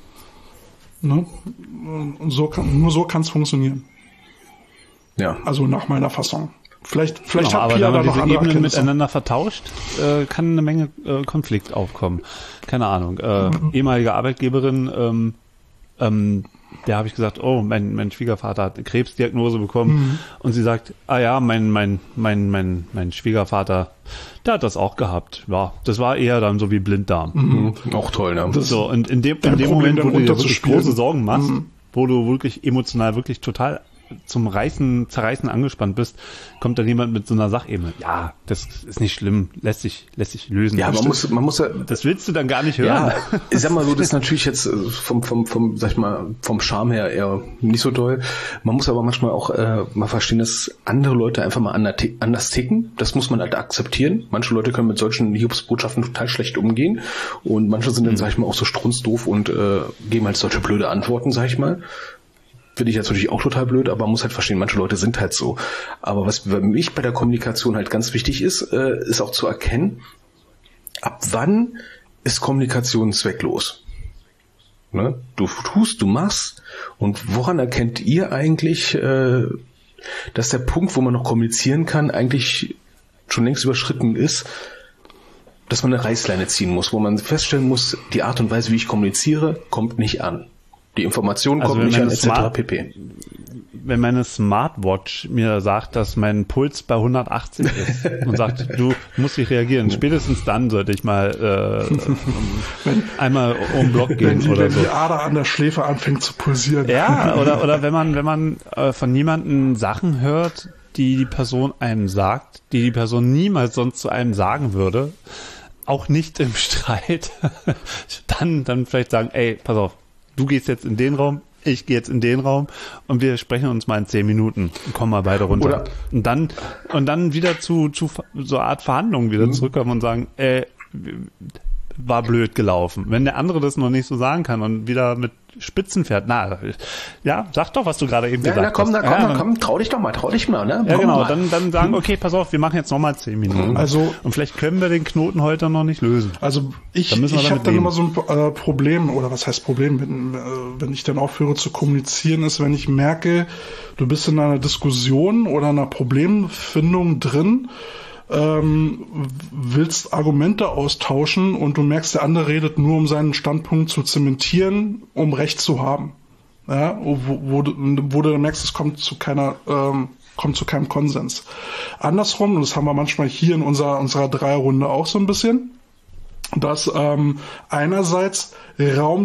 Ne? Nur so kann es funktionieren. Ja. Also nach meiner Fassung. Vielleicht genau, hat aber Pia wenn man da noch diese andere Ebenen Erkenntnisse. miteinander vertauscht, kann eine Menge Konflikt aufkommen. Keine Ahnung. Ehemalige Arbeitgeberin, der habe ich gesagt, oh, mein Schwiegervater hat eine Krebsdiagnose bekommen, und sie sagt, mein Schwiegervater, der hat das auch gehabt. Ja, das war eher dann so wie Blinddarm. Auch toll, ne? So, und in dem Problem, Moment, wo du dir wirklich runterzuspielen. große Sorgen machst, wo du wirklich emotional wirklich total zum Zerreißen angespannt bist, kommt dann jemand mit so einer Sachebene. Ja, das ist nicht schlimm, lässt sich lösen. Ja, man muss ja, das willst du dann gar nicht hören. ja, ich sag mal so, das ist natürlich jetzt sag ich mal, vom Charme her eher nicht so doll. Man muss aber manchmal auch mal verstehen, dass andere Leute einfach mal anders ticken. Das muss man halt akzeptieren. Manche Leute können mit solchen Hiobsbotschaften total schlecht umgehen, und manche sind dann, sag ich mal, auch so strunzdoof und geben halt solche blöde Antworten, sag ich mal. Finde ich jetzt natürlich auch total blöd, aber man muss halt verstehen, manche Leute sind halt so. Aber was für mich bei der Kommunikation halt ganz wichtig ist, ist auch zu erkennen, ab wann ist Kommunikation zwecklos. Ne? Du tust, du machst, und woran erkennt ihr eigentlich, dass der Punkt, wo man noch kommunizieren kann, eigentlich schon längst überschritten ist, dass man eine Reißleine ziehen muss, wo man feststellen muss, die Art und Weise, wie ich kommuniziere, kommt nicht an. Die Information kommt nicht an, etc. pp. Wenn meine Smartwatch mir sagt, dass mein Puls bei 180 ist und sagt, du musst dich reagieren, spätestens dann sollte ich mal einmal um den Block gehen oder wenn so. die Ader an der Schläfe anfängt zu pulsieren. Ja, oder wenn man von jemandem Sachen hört, die Person einem sagt, die Person niemals sonst zu einem sagen würde, auch nicht im Streit, dann vielleicht sagen, ey, pass auf, du gehst jetzt in den Raum, ich gehe jetzt in den Raum, und wir sprechen uns mal in 10 Minuten und kommen mal beide runter. Und dann wieder zu so einer Art Verhandlungen wieder zurückkommen und sagen, war blöd gelaufen. Wenn der andere das noch nicht so sagen kann und wieder mit Spitzen fährt, sag doch, was du gerade eben gesagt hast. Komm, trau dich mal, ne? Ja, genau, dann sagen, okay, pass auf, wir machen jetzt nochmal 10 Minuten. Also, und vielleicht können wir den Knoten heute noch nicht lösen. Also ich habe dann immer so ein Problem, oder was heißt Problem, wenn ich dann aufhöre zu kommunizieren, ist, wenn ich merke, du bist in einer Diskussion oder einer Problemfindung drin, willst Argumente austauschen, und du merkst, der andere redet nur, um seinen Standpunkt zu zementieren, um Recht zu haben. Ja, wo du dann merkst, es kommt zu keinem Konsens. Andersrum, und das haben wir manchmal hier in unserer Dreierrunde auch so ein bisschen, dass einerseits Raum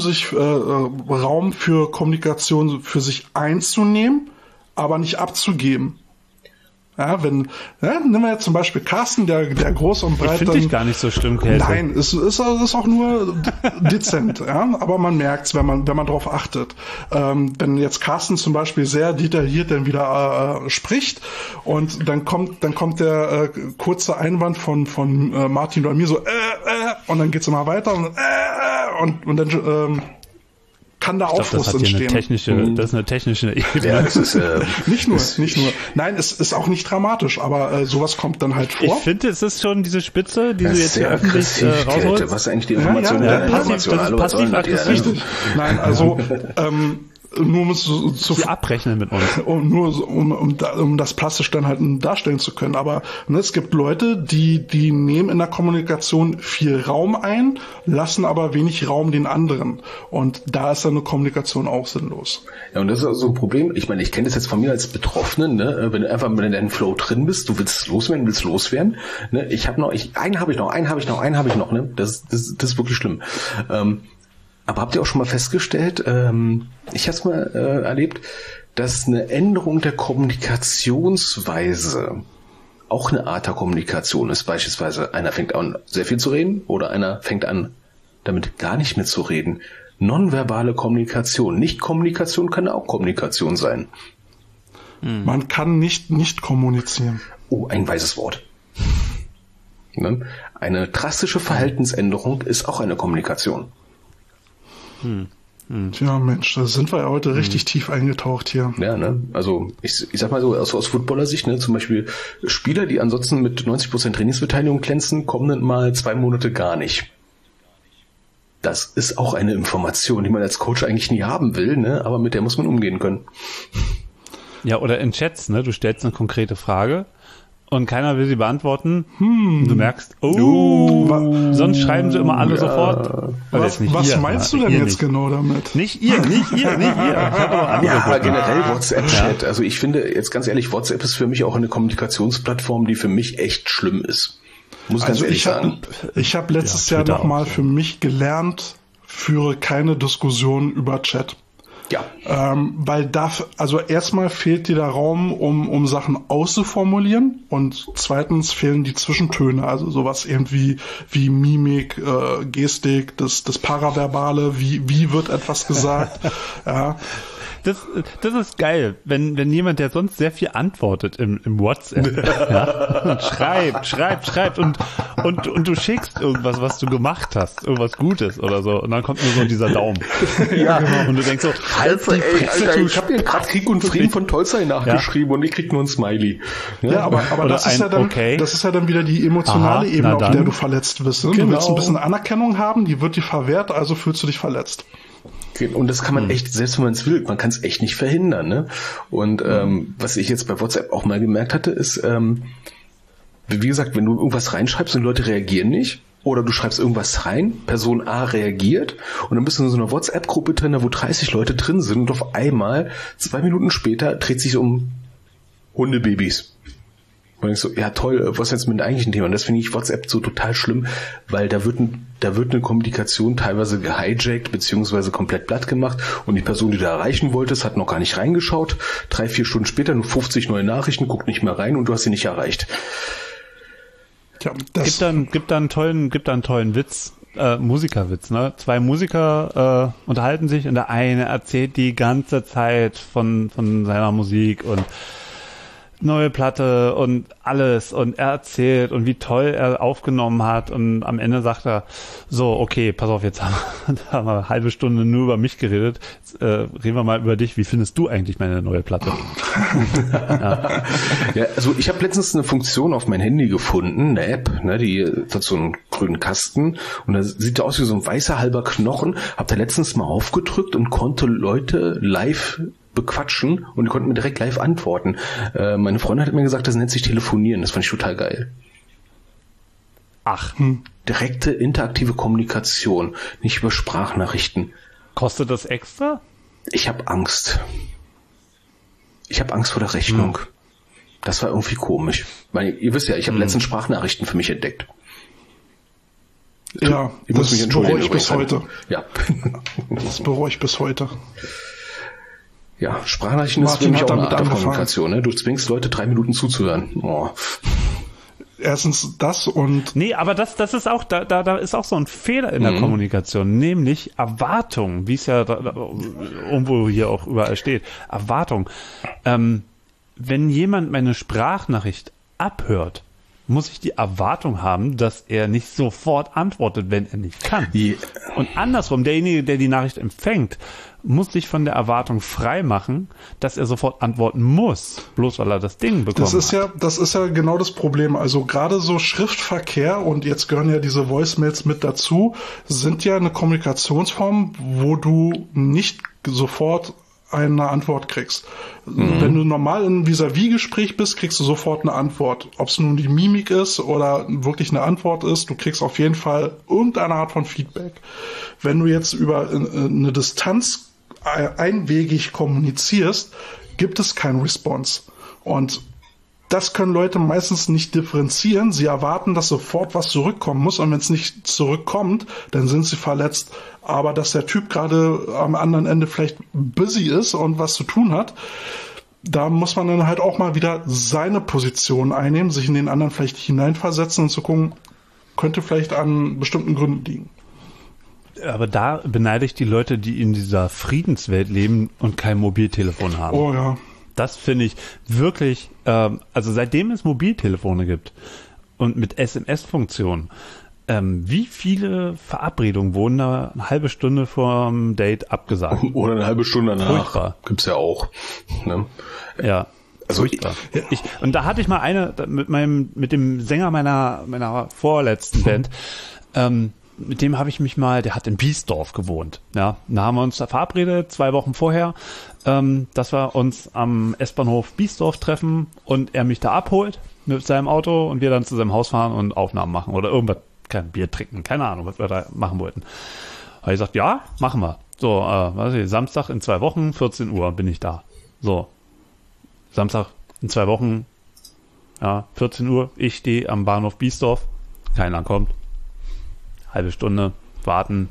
für Kommunikation für sich einzunehmen, aber nicht abzugeben. Ja, nehmen wir jetzt zum Beispiel Carsten, der groß und breit. Finde ich gar nicht so schlimm, Käse. Nein, es ist auch nur dezent, ja, aber man merkt's, wenn man drauf achtet. Wenn jetzt Carsten zum Beispiel sehr detailliert dann wieder spricht und dann kommt der kurze Einwand von Martin oder mir so und dann geht's immer weiter und dann kann da Aufruhr entstehen. Das ist eine technische Ebene. Ja, das ist, nicht nur. Nein, es ist auch nicht dramatisch, aber sowas kommt dann halt vor. Ich finde, es ist schon diese Spitze, die du jetzt hier öffentlich rausholst. Was ist eigentlich die Information? Passiv-aggressiv. Nein, also nur um es Sie abrechnen mit uns. Um das plastisch dann halt darstellen zu können. Aber es gibt Leute, die nehmen in der Kommunikation viel Raum ein, lassen aber wenig Raum den anderen. Und da ist dann eine Kommunikation auch sinnlos. Ja, und das ist auch so ein Problem. Ich meine, ich kenne das jetzt von mir als Betroffenen, ne? Wenn du einfach in deinem Flow drin bist, du willst loswerden, ne? Einen habe ich noch, ne? Das ist wirklich schlimm. Aber habt ihr auch schon mal festgestellt, ich habe es mal erlebt, dass eine Änderung der Kommunikationsweise auch eine Art der Kommunikation ist. Beispielsweise einer fängt an, sehr viel zu reden oder einer fängt an, damit gar nicht mehr zu reden. Nonverbale Kommunikation. Nicht-Kommunikation kann auch Kommunikation sein. Man kann nicht kommunizieren. Oh, ein weises Wort. Ne? Eine drastische Verhaltensänderung ist auch eine Kommunikation. Tja, Mensch, da sind wir ja heute richtig tief eingetaucht hier. Ja, ne? Also ich sag mal so aus Footballer-Sicht, ne? Zum Beispiel Spieler, die ansonsten mit 90% Trainingsbeteiligung glänzen, kommen dann mal 2 Monate gar nicht. Das ist auch eine Information, die man als Coach eigentlich nie haben will, ne? Aber mit der muss man umgehen können. Ja, oder in Chats, ne? Du stellst eine konkrete Frage und keiner will sie beantworten. Du merkst, sonst schreiben sie immer alle sofort. Was meinst du denn jetzt genau damit? Nicht ihr. Ich habe aber andere aber generell WhatsApp-Chat. Ja. Also ich finde, jetzt ganz ehrlich, WhatsApp ist für mich auch eine Kommunikationsplattform, die für mich echt schlimm ist. Muss ganz ehrlich sagen. Ich habe letztes Jahr nochmal für mich gelernt, führe keine Diskussion über Chat. Ja. Weil also erstmal fehlt dir der Raum, um Sachen auszuformulieren und zweitens fehlen die Zwischentöne, also sowas irgendwie wie Mimik, Gestik, das Paraverbale, wie wird etwas gesagt, ja. Das ist geil, wenn jemand, der sonst sehr viel antwortet im WhatsApp, ja, schreibt und du schickst irgendwas, was du gemacht hast, irgendwas Gutes oder so, und dann kommt nur so dieser Daumen. Ja. Und du denkst so, Alter, ich habe hier gerade Krieg und Frieden von Tolstoi nachgeschrieben und ich krieg nur ein Smiley. Ja, aber das ist ja dann, das ist ja dann wieder die emotionale Ebene, auf der du verletzt bist. Ne? Genau. Du willst ein bisschen Anerkennung haben, die wird dir verwehrt, also fühlst du dich verletzt. Und das kann man echt, selbst wenn man es will, man kann es echt nicht verhindern, ne? Und was ich jetzt bei WhatsApp auch mal gemerkt hatte, ist, wie gesagt, wenn du irgendwas reinschreibst und Leute reagieren nicht, oder du schreibst irgendwas rein, Person A reagiert, und dann bist du in so einer WhatsApp-Gruppe drin, wo 30 Leute drin sind, und auf einmal, 2 Minuten später, dreht sich um Hundebabys. Und ich so, ja toll, was ist jetzt mit dem eigentlichen Thema? Und das finde ich WhatsApp so total schlimm, weil da wird eine Kommunikation teilweise gehijackt, beziehungsweise komplett platt gemacht, und die Person, die du erreichen wolltest, hat noch gar nicht reingeschaut. 3-4 Stunden später nur 50 neue Nachrichten, guckt nicht mehr rein und du hast sie nicht erreicht. Tja, gibt da einen tollen Witz, Musikerwitz, ne? 2 Musiker unterhalten sich und der eine erzählt die ganze Zeit von seiner Musik und neue Platte und alles, und er erzählt und wie toll er aufgenommen hat, und am Ende sagt er so, okay, pass auf, jetzt haben wir eine halbe Stunde nur über mich geredet, jetzt, reden wir mal über dich, wie findest du eigentlich meine neue Platte? Ja, also ich habe letztens eine Funktion auf mein Handy gefunden, eine App, ne, die hat so einen grünen Kasten und da sieht aus wie so ein weißer halber Knochen, hab da letztens mal aufgedrückt und konnte Leute live bequatschen und die konnten mir direkt live antworten. Meine Freundin hat mir gesagt, das nennt sich Telefonieren. Das fand ich total geil. Ach. Direkte interaktive Kommunikation, nicht über Sprachnachrichten. Kostet das extra? Ich habe Angst. Ich habe Angst vor der Rechnung. Das war irgendwie komisch. Weil ihr wisst ja, ich habe letztens Sprachnachrichten für mich entdeckt. Ja, ich muss mich entschuldigen. Das bereue ich bis heute. Ja. Das bereue ich bis heute. Ja, Sprachnachrichten ist für Martin mich hat auch eine damit Art der angefangen. Kommunikation. Ne? Du zwingst Leute 3 Minuten zuzuhören. Oh. Erstens das und Nee, aber das ist auch, da ist auch so ein Fehler in der Kommunikation, nämlich Erwartung, wie es ja irgendwo hier auch überall steht. Erwartung. Wenn jemand meine Sprachnachricht abhört, muss ich die Erwartung haben, dass er nicht sofort antwortet, wenn er nicht kann. Yeah. Und andersrum, derjenige, der die Nachricht empfängt, muss sich von der Erwartung frei machen, dass er sofort antworten muss, bloß weil er das Ding bekommen hat. das ist ja genau das Problem. Also gerade so Schriftverkehr, und jetzt gehören ja diese Voicemails mit dazu, sind ja eine Kommunikationsform, wo du nicht sofort eine Antwort kriegst. Wenn du normal in Vis-à-vis-Gespräch bist, kriegst du sofort eine Antwort. Ob es nun die Mimik ist oder wirklich eine Antwort ist, du kriegst auf jeden Fall irgendeine Art von Feedback. Wenn du jetzt über eine Distanz einwegig kommunizierst, gibt es keinen Response. Und das können Leute meistens nicht differenzieren. Sie erwarten, dass sofort was zurückkommen muss, und wenn es nicht zurückkommt, dann sind sie verletzt. Aber dass der Typ gerade am anderen Ende vielleicht busy ist und was zu tun hat, da muss man dann halt auch mal wieder seine Position einnehmen, sich in den anderen vielleicht hineinversetzen und zu gucken, könnte vielleicht an bestimmten Gründen liegen. Aber da beneide ich die Leute, die in dieser Friedenswelt leben und kein Mobiltelefon haben. Oh ja. Das finde ich wirklich, also seitdem es Mobiltelefone gibt und mit SMS-Funktionen, wie viele Verabredungen wurden da eine halbe Stunde vorm Date abgesagt? Oder eine halbe Stunde danach. Furchtbar. Gibt's ja auch. Ne? Ja. Also furchtbar. Und da hatte ich mal mit dem Sänger meiner vorletzten Band, mit dem habe ich mich mal, der hat in Biesdorf gewohnt. Ja, da haben wir uns da verabredet, 2 Wochen vorher, dass wir uns am S-Bahnhof Biesdorf treffen und er mich da abholt mit seinem Auto und wir dann zu seinem Haus fahren und Aufnahmen machen oder irgendwas, kein Bier trinken, keine Ahnung, was wir da machen wollten. Da habe ich gesagt, ja, machen wir. So, weiß ich, Samstag in 2 Wochen, 14 Uhr bin ich da. So, Samstag in 2 Wochen, ja, 14 Uhr, ich stehe am Bahnhof Biesdorf, keiner kommt. Halbe Stunde warten,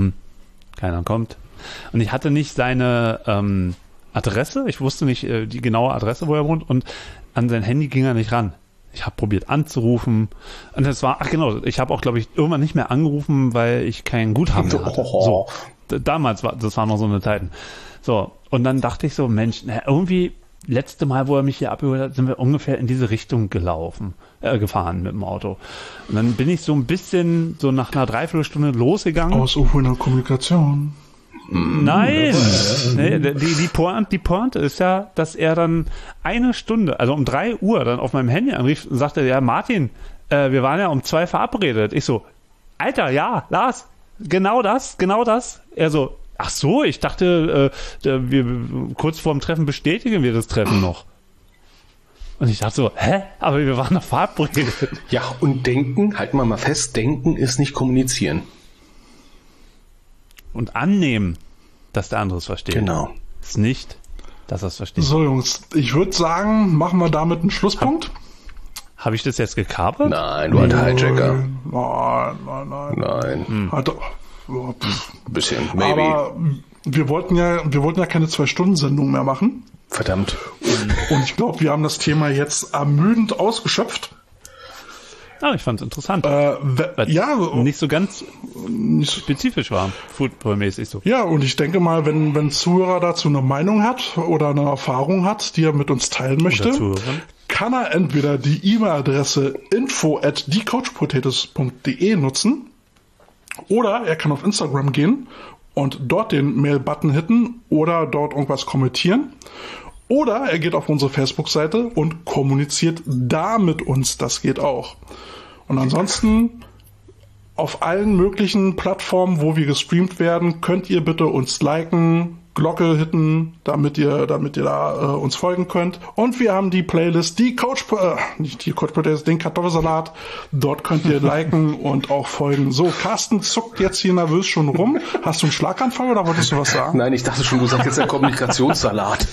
keiner kommt. Und ich hatte nicht seine Adresse, ich wusste nicht die genaue Adresse, wo er wohnt, und an sein Handy ging er nicht ran. Ich habe probiert anzurufen und das war, ich habe auch, glaube ich, irgendwann nicht mehr angerufen, weil ich kein Guthaben mehr hatte. So, damals das waren noch so eine Zeiten. So, und dann dachte ich so, Mensch, irgendwie letzte Mal, wo er mich hier abgeholt hat, sind wir ungefähr in diese Richtung gefahren mit dem Auto. Und dann bin ich so ein bisschen, so nach einer Dreiviertelstunde losgegangen. Ausufernder Kommunikation. Nein! Nee, die Pointe ist ja, dass er dann 1 Stunde, also um 3 Uhr dann auf meinem Handy anrief und sagte, ja, Martin, wir waren ja um 2 verabredet. Ich so, Alter, ja, Lars, genau das. Er so, ach so, ich dachte, wir kurz vorm Treffen bestätigen wir das Treffen noch. Und ich dachte so, hä? Aber wir waren doch verabredet. Ja, und denken, halten wir mal fest, denken ist nicht kommunizieren. Und annehmen, dass der andere es versteht. Genau. Ist nicht, dass er es versteht. So, Jungs, ich würde sagen, machen wir damit einen Schlusspunkt. Habe ich das jetzt gekapert? Nein, du alter Hijacker. Nein. Hat doch. Ein bisschen, maybe. Aber wir wollten ja keine 2-Stunden-Sendung mehr machen. Verdammt. Und ich glaube, wir haben das Thema jetzt ermüdend ausgeschöpft. Ah, ich fand es interessant. Ja, nicht so ganz spezifisch war, footballmäßig so. Ja, und ich denke mal, wenn ein Zuhörer dazu eine Meinung hat oder eine Erfahrung hat, die er mit uns teilen möchte, kann er entweder die E-Mail-Adresse info@diecoachpotatoes.de nutzen oder er kann auf Instagram gehen und dort den Mail-Button hitten oder dort irgendwas kommentieren. Oder er geht auf unsere Facebook-Seite und kommuniziert da mit uns. Das geht auch. Und ansonsten auf allen möglichen Plattformen, wo wir gestreamt werden, könnt ihr bitte uns liken, Glocke hitten, damit ihr da uns folgen könnt. Und wir haben die Playlist, den Kartoffelsalat. Dort könnt ihr liken und auch folgen. So, Carsten zuckt jetzt hier nervös schon rum. Hast du einen Schlaganfall oder wolltest du was sagen? Nein, ich dachte schon, du sagst jetzt der Kommunikationssalat.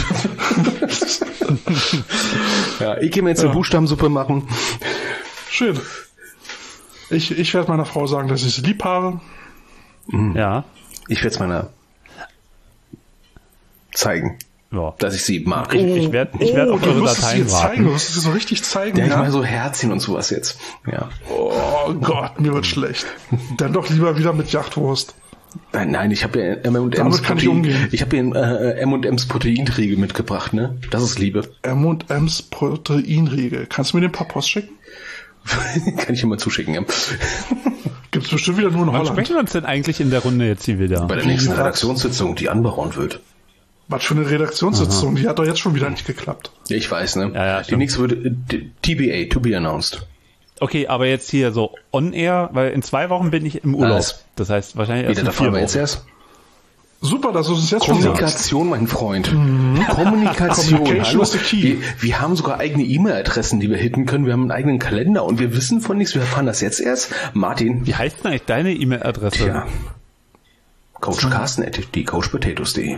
Ja, ich gehe mir jetzt eine Buchstabensuppe machen. Schön. Ich werde meiner Frau sagen, dass ich sie lieb habe. Ja. Ich werde es meiner zeigen, Ja. dass ich sie mag. Ich werd auf du eure musst es Dateien dir zeigen, warten. du musst es dir so richtig zeigen. Ja, ich Ja? meine so Herzchen und sowas jetzt. Ja. Oh Gott, mir wird schlecht. Dann doch lieber wieder mit Jachtwurst. Nein, ich habe ja M&M's Damit kann ich umgehen. Ich habe hier M&M's Proteinriegel mitgebracht, ne? Das ist Liebe. M&M's Proteinriegel. Kannst du mir den per Post schicken? Kann ich immer zuschicken, ja. Gibt's bestimmt wieder nur in Wann Holland. sprechen wir uns denn eigentlich in der Runde jetzt hier wieder? Bei der nächsten Redaktionssitzung, die anberaumt wird. Was für eine Redaktionssitzung, die hat doch jetzt schon wieder nicht geklappt. Ja, ich weiß, ne? Ja, die stimmt. nächste wird TBA, to be announced. Okay, aber jetzt hier so on air, weil in 2 Wochen bin ich im Urlaub. Was? Das heißt wahrscheinlich erst Wieder, in da 4 fahren wir jetzt Wochen. erst. Super, dass du es jetzt schon sagst. Kommunikation, mein Freund. Kommunikation. Communication Hallo. is the key. Wir haben sogar eigene E-Mail-Adressen, die wir hitten können. Wir haben einen eigenen Kalender und wir wissen von nichts. Wir erfahren das jetzt erst. Martin. Wie heißt denn eigentlich deine E-Mail-Adresse? Ja. Coach Carsten at coachpotatoes.de.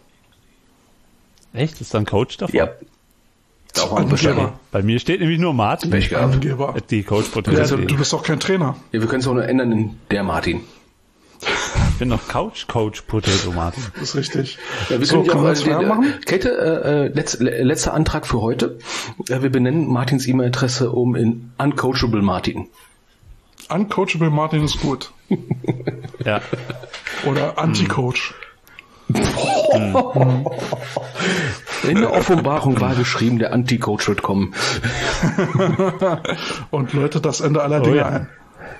Echt? Ist da ein Coach davon? Ja. Auch mal wahrscheinlich. Angeber. Bei mir steht nämlich nur Martin. Pech gehabt. Angeber. Die Coach Ja, Potato. du bist doch kein Trainer. Ja, wir können es auch nur ändern in der Martin. Ich bin noch Coach Potato Martin. Das ist richtig. Ja, wir So, können können wir das machen? Käthe, letzter Antrag für heute. Wir benennen Martins E-Mail-Adresse um in Uncoachable Martin. Uncoachable Martin ist gut. Ja. Oder Anti-Coach. In der Offenbarung war geschrieben, der Anti-Coach wird kommen. Und läutet das Ende aller Dinge ja. ein.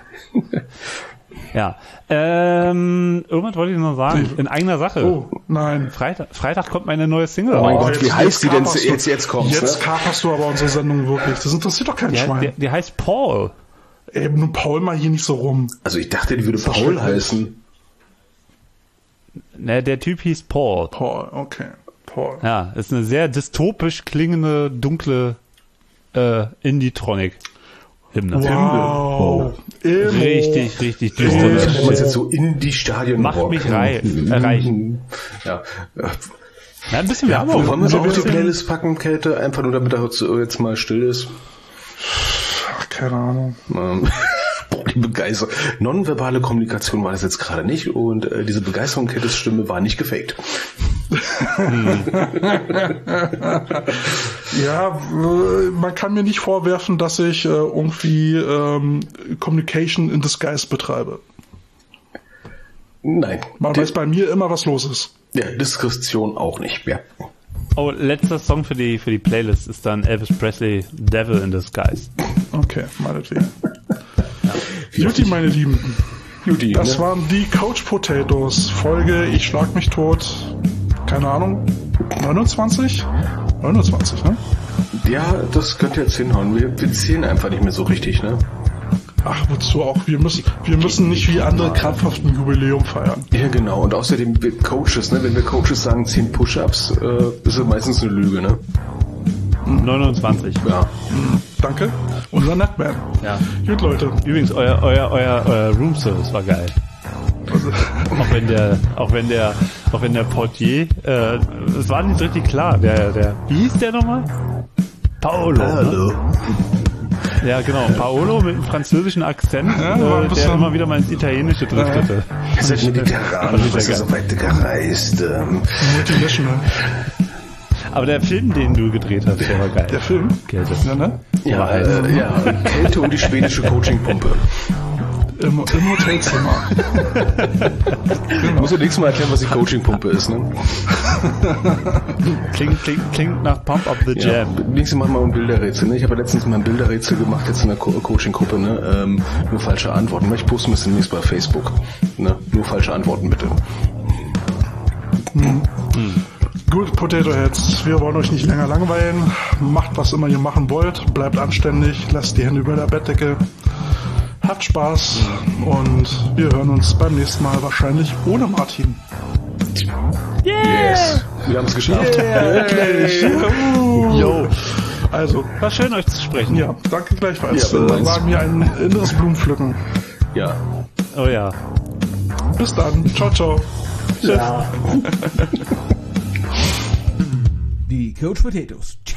Ja. Irgendwas wollte ich noch sagen. In eigener Sache. Oh, nein. Freitag kommt meine neue Single Oh mein raus. Gott, wie heißt die denn kaperst du- jetzt kommst, Jetzt ne? kaperst du aber unsere Sendung wirklich. Das interessiert doch kein Schwein. Die heißt Paul. Ey, nun Paul mal hier nicht so rum. Also ich dachte, die würde Paul schrecklich. heißen. Ne, der Typ hieß Paul. Paul, okay. Paul. Ja, ist eine sehr dystopisch klingende, dunkle Indie-Tronic-Hymne. Wow. Emo. Richtig Wenn düster. man es jetzt so in die Stadion Macht mich erreichen. Ja. Ja, ein bisschen Ja, Werbung. wollen wir es Ein auf die bisschen- Playlist packen, Käthe? Einfach nur, damit er jetzt mal still ist. Ach, keine Ahnung. Boah, die Begeisterung. Nonverbale Kommunikation war das jetzt gerade nicht und diese Begeisterung Käthes Stimme war nicht gefaked. Ja, man kann mir nicht vorwerfen, dass ich irgendwie Communication in Disguise betreibe. Nein. Man weiß bei mir immer, was los ist. Ja, Diskretion auch nicht mehr. Oh, letzter Song für die Playlist ist dann Elvis Presley, Devil in Disguise. Okay, meinetwegen. Juti, meine Lieben. Juti, Das ne? waren die Coach Potatoes. Folge Ich schlag mich tot. Keine Ahnung. 29? 29, ne? Ja, das könnte jetzt hinhauen. Wir zählen einfach nicht mehr so richtig, ne? Ach, wozu auch? Wir müssen nicht wie andere krampfhaft ein Jubiläum feiern. Ja, genau. Und außerdem, wir Coaches, ne? Wenn wir Coaches sagen 10 Push-Ups, ist das meistens eine Lüge, ne? 29. Ja. Danke. Unser Netman. Ja. Gut, Leute. Übrigens, euer Roomservice war geil. Auch wenn der Portier, es war nicht richtig klar, wie hieß der nochmal? Paolo. Ne? Ja, genau. Paolo mit einem französischen Akzent, Ja, der bisschen- immer wieder mal ins Italienische driftete. Ihr seid mediterran, sehr was ist geil. so weit gereist? Multinational. Aber der Film, den du gedreht hast, der war geil. Der Film? Kälte. Ja, ne? Ja, ja, Kälte und die schwedische Coachingpumpe. Im Hotelzimmer. Ich muss ja nächstes Mal erklären, was die Coachingpumpe ist, ne? Klingt nach Pump Up the Ja, Jam. nächstes Mal machen wir ein Bilderrätsel, ne? Ich habe ja letztens mal ein Bilderrätsel gemacht, jetzt in der Coaching-Gruppe, ne? Nur falsche Antworten. Ich poste mir das demnächst bei Facebook. Ne? Nur falsche Antworten, bitte. Gut, Potato Heads, wir wollen euch nicht länger langweilen. Macht, was immer ihr machen wollt. Bleibt anständig, lasst die Hände über der Bettdecke. Habt Spaß und wir hören uns beim nächsten Mal wahrscheinlich ohne Martin. Yes! Wir haben es geschafft. Yo, Also, war schön euch zu sprechen. ja, danke gleichfalls. Ja, meins. War mir ein inneres Blumenpflücken. Ja. Oh ja. Bis dann. Ciao, ciao. Die Coach Potatoes